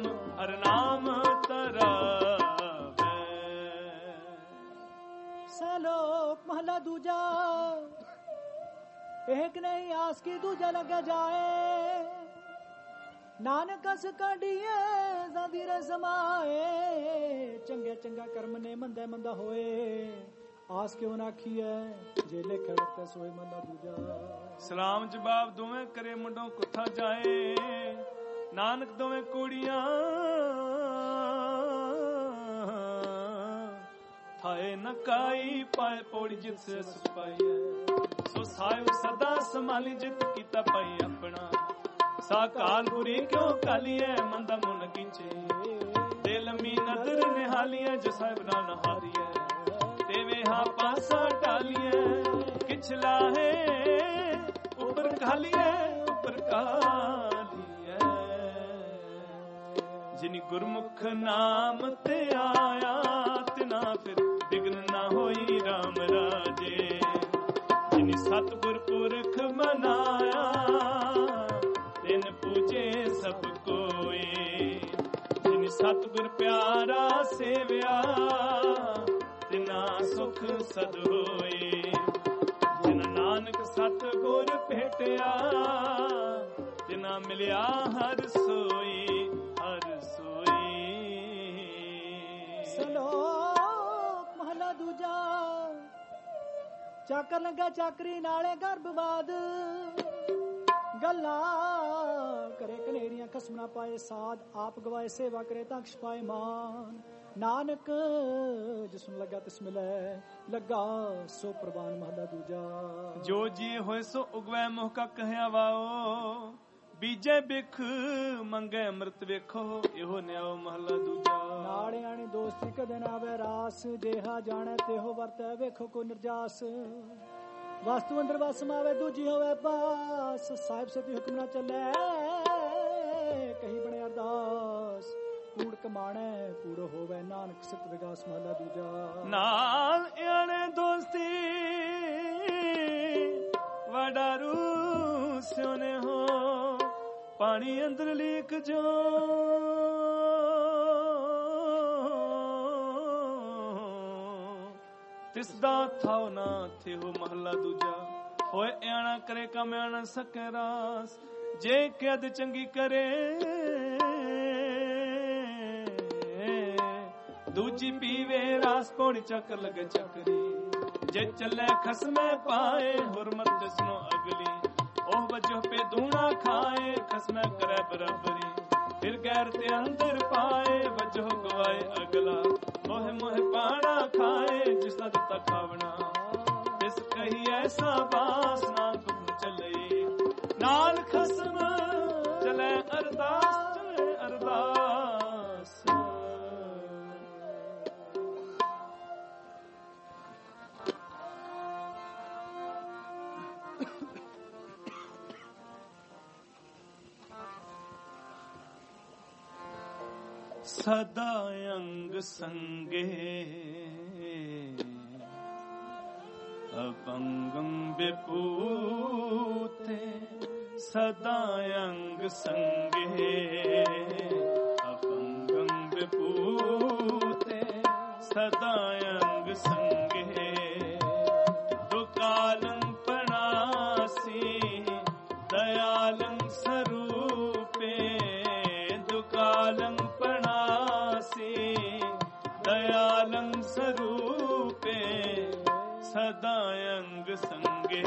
S1: ਤਰਾਵੇ
S13: ਸਲੋਕ ਮਹਲਾ ਦੂਜਾ एक नहीं आस की दूजा लग जाए नानक अस काढ़िए ज़ादी समाए चंगे चंगा कर्म ने मंदा मंदा होए आस क्यों नाखी है जे लेखे वक्त सोए मल्ला दूजा
S1: सलाम जवाब दोवें करे मुंडों कुथा जाए नानक दोवें कुड़ियां थाए नकाई पाए पौड़ी जित से सुपाई सो साहिब सदा संभाली जित कीता पाई अपना साकाल बुरी क्यों काली है मंदा मुन कीचे दिल मी नदर निहाली है जो साहिब ना नहारी है तेवे हा पासा टाली है किछला है ऊपर काली है ऊपर काली है जिनी गुरमुख नाम ते आया तिना फिर विघ्न ना होई राम राजे जिनी सतगुर पुरख मनाया तिन पूजे सब कोई जिनी सतगुर प्यारा सेव्या तिना सुख सद होए जिन नानक सतगुर भेटिया तिना मिलिया हर सोई हर सोई
S13: सलोक महला दूजा ਚਾਕਰ ਲੱਗਾ ਚਾਕਰੀ ਨਾਲੇ ਗਰਭਵਾਦ ਗੱਲਾਂ ਕਰੇ ਕਨੇਰੀਆਂ ਖਸਮ ਨਾ ਪਾਏ ਸਾਧ ਆਪ ਗਵਾਏ ਸੇਵਾ ਕਰੇ ਤਾਂ ਅਕਸ਼ ਪਾਏ ਮਾਨ ਨਾਨਕ ਜਿਸ ਨੂੰ ਲੱਗਾ ਤਿਸ ਮਿਲੇ ਲੱਗਾ ਸੋ ਪ੍ਰਵਾਨ ਮਹਲਾ ਦੂਜਾ
S1: ਜੋ ਜੀ ਹੋਏ ਸੋ ਉਗਵੈ ਮੋਹ ਕਾ ਕਹਿਆ ਵਾਓ ਬੀਜੇ ਬਿਖ ਮੰਗੇ ਅੰਮ੍ਰਿਤ ਵੇਖੋ ਇਹੋ ਨਿਆਓ ਮਹਲਾ ਦੂਜਾ
S13: ਨਾਲੇ ਆਣੀ ਦੋਸਤੀ ਕਦੇ ਨਾ ਆਵੇ ਰਾਸ ਜਿਹਾ ਜਾਣੇ ਤਿਹੋ ਵਰਤੈ ਵੇਖੋ ਕੋ ਨਿਰਜਾਸ ਵਸਤੂ ਅੰਦਰ ਵਸ ਮਾਵੇ ਦੂਜੀ ਹੋਵੇ ਬਾਸ ਸਾਹਿਬ ਸਤੀ ਹੁਕਮ ਨਾ ਚੱਲੇ ਕਹੀ ਬਣੇ ਅਰਦਾਸ ਕੂੜ ਕਮਾਣੇ ਕੂੜ ਹੋਵੇ ਨਾਨਕ ਸਿਤ ਵਿਗਾਸ ਮਹਲਾ ਦੂਜਾ
S1: ਨਾਲ ਆਣੇ ਦੋਸਤੀ ਵਡਾਰੂ ਸਿਉਨੇ ਹੋ ਪਾਣੀ ਅੰਦਰ ਲੀਕ ਜੋ ਤਿਸਦਾ ਥਾਉ ਨਾ ਥੇ ਹੋ ਮਹਲਾ ਦੂਜਾ ਹੋਏ ਆਣਾ ਕਰੇ ਕਮ ਆਣਾ ਸਕੇ ਰਾਸ ਜੇ ਕਦ ਚੰਗੀ ਕਰੇ ਦੂਜੀ ਪੀਵੇ ਰਾਸ ਪੌੜੀ ਚੱਕਰ ਲਗੇ ਚੱਕਰੀ ਜੇ ਚੱਲੇ ਖਸਮੇ ਪਾਏ ਹੁਰਮਤ ਜਿਸਨੋ ਅਗਲੀ ਉਹ ਵਜੋ ਪੇ ਦੂਣਾ ਖਾਏ ਖਸਮੇ ਕਰੇ ਬਰਾਬਰੀ ਫਿਰ ਗੈਰ ਤੇ ਅੰਦਰ ਪਾਏ ਵਜੋ ਗਵਾਏ ਅਗਲਾ ਮੋਹ ਮੋਹ ਪਾਣਾ ਖਾਏ ਜਿਸ ਦਾ ਦਿੱਤਾ ਖਾਵਣਾ ਇਸ ਕਹੀ ਐਸਾ ਬਾਸ ਨਾ ਤੁਮ ਚੱਲੇ ਨਾਲ ਖਸਮ ਚਲੇ ਅਰਦਾਸ ਚਲੇ ਅਰਦਾਸ ਸਦਾ ਅੰਗ ਸੰਗੇ ਅਪੰਗੰ ਵਿਪੂਤ सदा अंग संगे अपंगं विभूते सदा अंग संगे दुकालं प्रणासी दयालं स्वरूपे दुकालं प्रणासी दयालं स्वरूपे सदा अंग संगे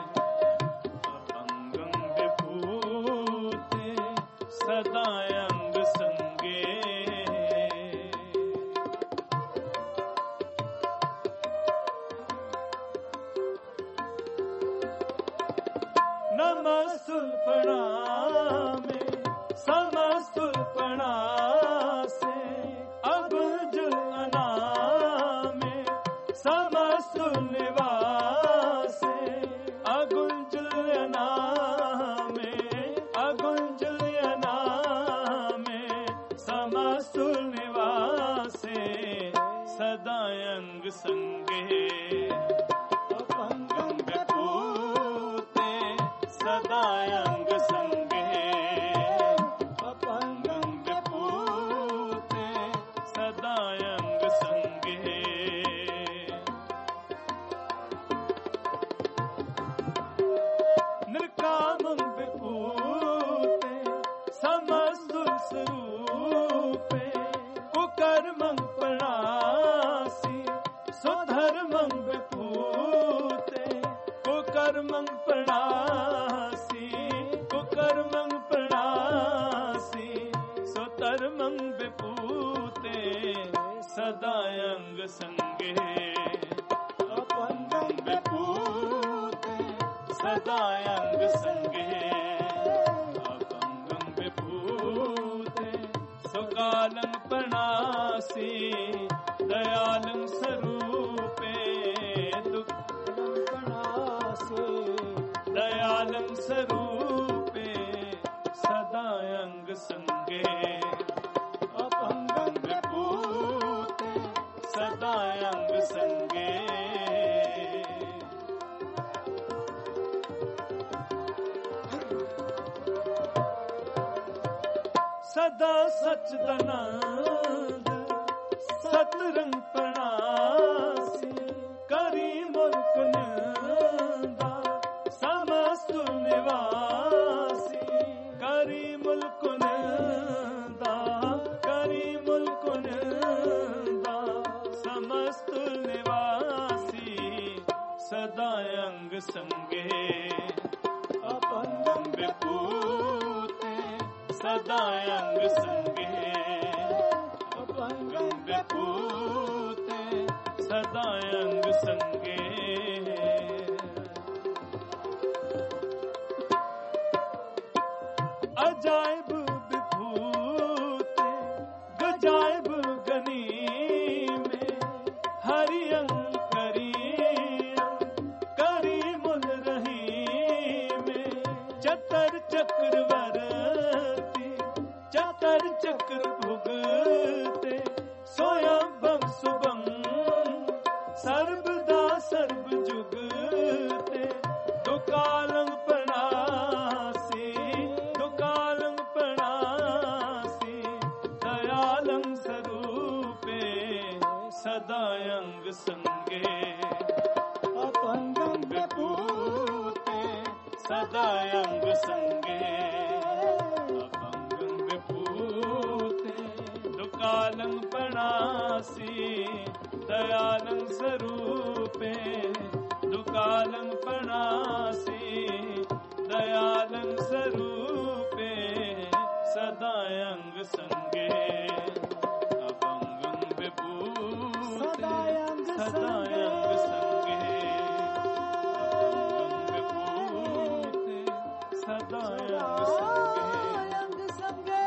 S1: अपंगं विभूते सदा अंग संगे नमस्तुल प्रणामे समस्तुल प्रणासे अबजुल अनामे समस्तुल निवासे अगुंजुल अनामे अगुंजुल अनामे समस्तुल निवासे सदा अंग संगे अपंगं विभूते सदा अंग संगे अपंगं विभूते सदा अंग संगे निर्कामं विभूते समस्तुल स्वरूपे कुकर्मं प्रणासी सुधर्मं विभूते कुकर्मं प्रणासी कुकर्मं प्रणासी सुधर्मं विभूते सदा अंग संगे अपंगं विभूते सदा अंग संगे अपंगं विभूते सुकालं प्रणासी दयालं स्वरूपे दुःखं प्रणासी दयालं स्वरूपे सदा अंग संगे अपंगं विभूते सदा अंग संगे सदा सच्चिदानंद सतरंग प्रणासी करी मुल्क निंदा समस्तुल निवासी करी मुल्क निंदा करी मुल्क निंदा समस्तुल निवासी सदा अंग संगे अपंगं विभूते सदा अंग संगे अपंगं विभूते सदा अंग संगे अजायब विभूते गजायब गनी में हरि अंग करी मुल रही में चतर चक्रवर्ती चतर चक्र भुगते सोयंभं शुभं सर्वदा सर्व जुगते दुकालं प्रणासी दुकालं प्रणासी दयालं स्वरूपे सदा अंग संगे अपंगं विभूते सदा अंग संगे अपंगं विभूते दुकालं प्रणासी दयालं स्वरूपे दुकालं प्रणासी दयालं स्वरूपे सदा अंग संगे अपंगं विभूते सदा अंग संगे अपंगं विभूते सदा अंग संगे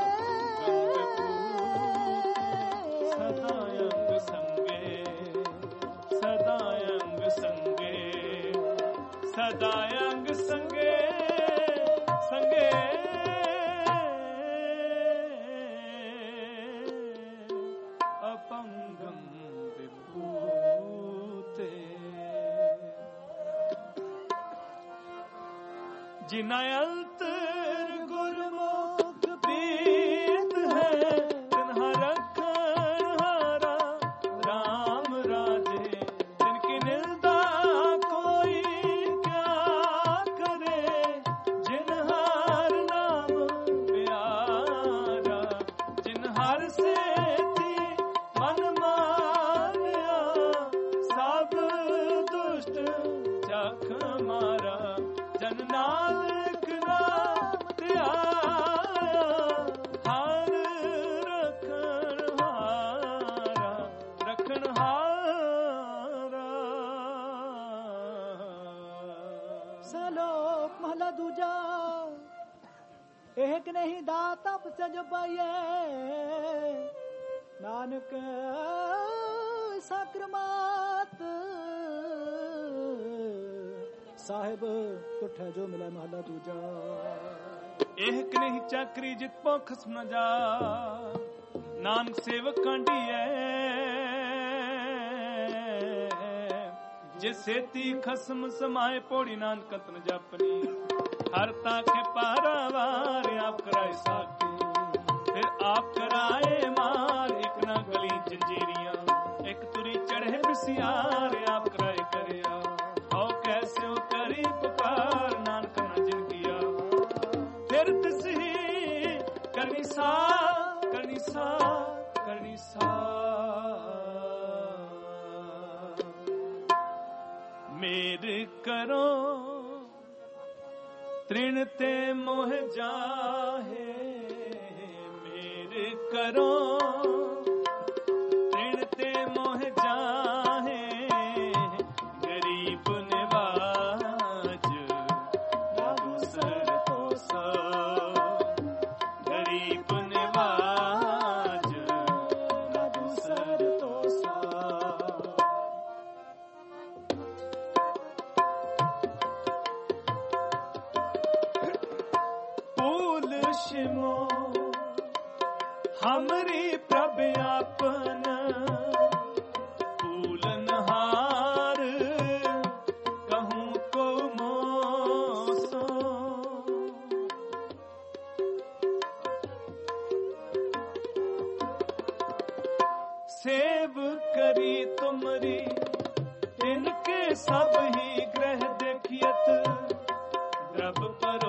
S1: सदा अंग संगे सदा अंग संगे सदा अंग संगे संगे अपंगं विभूते जिना अंतर गुरमुख प्रीत है तिन्हा रखन हारा राम राजे जिनकी निंदा कोई क्या करे जिन हर नाम प्यारा जिन हर से थी मन मानिया सब दुष्ट चख मारा जन नानक नाम ध्याया हर रखन हारा
S13: सलोक महला दूजा एक नहीं दाता सज पाइए नानक सक्रमात साहिब तुठे जो मिला महला दूजा
S1: एक नहीं चाकरी जित पो खसम न जा नानक सेवक कांडी है जिस सेती खसम समाए पोड़ी नानक कतन जापनी हर ताके पारावार आप कराए साकी फिर आप कराए मार एक ना गली जंजीरियां एक तुरी चढ़े बिसियार आप कराए करिया आओ कैसे हो करी पुकार नानक न जिन किया फिर तिसी करनी सा करनी सा करनी सा मेरे करो तृण ते मोह जाहे मेरे करो तृण ते मोह जाहे गरीब निवाज बाबू सर तो सा गरीब निवाज बाबू सर तो सा शिमो हमरी प्रभ आपन फूलन हार कहूं को मोसो सेव करी तुमरी इनके सब ही ग्रह देखियत द्रव परो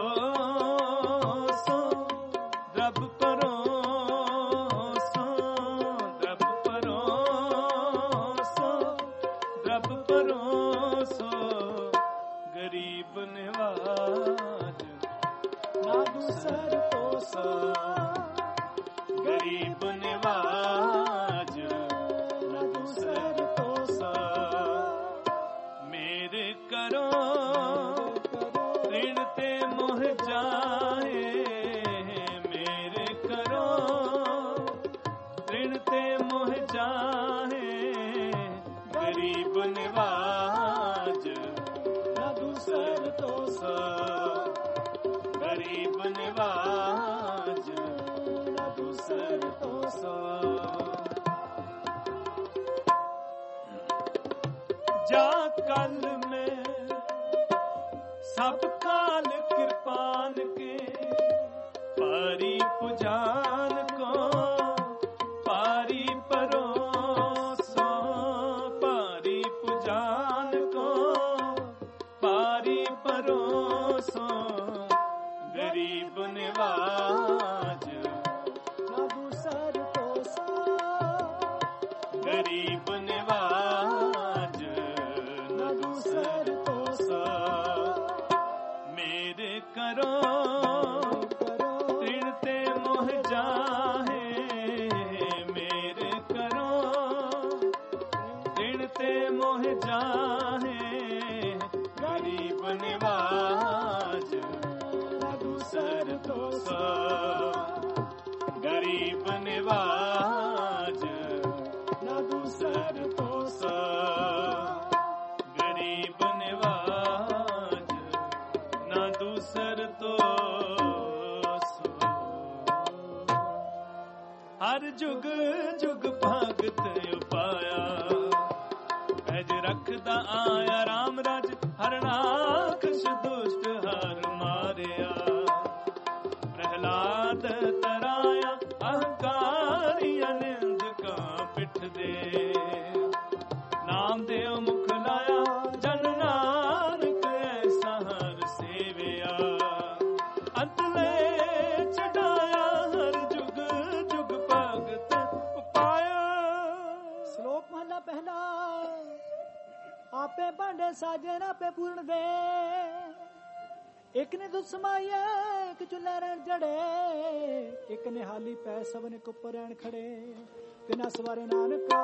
S1: गरीब निवाज न दूसर तो सा मेरे करो ऋण ते मोह जाए मेरे करो ऋण ते मोह जाए गरीब निवाज न दूसर तो सा गरीब निवाज न दूसर तो सा जा कल में सब काल कृपान के पारी पुजान को पारी परोसो पारी पुजान को पारी परोसो गरीब निवाज न दूसर तो सा गरीब निवाज न दूसर तो सा मेरे करो ऋण ते मोह जाहे मेरे करो ऋण ते मोह जाहे गरीब निवाज दूसर तो सा गरीब निवाज न दूसर तो सा गरीब निवाज न दूसर तो सा हर जुग जुग भगत उपाया अज रखदा आया राम राज हर नाखश दुष्ट हर मार
S13: ਸਾਜੇ ਨਾ ਪੇ ਪੂਰਨ ਦੇ ਇੱਕ ਨੇ ਦੁੱਧ ਸਮਾਈਏ ਇੱਕ ਚੁੱਲ੍ਹੇ ਰਹਿਣ ਜੜੇ ਇੱਕ ਨੇ ਹਾਲੀ ਪੈ ਸਭਨੇ ਕੁੱਪਰ ਰਹਿਣ ਖੜੇ ਤਿਨਾ ਸਵਾਰੇ ਨਾਨਕਾ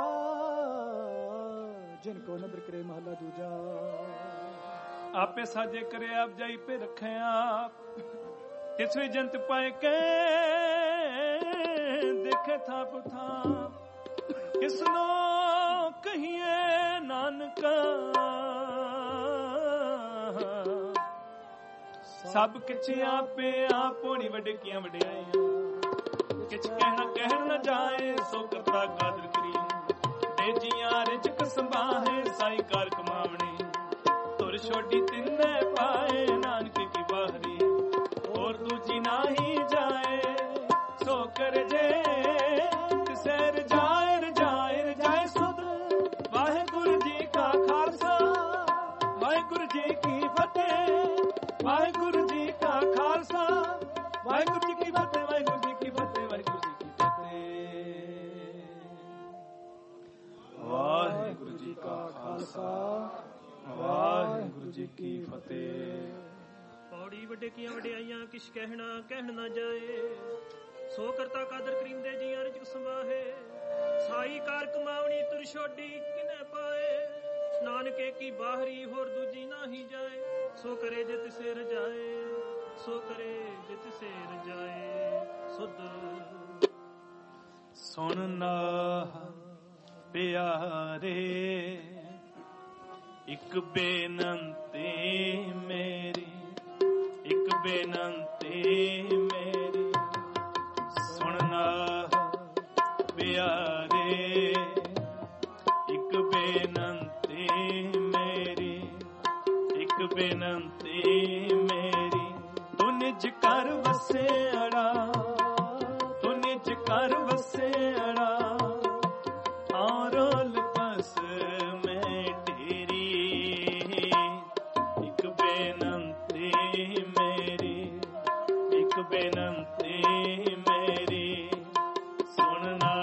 S13: ਜਿਨ ਕੋ ਨਦਰ ਕਰੇ ਮਹਲਾ ਦੂਜਾ
S1: ਆਪੇ ਸਾਜੇ ਕਰੇ ਆਪ ਜਾਈ ਪੇ ਰੱਖਿਆ ਕਿਸ ਵੀ ਜੰਤ ਪਾਏ ਕੇ ਦੇਖੇ ਥਾਪ ਥਾਂ ਕਿਸਨੋ ਕਹੀਏ ਨਾਨਕਾ ਸਭ ਕਿਛ ਆਪੇ ਆਪ ਹੋਣੀ ਵਡਕੀਆਂ ਵਡਿਆਈਆਂ ਕਿਛ ਕਹਿਣ ਨਾ ਜਾਏ ਸੋ ਕਰਤਾ ਕਾਦਰ ਕਰੀ ਤੇ ਜੀਆਂ ਰਿਜਕ ਸੰਭਾਹੇ ਸਾਈ ਕਾਰ ਕਮਾਵਣੀ ਤੁਰ ਛੋਡੀ ਤਿੰਨੇ ਪਾਏ ਨਾਨਕ ਕੀ ਬਾਹਰੀ ਹੋਰ ਦੂਜੀ ਨਾਹੀ ਜਾਏ ਸੋ ਕਰ ਜੇ ਤਿਸੇ ਰਜਾਏ ਰਜਾਏ ਸੁਧ ਵਾਹਿਗੁਰੂ ਜੀ ਕਾ ਖਾਲਸਾ ਵਾਹਿਗੁਰੂ ਜੀ ਕੀ ਫਤਿਹ ਵਾਹਿਗੁਰੂ ਜੀ ਕਾ ਖਾਲਸਾ ਵਾਹਿਗੁਰੂ ਜੀ ਕੀ ਫਤਿਹ ਵਾਹਿਗੁਰੂ ਜੀ ਕੀ ਫਤਿਹ ਵਾਹਿਗੁਰੂ ਜੀ ਕੀ ਫਤਿਹ ਵਾਹਿਗੁਰੂ ਜੀ ਕਾ ਖਾਲਸਾ ਵਾਹਿਗੁਰੂ ਜੀ ਕੀ ਫਤਿਹ
S3: ਪੌੜੀ ਵੱਡੇ ਕੀਆਂ ਵਡਿਆਈਆਂ ਕਿਛ ਕਹਿਣ ਨਾ ਜਾਏ ਸੋ ਕਰਤਾ ਕਾਦਰ ਕਰੀਮ ਦੇ ਜੀਆਂ ਰਿਜਕ ਸੰਭਾਹੇ ਸਾਈ ਕਾਰ ਕਮਾਵਣੀ ਤੁਰ ਛੋਡੀ ਕਿਨੇ ਪਾਏ ਨਾਨਕੇ ਕੀ ਬਾਹਰੀ ਹੋਰ ਦੂਜੀ ਨਾਹੀ ਜਾਏ ਸੋ ਕਰੇ ਜੇ ਤਿਸੇ ਰਜਾਏ ਸੋ ਕਰੇ ਜੇ ਤਿਸੇ ਰਜਾਏ ਸੁਧ
S1: ਸੁਣ ਨਾ ਪਿਆਰੇ ਇੱਕ ਬੇਨੰਤੀ ਮੇਰੀ ਇੱਕ ਬੇਨੰਤੀ ਮੇਰੀ ਸੁਣਨਾ ਪਿਆਰੇ ਇੱਕ ਬੇਨੰਤੀ ਮੇਰੀ ਇੱਕ ਬੇਨੰਤੀ ਮੇਰੀ ਤੂੰ ਨਿਜ ਕਰ ਵਸੇੜਾ ਤੂੰ ਨਿਜ ਕਰ ਵਸੇੜਾ ਔਰਲ ਪਸ ਮੈਂ ਢੇਰੀ ਇੱਕ ਬੇਨੰਤੀ ਮੇਰੀ ਇੱਕ ਬੇਨੰਤੀ ਮੇਰੀ ਸੁਣਨਾ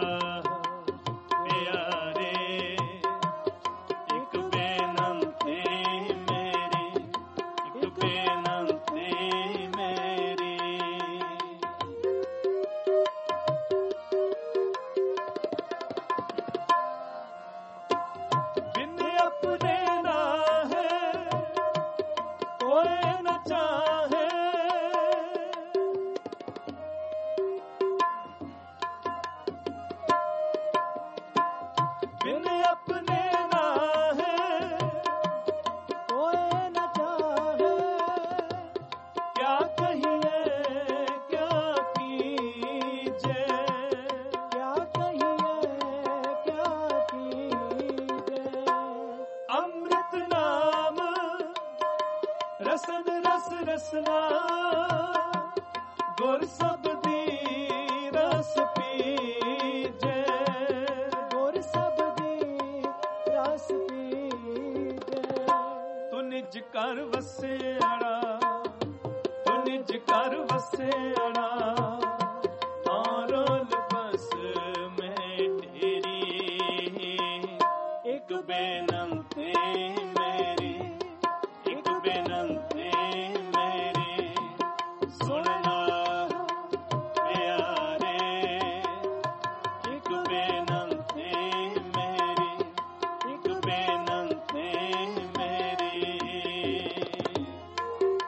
S1: ਪਿਆਰੇ ਇੱਕ ਬੇਨੰਤੀ ਮੇਰੀ ਇੱਕ ਬੇਨੰਤੀ ਮੇਰੀ ਬਿਨ ਆਪਣੇ ਨਾ ਹੈ ਕੋਈ ਨਾ ਚਾਹੇ ਬਿਨ ਆਪਣੇ ਨਾ ਹੈ
S13: ਕੋਈ ਨਾ ਚਾਹੇ
S1: ਕਿਆ ਕਹੀਏ ਕਿਆ ਕੀਜੇ
S13: ਕਿਆ ਕਹੀਏ ਕਿਆ ਕੀਜੇ
S1: ਅੰਮ੍ਰਿਤ ਨਾਮ ਰਸਨ ਰਸ ਰਸਨਾ ਗੁਰ ਸਬਦੀ ਰਸ ਪੀਜੇ
S13: ਗੁਰ ਸਬਦੀ ਰਸ ਪੀਜੇ
S1: ਤੂੰ ਨਿਜ ਕਰ ਵਸੇੜਾ ਤੂੰ ਨਿਜ ਕਰ ਵਸੇੜਾ ਔਰਲ ਬਸ ਮੈਂ ਢੇਰੀ ਇੱਕ ਬੇਨੰਤੀ ਮੇਰੀ ਇੱਕ ਬੇਨੰਤੀ ਮੇਰੀ ਸੁਣਨਾ ਪਿਆਰੇ ਇੱਕ ਬੇਨੰਤੀ ਮੇਰੀ ਇੱਕ ਬੇਨੰਤੀ ਮੇਰੀ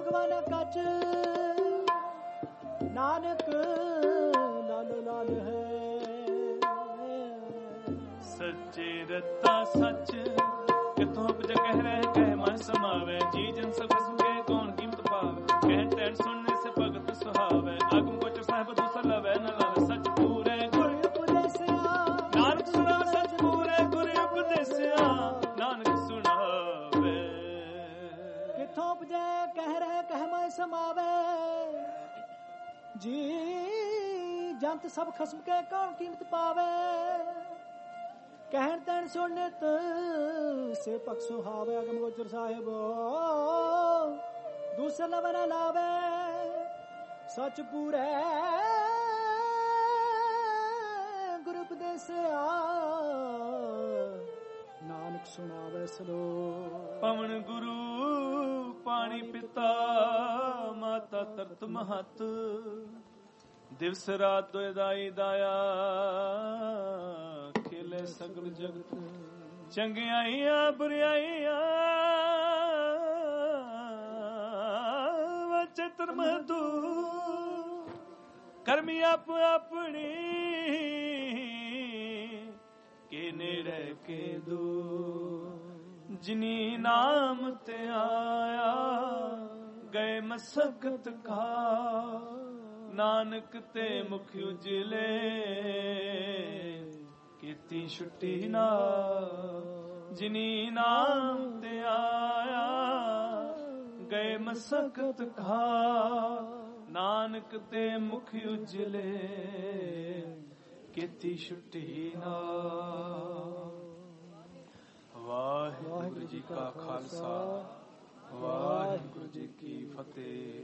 S13: ਭਗਵਾਨ ਕਚ ਨਾਨਕ ਲਾਲ ਲਾਲ ਹੈ
S1: ਸੱਚੇ ਰਤਾ ਸੱਚ ਕਿਥੋਂ ਉਪਜ ਕਹਿ ਰਹਿ ਕਹਿ ਮਨ ਸਮਾਵੇ ਜੀ ਜਨ ਸਭ ਸੁਗੇ ਕੌਣ ਕੀਮਤ ਪਾਵੇ ਕਹਿ ਟੈਣ ਸੁਣਨੇ ਸੇ ਭਗਤ ਸੁਹਾਵੇ ਆਗਮ ਕੋਚ ਸਾਹਿਬ ਦੂਸਰ ਲਵੇ ਨ ਲਵੇ ਸੱਚ ਪੂਰੇ ਗੁਰ ਉਪਦੇਸਿਆ ਨਾਨਕ ਸੁਣਾ ਸੱਚ ਪੂਰੇ ਗੁਰ ਉਪਦੇਸਿਆ ਨਾਨਕ ਸੁਣਾਵੇ
S13: ਕਿਥੋਂ ਉਪਜੈ ਕਹਿ ਰਹਿ ਕਹਿ ਮਨ ਸਮਾਵੇ ਜੀ ਜੰਤ ਸਭ ਖਸਮ ਕੇ ਕੌਣ ਕੀਮਤ ਪਾਵੇ ਕਹਿਣ ਤੈਣ ਸੁਣਤ ਸੇ ਪਖ ਸੁਹਾਵੇ ਅਗਮ ਗੋਚਰ ਸਾਹਿਬ ਦੂਸਰ ਲਵਨ ਲਾਵੇ ਸੱਚ ਪੂਰੇ ਗੁਰੂ ਉਪਦੇਸਿਆ ਨਾਨਕ ਸੁਣਾਵੇ ਸਲੋ
S1: ਪਵਨ ਗੁਰੂ ਪਾਣੀ ਪਿਤਾ ਮਾਤਾ ਤਰਤ ਮਹਤ ਦਿਵਸ ਰਾਤ ਦੋਇ ਦਾਈ ਦਾਇਆ ਖੇਲੇ ਸਗਲ ਜਗਤ ਚੰਗਿਆਈਆਂ ਬੁਰਾਈਆਂ ਵਚੇ ਧਰਮ ਤੂ ਕਰਮੀ ਆਪ ਆਪਣੀ ਕੇ ਨੇੜੇ ਕੇ ਦੂ ਜਿਨੀ ਨਾਮ ਤੇ ਆਇਆ ਗਏ ਮਸਕਤ ਕਾ ਨਾਨਕ ਤੇ ਮੁਖ ਉਜਲੇ ਕੀਤੀ ਛੁੱਟੀ ਨਾ ਜਿਨੀ ਨਾਮ ਤੇ ਆਇਆ ਗਏ ਮਸਕਤ ਖਾ ਨਾਨਕ ਤੇ ਮੁਖ ਉਜਲੇ ਕੀਤੀ ਛੁੱਟੀ ਨਾ ਵਾਹਿਗੁਰੂ ਜੀ ਕਾ ਖਾਲਸਾ ਵਾਹਿਗੁਰੂ ਜੀ ਕੀ ਫਤਿਹ।